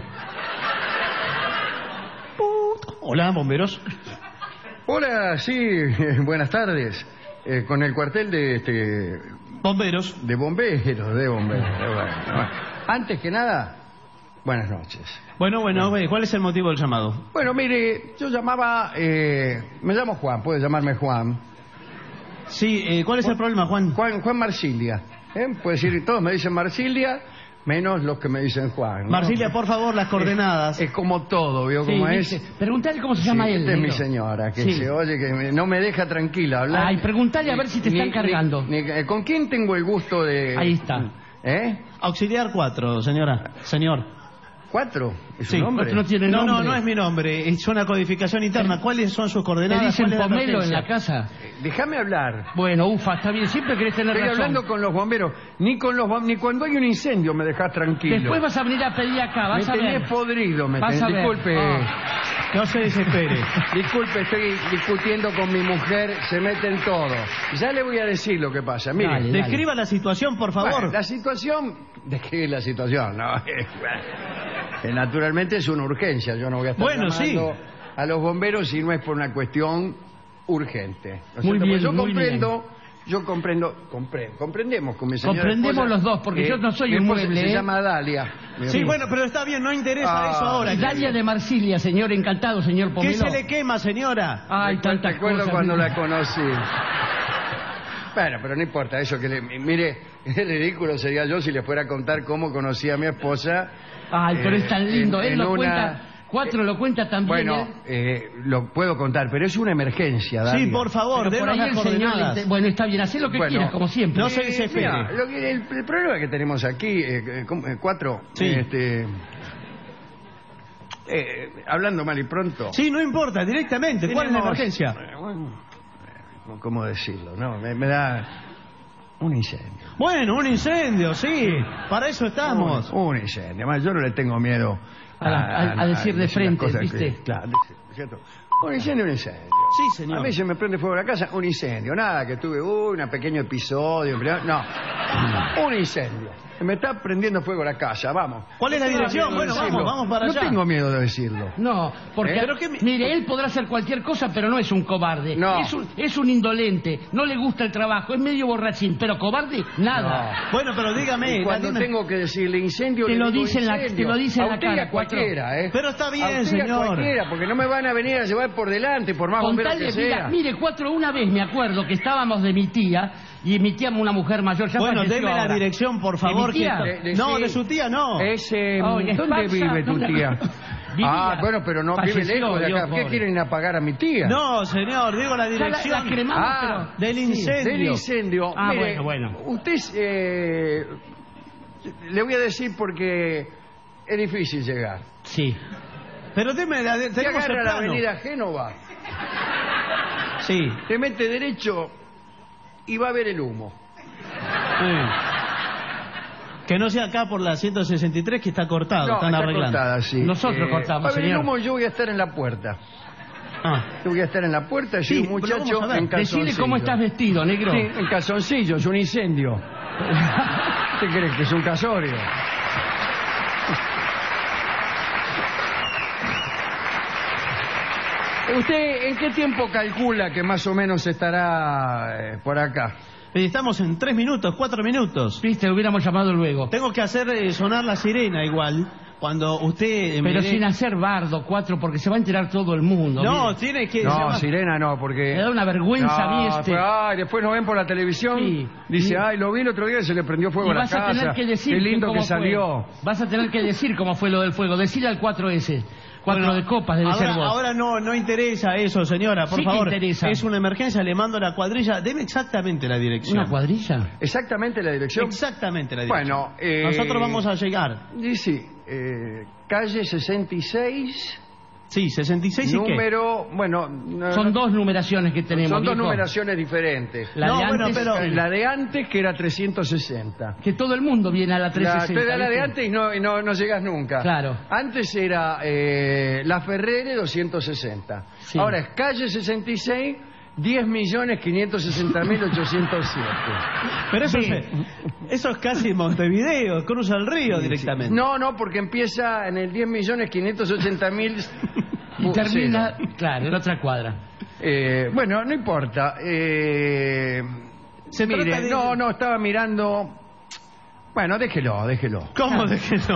Hola, bomberos. Hola, sí, buenas tardes. Eh, con el cuartel de este... Bomberos. De bomberos, de bomberos. Bueno, antes que nada, buenas noches. Bueno, bueno, bueno, ¿cuál es el motivo del llamado? Bueno, mire, yo llamaba... Eh, me llamo Juan, puede llamarme Juan. Sí, eh, ¿cuál es Juan, el problema, Juan? Juan, Juan Marsilia. ¿Eh? Puede decir, todos me dicen Marsilia... Menos los que me dicen Juan, ¿no? Marsilia, por favor, las coordenadas. Es, es como todo, ¿vio sí, cómo dice, es? Preguntale cómo se llama sí, él. Esta es mi señora, que sí. se oye, que me, no me deja tranquila hablar. Ay, preguntale a ver si te ni, están cargando. Ni, ni, ¿Con quién tengo el gusto de...? Ahí está. ¿Eh? Auxiliar cuatro, señora. Señor. ¿Cuatro? ¿Es sí. su nombre? No, tiene no, nombre. no, no es mi nombre. Es una codificación interna. ¿Cuáles son sus coordenadas? ¿Te dicen pomelo en la casa? Eh, déjame hablar. Bueno, ufa, está bien. Siempre querés tener Estoy razón. hablando con los bomberos. Ni con los ni cuando hay un incendio me dejás tranquilo. Después vas a venir a pedir acá, vas me a ver. Me tenés podrido, me vas tenés. A ver. Disculpe. Oh. No se desespere. Disculpe, estoy discutiendo con mi mujer, se meten todos. Ya le voy a decir lo que pasa. Mire, dale, dale. Describa la situación, por favor. Bueno, la situación... ¿Describe la situación? No. Eh, naturalmente es una urgencia. Yo no voy a estar bueno, llamando sí. a los bomberos si no es por una cuestión urgente. ¿No muy bien, yo muy comprendo... bien. Yo comprendo, comprendo, comprendemos con mi señora Comprendemos esposa, los dos, porque eh, yo no soy un mueble. Se ¿eh? llama Dalia. Sí, amigo. Bueno, pero está bien, no interesa ah, eso ahora. Dalia de Marsilia, señor, encantado, señor Pomelo. ¿Qué se le quema, señora? Ay, tantas cosas. Recuerdo cuando la conocí. Bueno, pero no importa eso que le... Mire, es ridículo sería yo si le fuera a contar cómo conocí a mi esposa. Ay, pero eh, es tan lindo. En, Él en lo una... cuenta... Cuatro lo cuenta también. Bueno, eh, lo puedo contar, pero es una emergencia, Dalia. Sí, por favor, por ahí el señor le... Bueno, está bien, haz lo que bueno, quieras, como siempre. No se desespere. Mira, lo que, el, el problema que tenemos aquí, eh, eh, cuatro, sí. este... Eh, hablando mal y pronto. Sí, no importa, directamente. ¿Cuál tenemos, es la emergencia? Eh, bueno, ¿cómo decirlo? No, me, me da un incendio. Bueno, un incendio, sí. Para eso estamos. Un, un incendio. Además, yo no le tengo miedo a, a, a, a decir a, de frente, ¿viste? Que, claro, ¿cierto? Un incendio, un incendio. Sí, señor. A mí se me prende fuego la casa, un incendio. Nada, que tuve uh, un pequeño episodio. No, un incendio. Me está prendiendo fuego la casa, vamos. ¿Cuál es la dirección? Bueno, vamos, vamos para allá. No tengo miedo de decirlo. No, porque, ¿Eh? que, mire, él podrá hacer cualquier cosa, pero no es un cobarde. No. Es un, es un indolente, no le gusta el trabajo, es medio borrachín, pero cobarde, nada. No. Bueno, pero dígame. Y cuando dígame... tengo que decirle incendio, te le lo digo dice incendio. La, te lo dice en la cara. A cualquiera, ¿eh? Pero está bien, a usted señor. A cualquiera, porque no me van a venir a llevar por delante, por más bombero que sea. Mira, mire, cuatro, una vez me acuerdo que estábamos de mi tía... Y mi tía, una mujer mayor, ya bueno, deme ahora. la dirección, por favor. ¿De mi tía? Que... De, de, no, sí. de su tía no. Es, eh, oh, ¿Dónde vive tu tía? Ah, bueno, pero no vive lejos de acá. ¿Qué quieren apagar a mi tía? No, señor, digo la dirección. La, la cremamos, ah, pero... Del incendio. Sí, del incendio. Ah, Mire, bueno, bueno. Usted, eh, le voy a decir porque es difícil llegar. Sí. Pero deme la... Te agarra la avenida Génova. Sí. Te mete derecho y va a ver el humo. Sí. Que no sea acá por la ciento sesenta y tres que está cortado, no, están está arreglando. Cortada, sí. Nosotros eh, cortamos, va a ver señor. el humo, yo voy a estar en la puerta. Ah. Yo voy a estar en la puerta, yo sí, un muchacho en calzoncillos. Decile cómo estás vestido, negro. Sí, en calzoncillos, un incendio. ¿Qué crees, que es un casorio? ¿Usted en qué tiempo calcula que más o menos estará eh, por acá? Estamos en tres minutos, cuatro minutos. Viste, hubiéramos llamado luego. Tengo que hacer eh, sonar la sirena igual. Cuando usted... Eh, Pero me... sin hacer bardo, cuatro, porque se va a enterar todo el mundo. No, mire. tiene que... No, llamar... sirena no, porque... Me da una vergüenza no, a mí este... Pues, ay, después lo ven por la televisión, sí. Dice, y... ay, lo vi el otro día y se le prendió fuego a la casa. Vas a tener que decir qué lindo que, que fue. salió. Vas a tener que decir cómo fue lo del fuego. Decirle al cuatro ese. Cuatro bueno, de copas debe ahora, ser vos. Ahora no, no interesa eso, señora, por sí favor. Que interesa. Es una emergencia, le mando la cuadrilla. Deme exactamente la dirección. ¿Una cuadrilla? ¿Exactamente la dirección? Exactamente la dirección. Bueno, eh... nosotros vamos a llegar. Y sí, eh, calle sesenta y seis... Sí, sesenta y seis número, y qué? bueno... Son dos numeraciones que tenemos. Son dos viejo. numeraciones diferentes. La, no, de bueno, antes, pero... la de antes, que era trescientos sesenta. Que todo el mundo viene a la trescientos sesenta. La, la de antes y no, y no, no llegas nunca. Claro. Antes era eh, La Ferrere doscientos sesenta. Sí. Ahora es calle sesenta y seis... diez millones quinientos sesenta mil ochocientos siete. Pero eso, sí. es, eso es casi Montevideo, cruza el río sí, directamente. Sí. No, no, porque empieza en el diez millones quinientos ochenta mil y termina, claro, en otra cuadra. Eh, bueno, no importa. Eh, Se mire, de... no, no, estaba mirando... Bueno, déjelo, déjelo. ¿Cómo déjelo?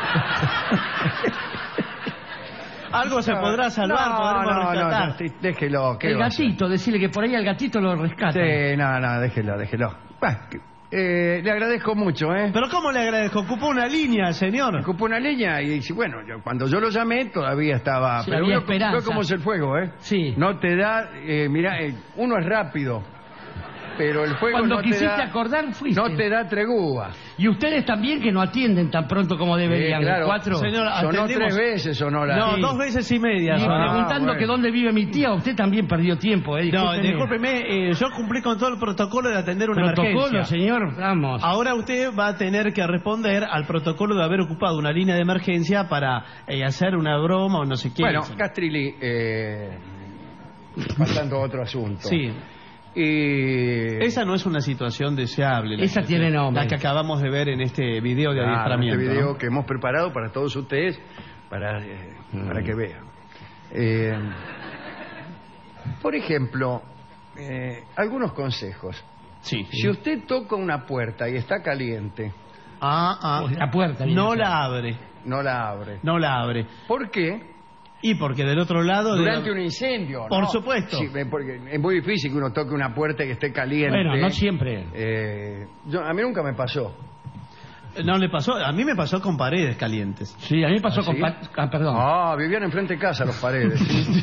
Algo se podrá salvar, no, podremos no, rescatar. No, no, déjelo. El gatito, decirle que por ahí al gatito lo rescata. Sí, no, no, déjelo, déjelo. Bueno, eh, le agradezco mucho, ¿eh? ¿Pero cómo le agradezco? Ocupó una línea, señor. Ocupó una línea y, bueno, yo, cuando yo lo llamé todavía estaba... Sí, pero había uno, esperanza. Fue como es el fuego, ¿eh? Sí. No te da... Eh, mira, eh, uno es rápido, pero el fuego Cuando no quisiste te da, acordar, fuiste. No te da tregua. Y ustedes también que no atienden tan pronto como deberían. Sí, claro. Cuatro. Señor, sonó tres veces, sonó la... No, sí. dos veces y media. Y ah, preguntando bueno. que dónde vive mi tía, usted también perdió tiempo. Eh. No, discúlpeme, eh, yo cumplí con todo el protocolo de atender una protocolo, emergencia. Señor, vamos. Ahora usted va a tener que responder al protocolo de haber ocupado una línea de emergencia para eh, hacer una broma o no sé qué. Bueno, Castrilli, eh, pasando a otro asunto. Sí. Y... Esa no es una situación deseable. Esa que, tiene nombre. La que acabamos de ver en este video de adiestramiento. Este video ¿no? que hemos preparado para todos ustedes, para, eh, mm. para que vean. Eh, por ejemplo, eh, algunos consejos. Sí. Si usted toca una puerta y está caliente... Ah, ah. La puerta. No la abre. No la abre. No la abre. ¿Por qué? Y porque del otro lado... Durante de... un incendio, ¿no? Por supuesto. Sí, porque es muy difícil que uno toque una puerta que esté caliente. Bueno, no siempre. Eh, yo, a mí nunca me pasó. No le pasó, a mí me pasó con paredes calientes. Sí, a mí me pasó ¿Ah, con... sí? Pa... Ah, perdón. Ah, vivían enfrente de casa los Paredes.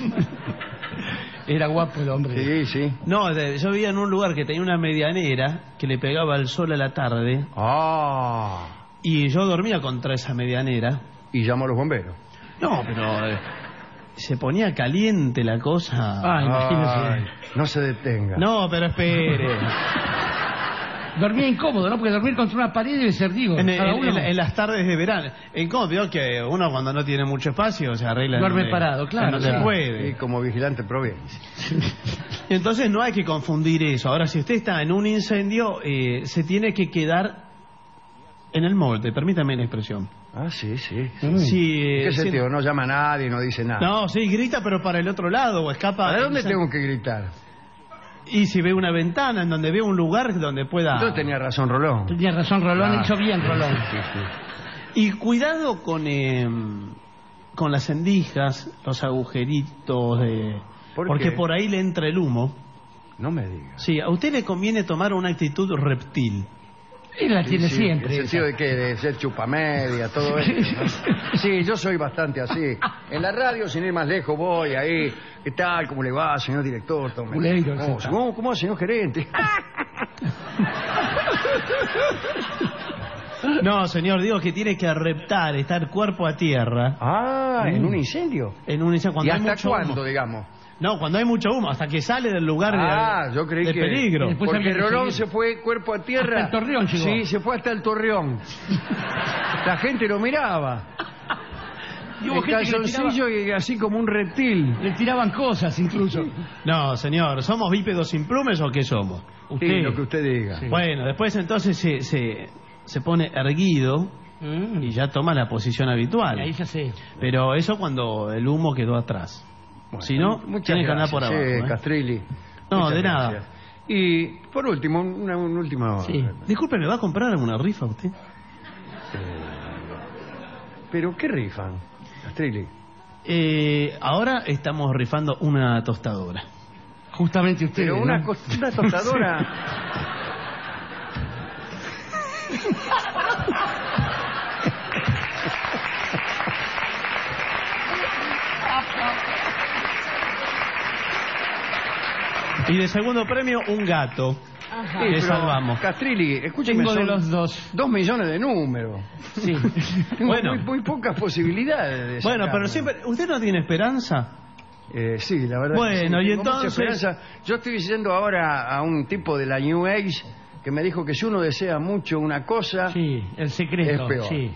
Era guapo el hombre. Sí, sí. No, de, yo vivía en un lugar que tenía una medianera que le pegaba el sol a la tarde. Ah. Y yo dormía contra esa medianera. Y llamó a los bomberos. No, pero eh, se ponía caliente la cosa. Ah, imagínese. Ay, no se detenga. No, pero espere. Dormía incómodo, ¿no? Porque dormir contra una pared debe ser, digo, En, cada en- uno en- en las tardes de verano. En cómo veo que uno cuando no tiene mucho espacio se arregla. Duerme donde- parado, claro, donde sí. puede. Y como vigilante Providencia. Y entonces no hay que confundir eso. Ahora, si usted está en un incendio, eh, se tiene que quedar en el molde, permítame la expresión. Ah, sí, sí. Sí, ¿En eh, qué sí. sentido? No llama a nadie, no dice nada. No, sí, grita, pero para el otro lado, o escapa. ¿A dónde tengo que gritar? Y si ve una ventana, en donde ve un lugar donde pueda... Entonces tenía razón Rolón. Tenía razón Rolón, Claro. hizo bien Rolón. Sí, sí. Y cuidado con eh, con las endijas, los agujeritos, de... ¿Por porque qué? por ahí le entra el humo. No me diga. Sí, a usted le conviene tomar una actitud reptil. Él la Sí, tiene sí, siempre. ¿En el sentido esa. de que de ser chupamedia, todo eso? ¿no? Sí, yo soy bastante así. En la radio, sin ir más lejos, voy ahí. ¿Qué tal? ¿Cómo le va, señor director? Tome- Muleiro, ¿Cómo, etcétera. ¿Cómo, cómo, señor gerente? No, señor, digo que tiene que reptar, estar cuerpo a tierra. Ah, ¿en un incendio? En un incendio, cuando ¿Y hay hasta mucho cuándo, humo. digamos? No, cuando hay mucho humo, hasta que sale del lugar de, Ah, yo creí de que... peligro. Después Porque había que Rolón seguir. se fue cuerpo a tierra. Hasta el Torreón llegó. Sí, se fue hasta el Torreón. La gente lo miraba. Y hubo El gente que le calzoncillo y así como un reptil. Le tiraban cosas incluso. No, señor, ¿somos bípedos sin plumes o qué somos? Sí, lo que usted diga. Bueno, después entonces se, se, se pone erguido Mm. y ya toma la posición habitual. Y ahí ya sé. Pero eso cuando el humo quedó atrás. Bueno, Si no, muchas tiene que andar gracias, por abajo. eh, ¿eh? Castrilli. No, Muchas de nada. gracias. Y por último, una, una última... Sí. Disculpe, ¿me va a comprar alguna rifa usted? ¿Pero qué rifan, Castrilli? Eh, ahora estamos rifando una tostadora. Justamente usted. Pero una, ¿no? cos- una tostadora... Y de segundo premio, un gato. Sí, Que pero, salvamos. Castrilli, escúcheme, Tengo de son los dos. dos millones de números. Sí. Tengo Bueno. muy, muy pocas posibilidades de Bueno, sacarlo. pero siempre... ¿Usted no tiene esperanza? Eh, sí, la verdad. Bueno, que sí, y tengo mucha entonces- esperanza. Yo estoy yendo ahora a un tipo de la New Age que me dijo que si uno desea mucho una cosa, Sí, el secreto. Es peor. Sí.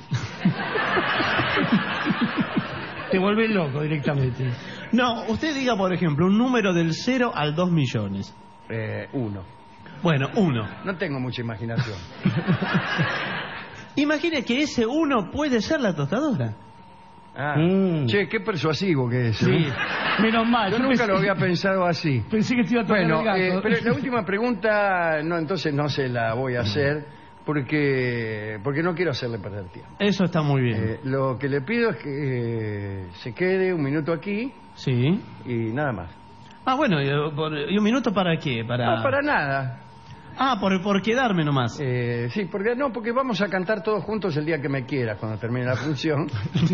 Te vuelve loco directamente. No, usted diga, por ejemplo, un número del cero al dos millones. eh, uno. Bueno, uno. No tengo mucha imaginación. Imagine que ese uno puede ser la tostadora. Ah, Mm. Che, qué persuasivo que es. Sí. ¿eh? Menos mal. Yo yo nunca pensé- lo había pensado así. Pensé que te iba a tocar Bueno, el gato. eh, pero la última pregunta, no, entonces no se la voy a hacer porque porque no quiero hacerle perder tiempo. Eso está muy bien. Eh, lo que le pido es que eh, se quede un minuto aquí Sí. y nada más. Ah, bueno, ¿y, por- y un minuto para qué? Para... No, para nada. Ah, por, por quedarme nomás. Eh, sí, porque no, porque vamos a cantar todos juntos el día que me quieras cuando termine la función.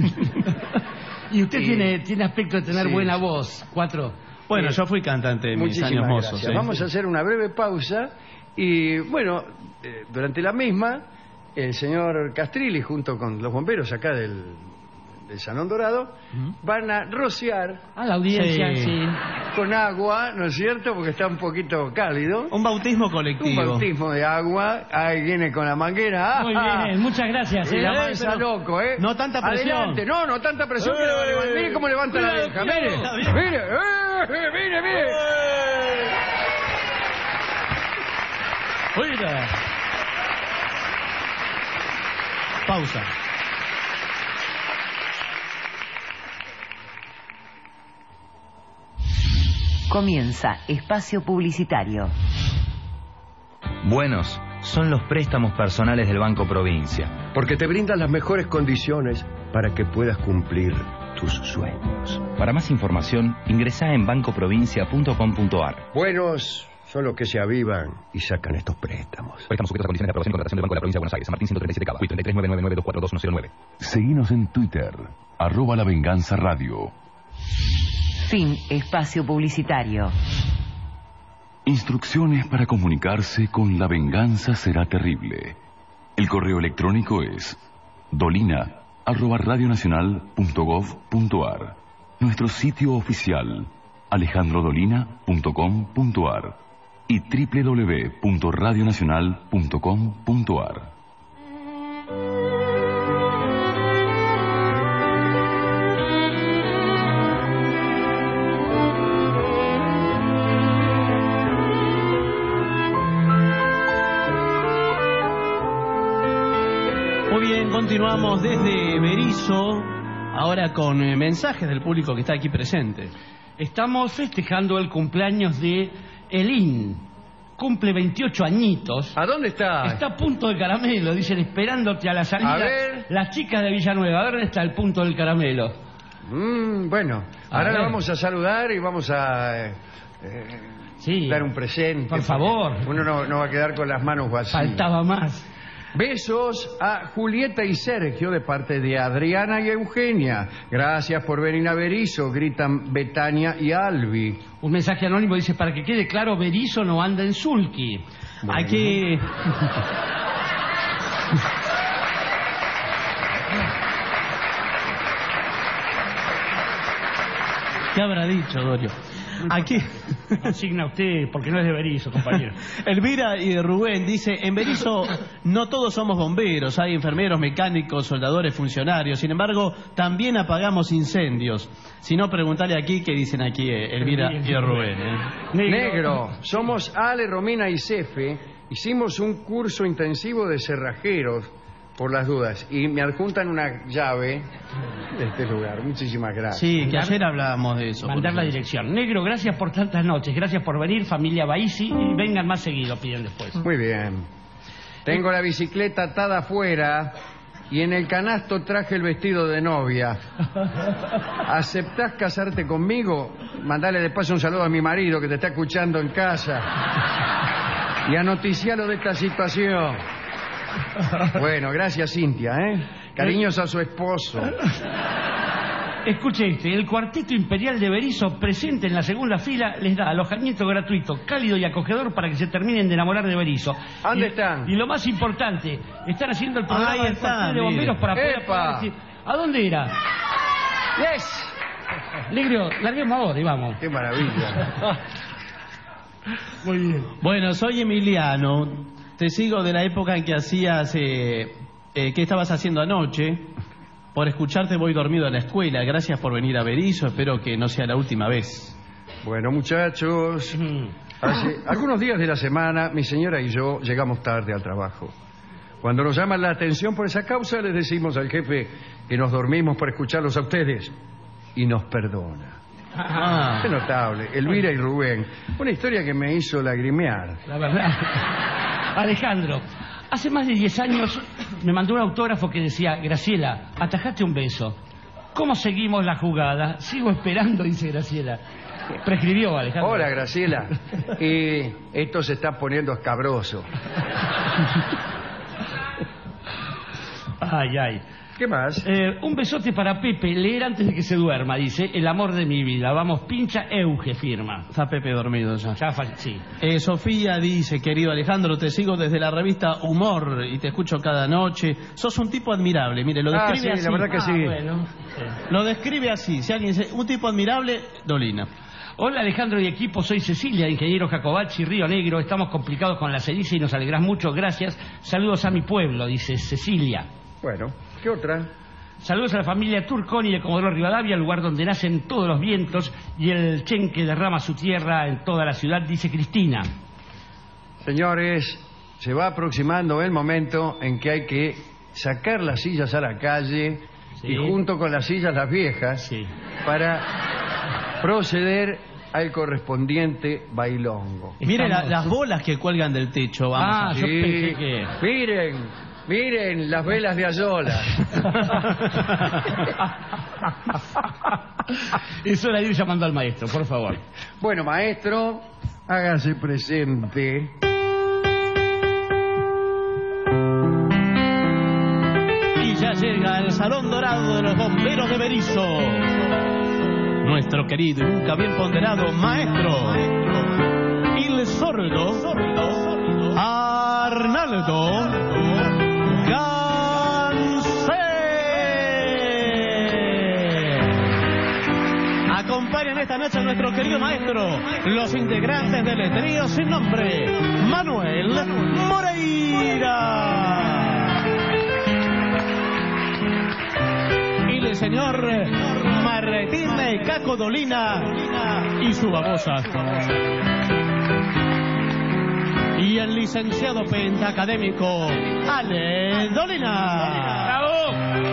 Y usted y- tiene, tiene aspecto de tener Sí. buena voz. Cuatro. Bueno, eh, yo fui cantante de mis Muchísimas años mozos. gracias. ¿eh? Vamos a hacer una breve pausa y bueno, eh, durante la misma el señor Castrilli junto con los bomberos acá del, del Salón Dorado van a rociar A la audiencia, Sí. sí. con agua, ¿no es cierto? Porque está un poquito cálido. Un bautismo Un colectivo. bautismo de agua. Ahí viene con la manguera. Muy ¡Ah! bien, muchas gracias. Y la eh. mansa pero loco, ¿eh? no tanta presión. Adelante, no, no tanta presión que la va a levantar. Mire cómo levanta la vieja, mire. Mire, eh, mire, mire. Oiga. Pausa. Comienza Espacio Publicitario. Buenos son los préstamos personales del Banco Provincia. Porque te brindan las mejores condiciones para que puedas cumplir tus sueños. Para más información, ingresá en banco provincia punto com punto ar. Buenos son los que se avivan y sacan estos préstamos. Préstamos sujetos a condiciones de aprobación y contratación del Banco de la Provincia de Buenos Aires. San Martín ciento treinta y siete Cava. treinta y tres nueve nueve nueve dos cuatro dos uno cero nueve. Seguinos en Twitter, arroba La Venganza Radio. Fin espacio publicitario. Instrucciones para comunicarse con La Venganza Será Terrible. El correo electrónico es dolina arroba radionacional punto gov punto ar. Nuestro sitio oficial alejandro dolina punto com punto ar y doble u doble u doble u punto radionacional punto com punto ar. Muy bien, continuamos desde Berisso, ahora con eh, mensajes del público que está aquí presente. Estamos festejando el cumpleaños de Elín. Cumple veintiocho añitos. ¿A dónde está? Está a punto del caramelo, dicen, esperándote a la salida. A ver. Las chicas de Villanueva, a ver dónde está el punto del caramelo. Mm, bueno, A ahora ver. la vamos a saludar y vamos a eh, eh, Sí. dar un presente. Por favor. Uno no, no va a quedar con las manos vacías. Faltaba más. Besos a Julieta y Sergio de parte de Adriana y Eugenia. Gracias por venir a Berisso, gritan Betania y Albi. Un mensaje anónimo dice, para que quede claro, Berisso no anda en sulky. Bueno. Hay que... ¿Qué habrá dicho, Dorio? Aquí... Asigna usted, porque no es de Berisso, compañero. Elvira y Rubén dice, en Berisso no todos somos bomberos, hay enfermeros, mecánicos, soldadores, funcionarios. Sin embargo, también apagamos incendios. Si no, preguntale aquí qué dicen aquí eh, Elvira y Rubén. ¿eh? Negro. Negro, somos Ale, Romina y Cefe. Hicimos un curso intensivo de cerrajeros, por las dudas, y me adjuntan una llave de este lugar. Muchísimas gracias. Sí, que ayer hablábamos de eso. Mandar la dirección. Negro, gracias por tantas noches, gracias por venir, familia Baisi, y vengan más seguido, piden después. Muy bien. Tengo la bicicleta atada afuera y en el canasto traje el vestido de novia. ¿Aceptás casarte conmigo? Mandale de paso un saludo a mi marido que te está escuchando en casa. Y anoticialo de esta situación. Bueno, gracias, Cintia, ¿eh? Cariños a su esposo. Escuche este, el Cuarteto Imperial de Berisso, presente en la segunda fila, les da alojamiento gratuito, cálido y acogedor para que se terminen de enamorar de Berisso. ¿Dónde y, están? Y lo más importante, están haciendo el programa Ahí del está, cuartel de bomberos mire. para poder, ¡Epa! poder decir, ¿a dónde era? ¡Yes! Negro, larguemos ahora y vamos. ¡Qué maravilla! Muy bien. Bueno, soy Emiliano. Te sigo de la época en que hacías... Eh, eh, ¿Qué estabas haciendo anoche? Por escucharte voy dormido a la escuela. Gracias por venir a Berisso. Espero que no sea la última vez. Bueno, muchachos, hace algunos días de la semana mi señora y yo llegamos tarde al trabajo. Cuando nos llaman la atención por esa causa, les decimos al jefe que nos dormimos por escucharlos a ustedes y nos perdona. Ah. Qué notable. Elvira y Rubén. Una historia que me hizo lagrimear. La verdad. Alejandro, hace más de diez años me mandó un autógrafo que decía, Graciela, atajate un beso. ¿Cómo seguimos la jugada? Sigo esperando, dice Graciela. Prescribió, Alejandro. Hola, Graciela. Y esto se está poniendo escabroso. Ay, ay. ¿Qué más? Eh, un besote para Pepe, leer antes de que se duerma, dice, el amor de mi vida. Vamos, pincha, Euge, firma. Está Pepe dormido ya. Ya fa- sí. Eh, Sofía dice, querido Alejandro, te sigo desde la revista Humor y te escucho cada noche. Sos un tipo admirable, mire, lo Ah, describe sí, así. la verdad que Ah, sí. bueno. Sí. Lo describe así. Si alguien dice, un tipo admirable, Dolina. Hola Alejandro y equipo, soy Cecilia, ingeniero Jacobacci, Río Negro. Estamos complicados con la ceniza y nos alegrás mucho, gracias. Saludos a mi pueblo, dice Cecilia. Bueno, ¿qué otra? Saludos a la familia Turconi de Comodoro Rivadavia, el lugar donde nacen todos los vientos y el chenque derrama su tierra en toda la ciudad, dice Cristina. Señores, se va aproximando el momento en que hay que sacar las sillas a la calle Sí. y junto con las sillas las viejas Sí. para proceder al correspondiente bailongo. Miren la, las bolas que cuelgan del techo. Vamos ah, a sí. Que... Miren, miren las velas de Ayola. Eso era ir llamando al maestro, por favor. Bueno, maestro, hágase presente. Y ya llega al Salón Dorado de los Bomberos de Berisso nuestro querido y nunca bien ponderado maestro, el sordo Arnaldo Gansé. Acompañan esta noche a nuestro querido maestro los integrantes del trío sin nombre, Manuel Moreira y el señor Martín Caco Dolina y su babosa. Y el licenciado pentacadémico Ale Dolina. ¡Bravo!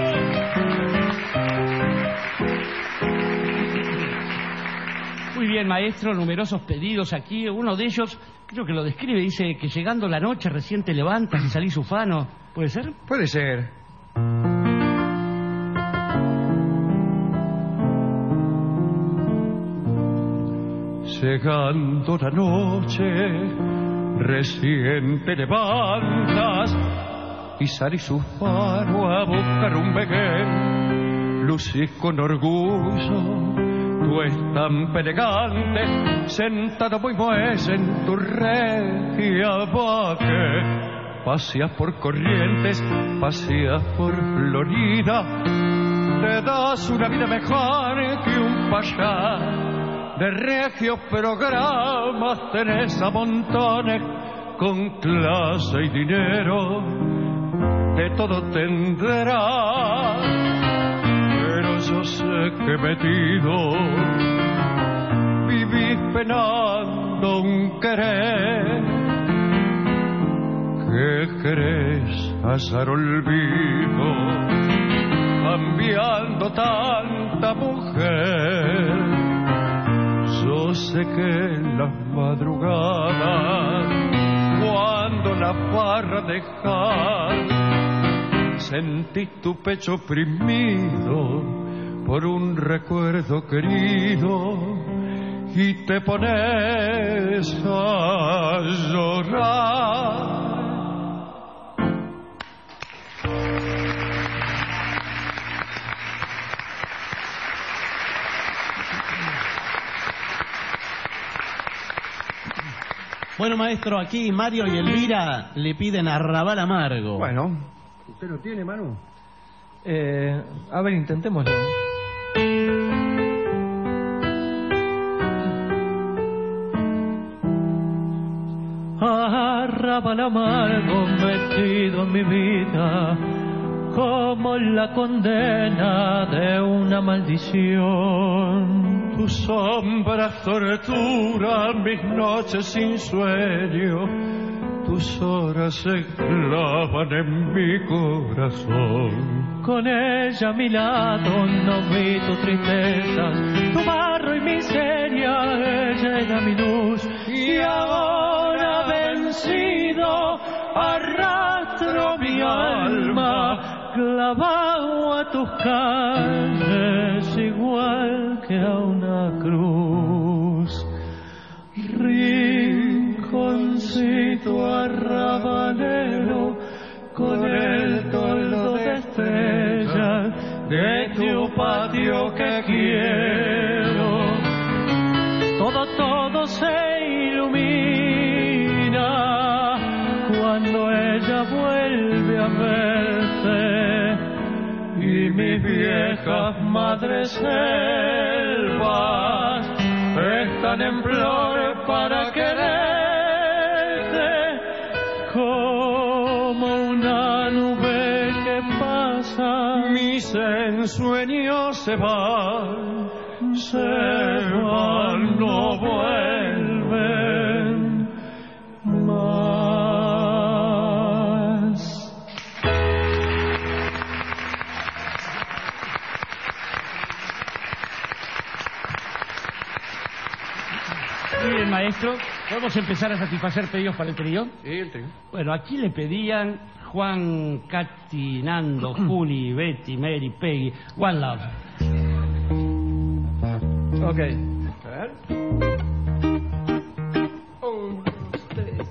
Muy bien, maestro, numerosos pedidos aquí. Uno de ellos, creo que lo describe, dice que llegando la noche recién te levantas y salís ufano. ¿Puede ser? Puede ser. Llegando la noche, recién te levantas y salís ufano a buscar un veguén. Lucís con orgullo tu estampa elegante, sentado muy muelle en tu regia baque. Paseas por Corrientes, paseas por Florida, te das una vida mejor que un payá. De regios programas tenés a montones, con clase y dinero de todo tendrás. Pero yo sé que metido vivís penando un querer. ¿Qué querés hallar olvido cambiando tanta mujer? Yo sé que en las madrugadas, cuando la farra dejas, sentís tu pecho oprimido por un recuerdo querido y te pones a llorar. Bueno, maestro, aquí Mario y Elvira le piden arrabal amargo. Bueno, ¿usted lo tiene, Manu? Eh, a ver, intentémoslo. Arrabal amargo metido en mi vida, como la condena de una maldición. Tu sombra tortura mis noches sin sueño, tus horas se clavan en mi corazón. Con ella a mi lado no vi tu tristeza, tu barro y miseria, ella era mi luz. Y ahora vencido arrastro mi alma, clavado a tus calles, igual que a una cruz. Rinconcito arrabalero, con el toldo de estrellas de tu patio que quiero. Todo, todo se ilumina cuando ella vuelve a verte, y mis viejas madres selvas están en flor para quererte, como una nube que pasa. Mis ensueños se van, se van, no vuelven más. maestro, ¿podemos empezar a satisfacer pedidos para el trío? Sí, el trío. Bueno, aquí le pedían Juan, Katy, Nando, Juli, Betty, Mary, Peggy, One Love. Ok. A ver. Un, dos, tres.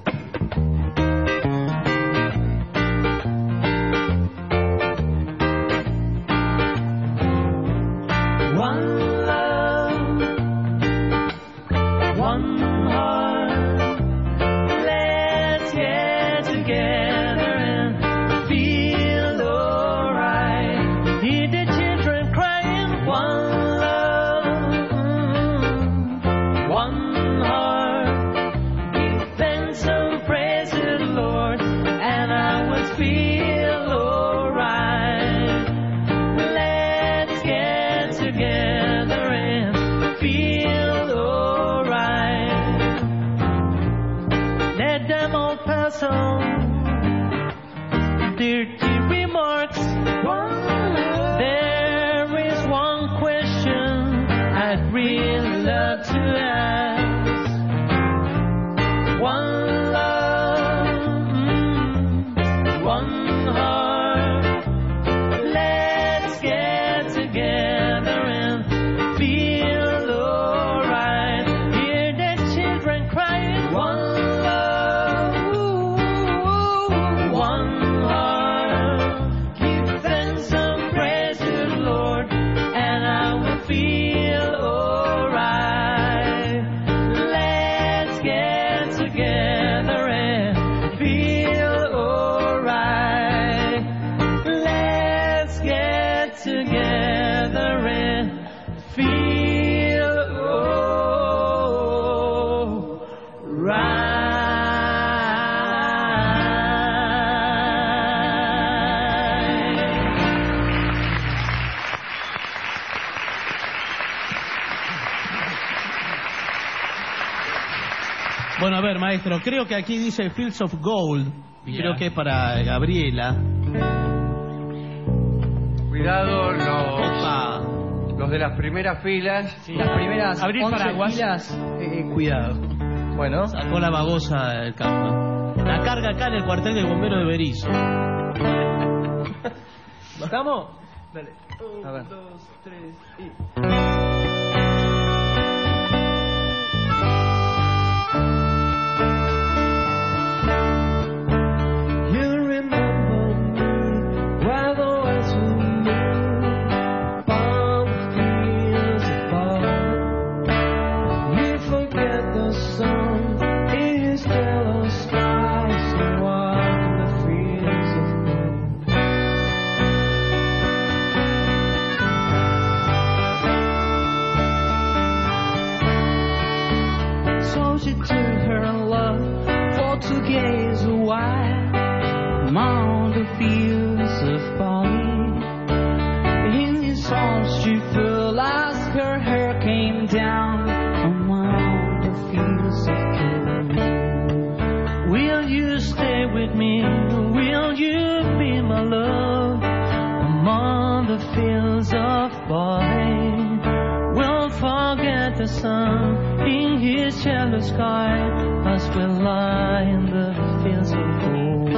One love, one heart. Let's get together and feel alright. Hear the children crying. One love, mm, one heart. Give thanks and praise to the Lord, and I will feel alright. Let's get together and feel alright. Let them all pass on dirty remarks. There is one question I'd really love to ask. One love, mm, one heart. Let's get together and feel alright. Hear the children crying. One love, ooh, one heart. Give thanks and praise to the Lord, and I will feel alright. Let's get together and feel alright. Let's get together and feel Bueno, a ver, maestro, creo que aquí dice Fields of Gold. Y Yeah. creo que es para Gabriela. Cuidado los, Opa. los de las primeras filas. Sí. Las primeras Abrir once paraguas. filas, eh, cuidado. Bueno, Sacó la babosa del campo. La carga acá en el cuartel del bombero de Berizo. ¿estamos? Dale. A ver. Dos, tres y... You remember me, where the west wind blew, upon the fields of fall. You forget the sun, it is still a sky, so walk in the fields of gold. So she took her love for to gaze a while among the fields of barley. In his arms she fell as her hair came down among the fields of gold. Will you stay with me? Will you be my love among the fields of barley? We'll forget the sun in his yellow sky as we lie in the fields of gold.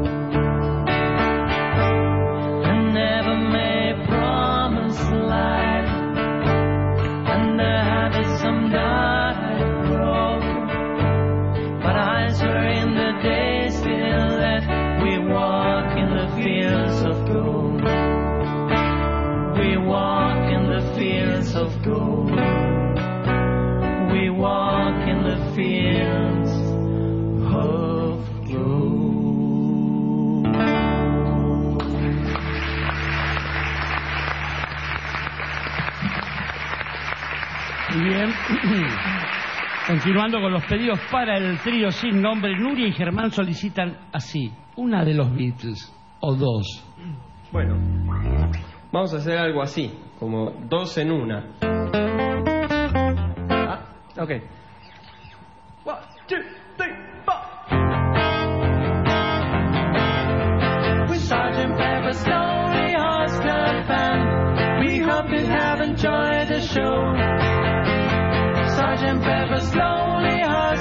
I never may promise life, and the habits someday grow. But I swear in the days still left, we walk in the fields of gold. We walk in the fields of gold. We walk in the fields of gold. Muy bien. Continuando con los pedidos para el trío sin nombre, Nuria y Germán solicitan así, una de los Beatles, o dos. Bueno, vamos a hacer algo así, como dos en una. Ah, ok. One, two, three, four. With Sergeant Pepper's Lonely Hearts Club Band, we hope you have enjoyed the show. Sergeant Pepper's Lonely Hearts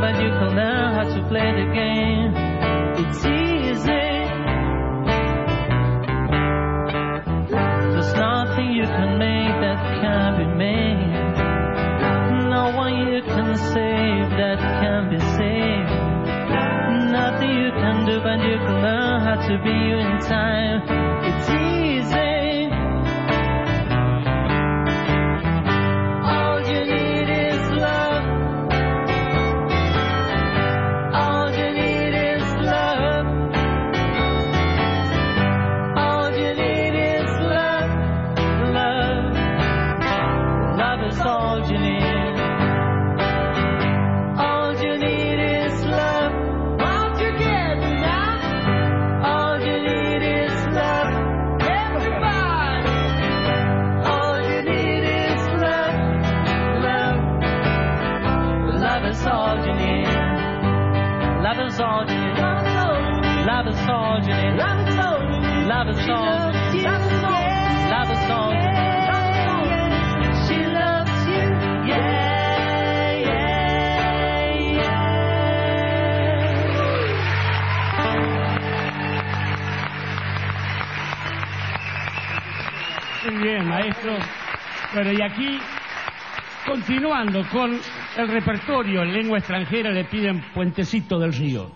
but you can learn how to play the game. It's easy. There's nothing you can make that can't be made. No one you can save that can be saved. Nothing you can do, but you can learn how to be you in time. It's easy. All you need is love. All you need is love. All you need is love. Love. Love is all you need. Love is all you need. Love is all you need. Love is all you need. Love is all you need. Love is all you need. She loves you. Yeah, yeah, yeah. Muy bien, maestro. Bueno, y aquí, continuando con el repertorio en lengua extranjera, le piden Puentecito del Río.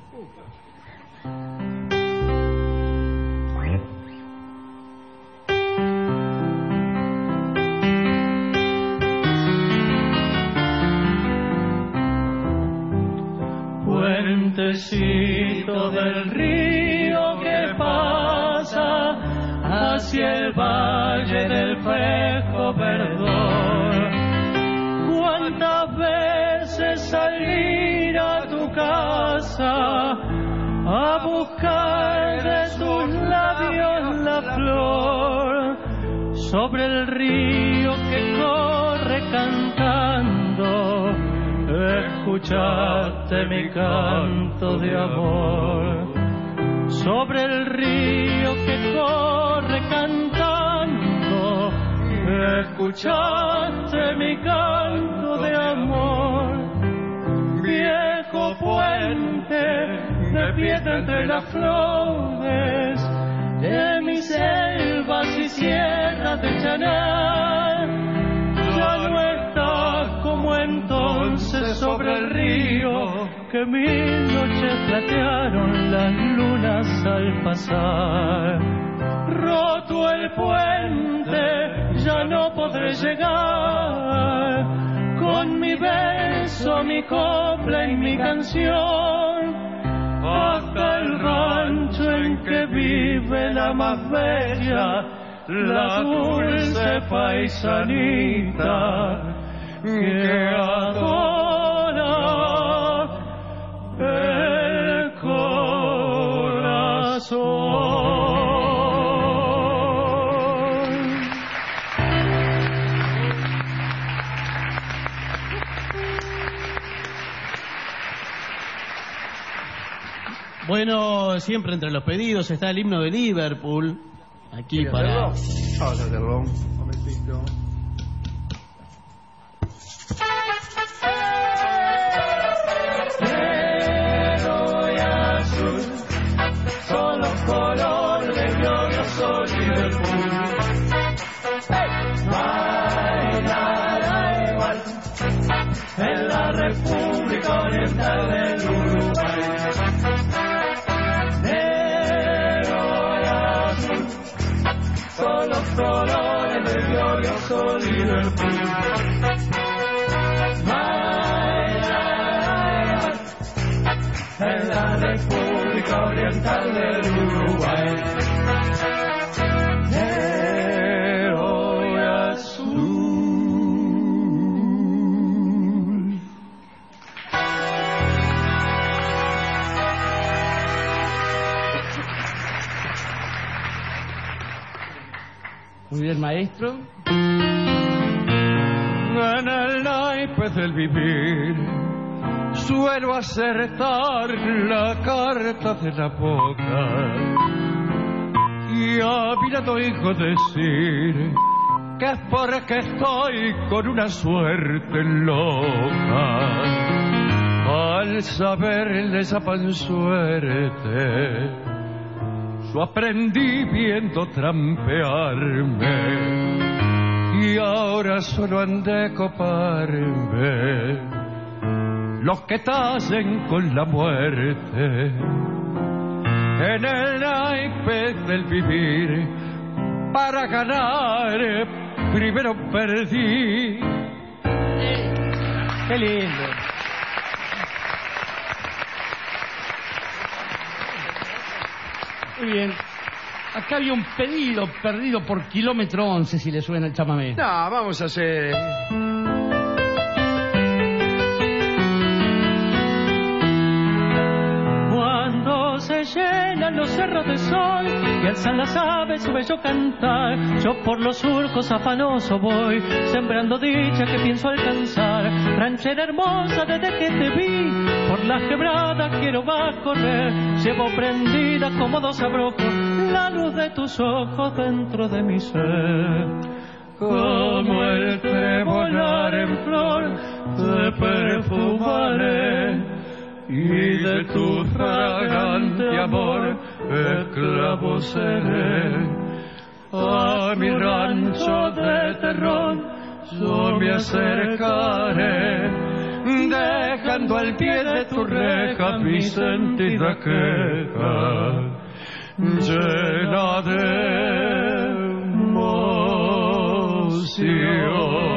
Puentecito del río que pasa hacia el valle del Fejo Verdor. ¿Cuántas veces salir a tu casa a buscar de tus labios la flor? Sobre el río que corre cantando, escuchaste mi canto de amor. Sobre el río que corre cantando, escuchaste mi canto de amor. Viejo puente de piedra entre las flores de mis selvas y sierras de Chañar, ya no estás como entonces sobre el río que mil noches platearon las lunas al pasar. Roto el puente, ya no podré llegar con mi beso, mi copla y mi canción hasta el rancho en que vive la más bella, la dulce paisanita que adora el corazón. Bueno, siempre entre los pedidos está el himno de Liverpool. Aquí para... Vamos a hacerlo. Un momentito. Negro y azul son los colores del glorioso Liverpool. Bailará igual en la República Oriental del Uruguay. Son los colores del glorioso Liverpool. Bailar en la República Oriental del Uruguay. Negro y azul. Muy bien, maestro. En el naipe del vivir suelo acertar la carta de la boca y a mirando hijo decir que es porque estoy con una suerte loca. Al saber de esa pansuerte, yo aprendí viendo trampearme y ahora solo han de coparme los que tacen con la muerte. En el naipe del vivir, para ganar, primero perdí. Qué lindo. Muy bien. Acá había un pedido perdido por kilómetro once, si le suena el chamamé. No, vamos a hacer... Cuando se llenan los cerros de sol y alzan las aves su bello cantar, yo por los surcos afanoso voy, sembrando dicha que pienso alcanzar. Ranchera hermosa, desde que te vi, por las quebradas quiero va a correr. Llevo prendida como dos abrojos la luz de tus ojos dentro de mi ser. Como el trebolar en flor te perfumaré, y de tu fragante amor esclavo seré. A mi rancho de terror yo me acercaré, dejando al pie de tu reja mi sentida queja, llena de emoción.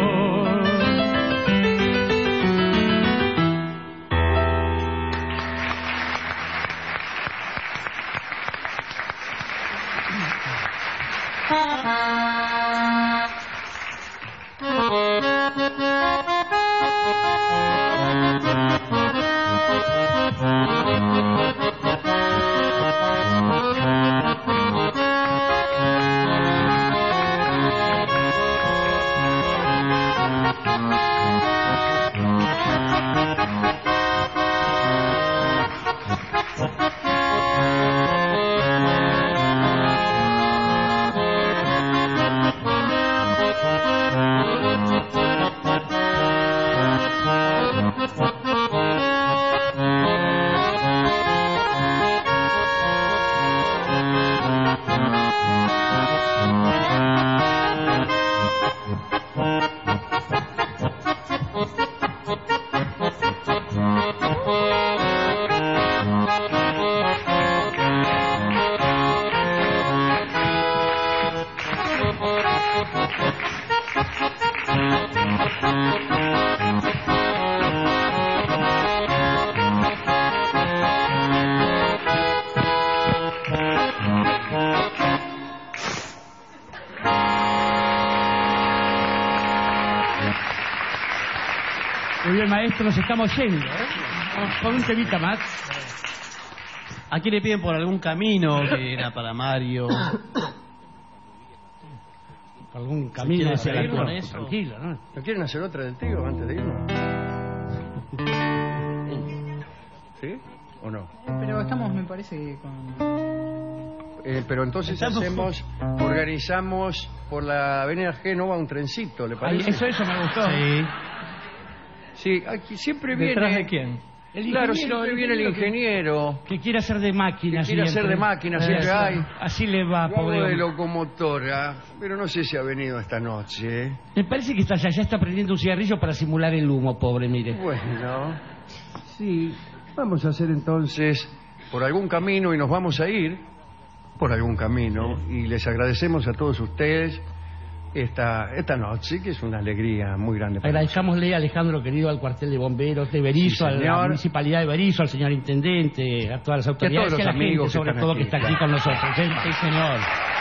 Muy bien, maestro, nos estamos yendo, ¿eh? Vamos por un temita más. Aquí le piden por algún camino que era para Mario. Por algún camino hacia la con eso. Tranquilo, ¿no? ¿No quieren hacer otra del tío antes de irnos? ¿Sí? ¿O no? Pero estamos, me parece, con... Eh, pero entonces Estamos... hacemos, organizamos por la avenida Génova un trencito, ¿le parece? Ay, eso, eso me gustó. Sí. Sí, aquí siempre viene... ¿Detrás de quién? El Claro, ingeniero, siempre el viene el ingeniero. Que, que quiere hacer de máquina. Que quiere hacer siempre. de máquina, siempre Eh, hay. Así le va, Yo hago pobre de hombre. locomotora, pero no sé si ha venido esta noche. ¿eh? Me parece que está allá, ya está prendiendo un cigarrillo para simular el humo, pobre, mire. Bueno, sí, vamos a hacer entonces por algún camino y nos vamos a ir por algún camino y les agradecemos a todos ustedes esta esta noche, que es una alegría muy grande para Agradezcámosle, Alejandro, querido, al cuartel de bomberos de Berizo, Sí, a la señor. municipalidad de Berizo, al señor intendente, a todas las autoridades los y a la amigos gente, que sobre están todo, aquí, que está aquí claro. con nosotros. ¿eh? Sí, señor.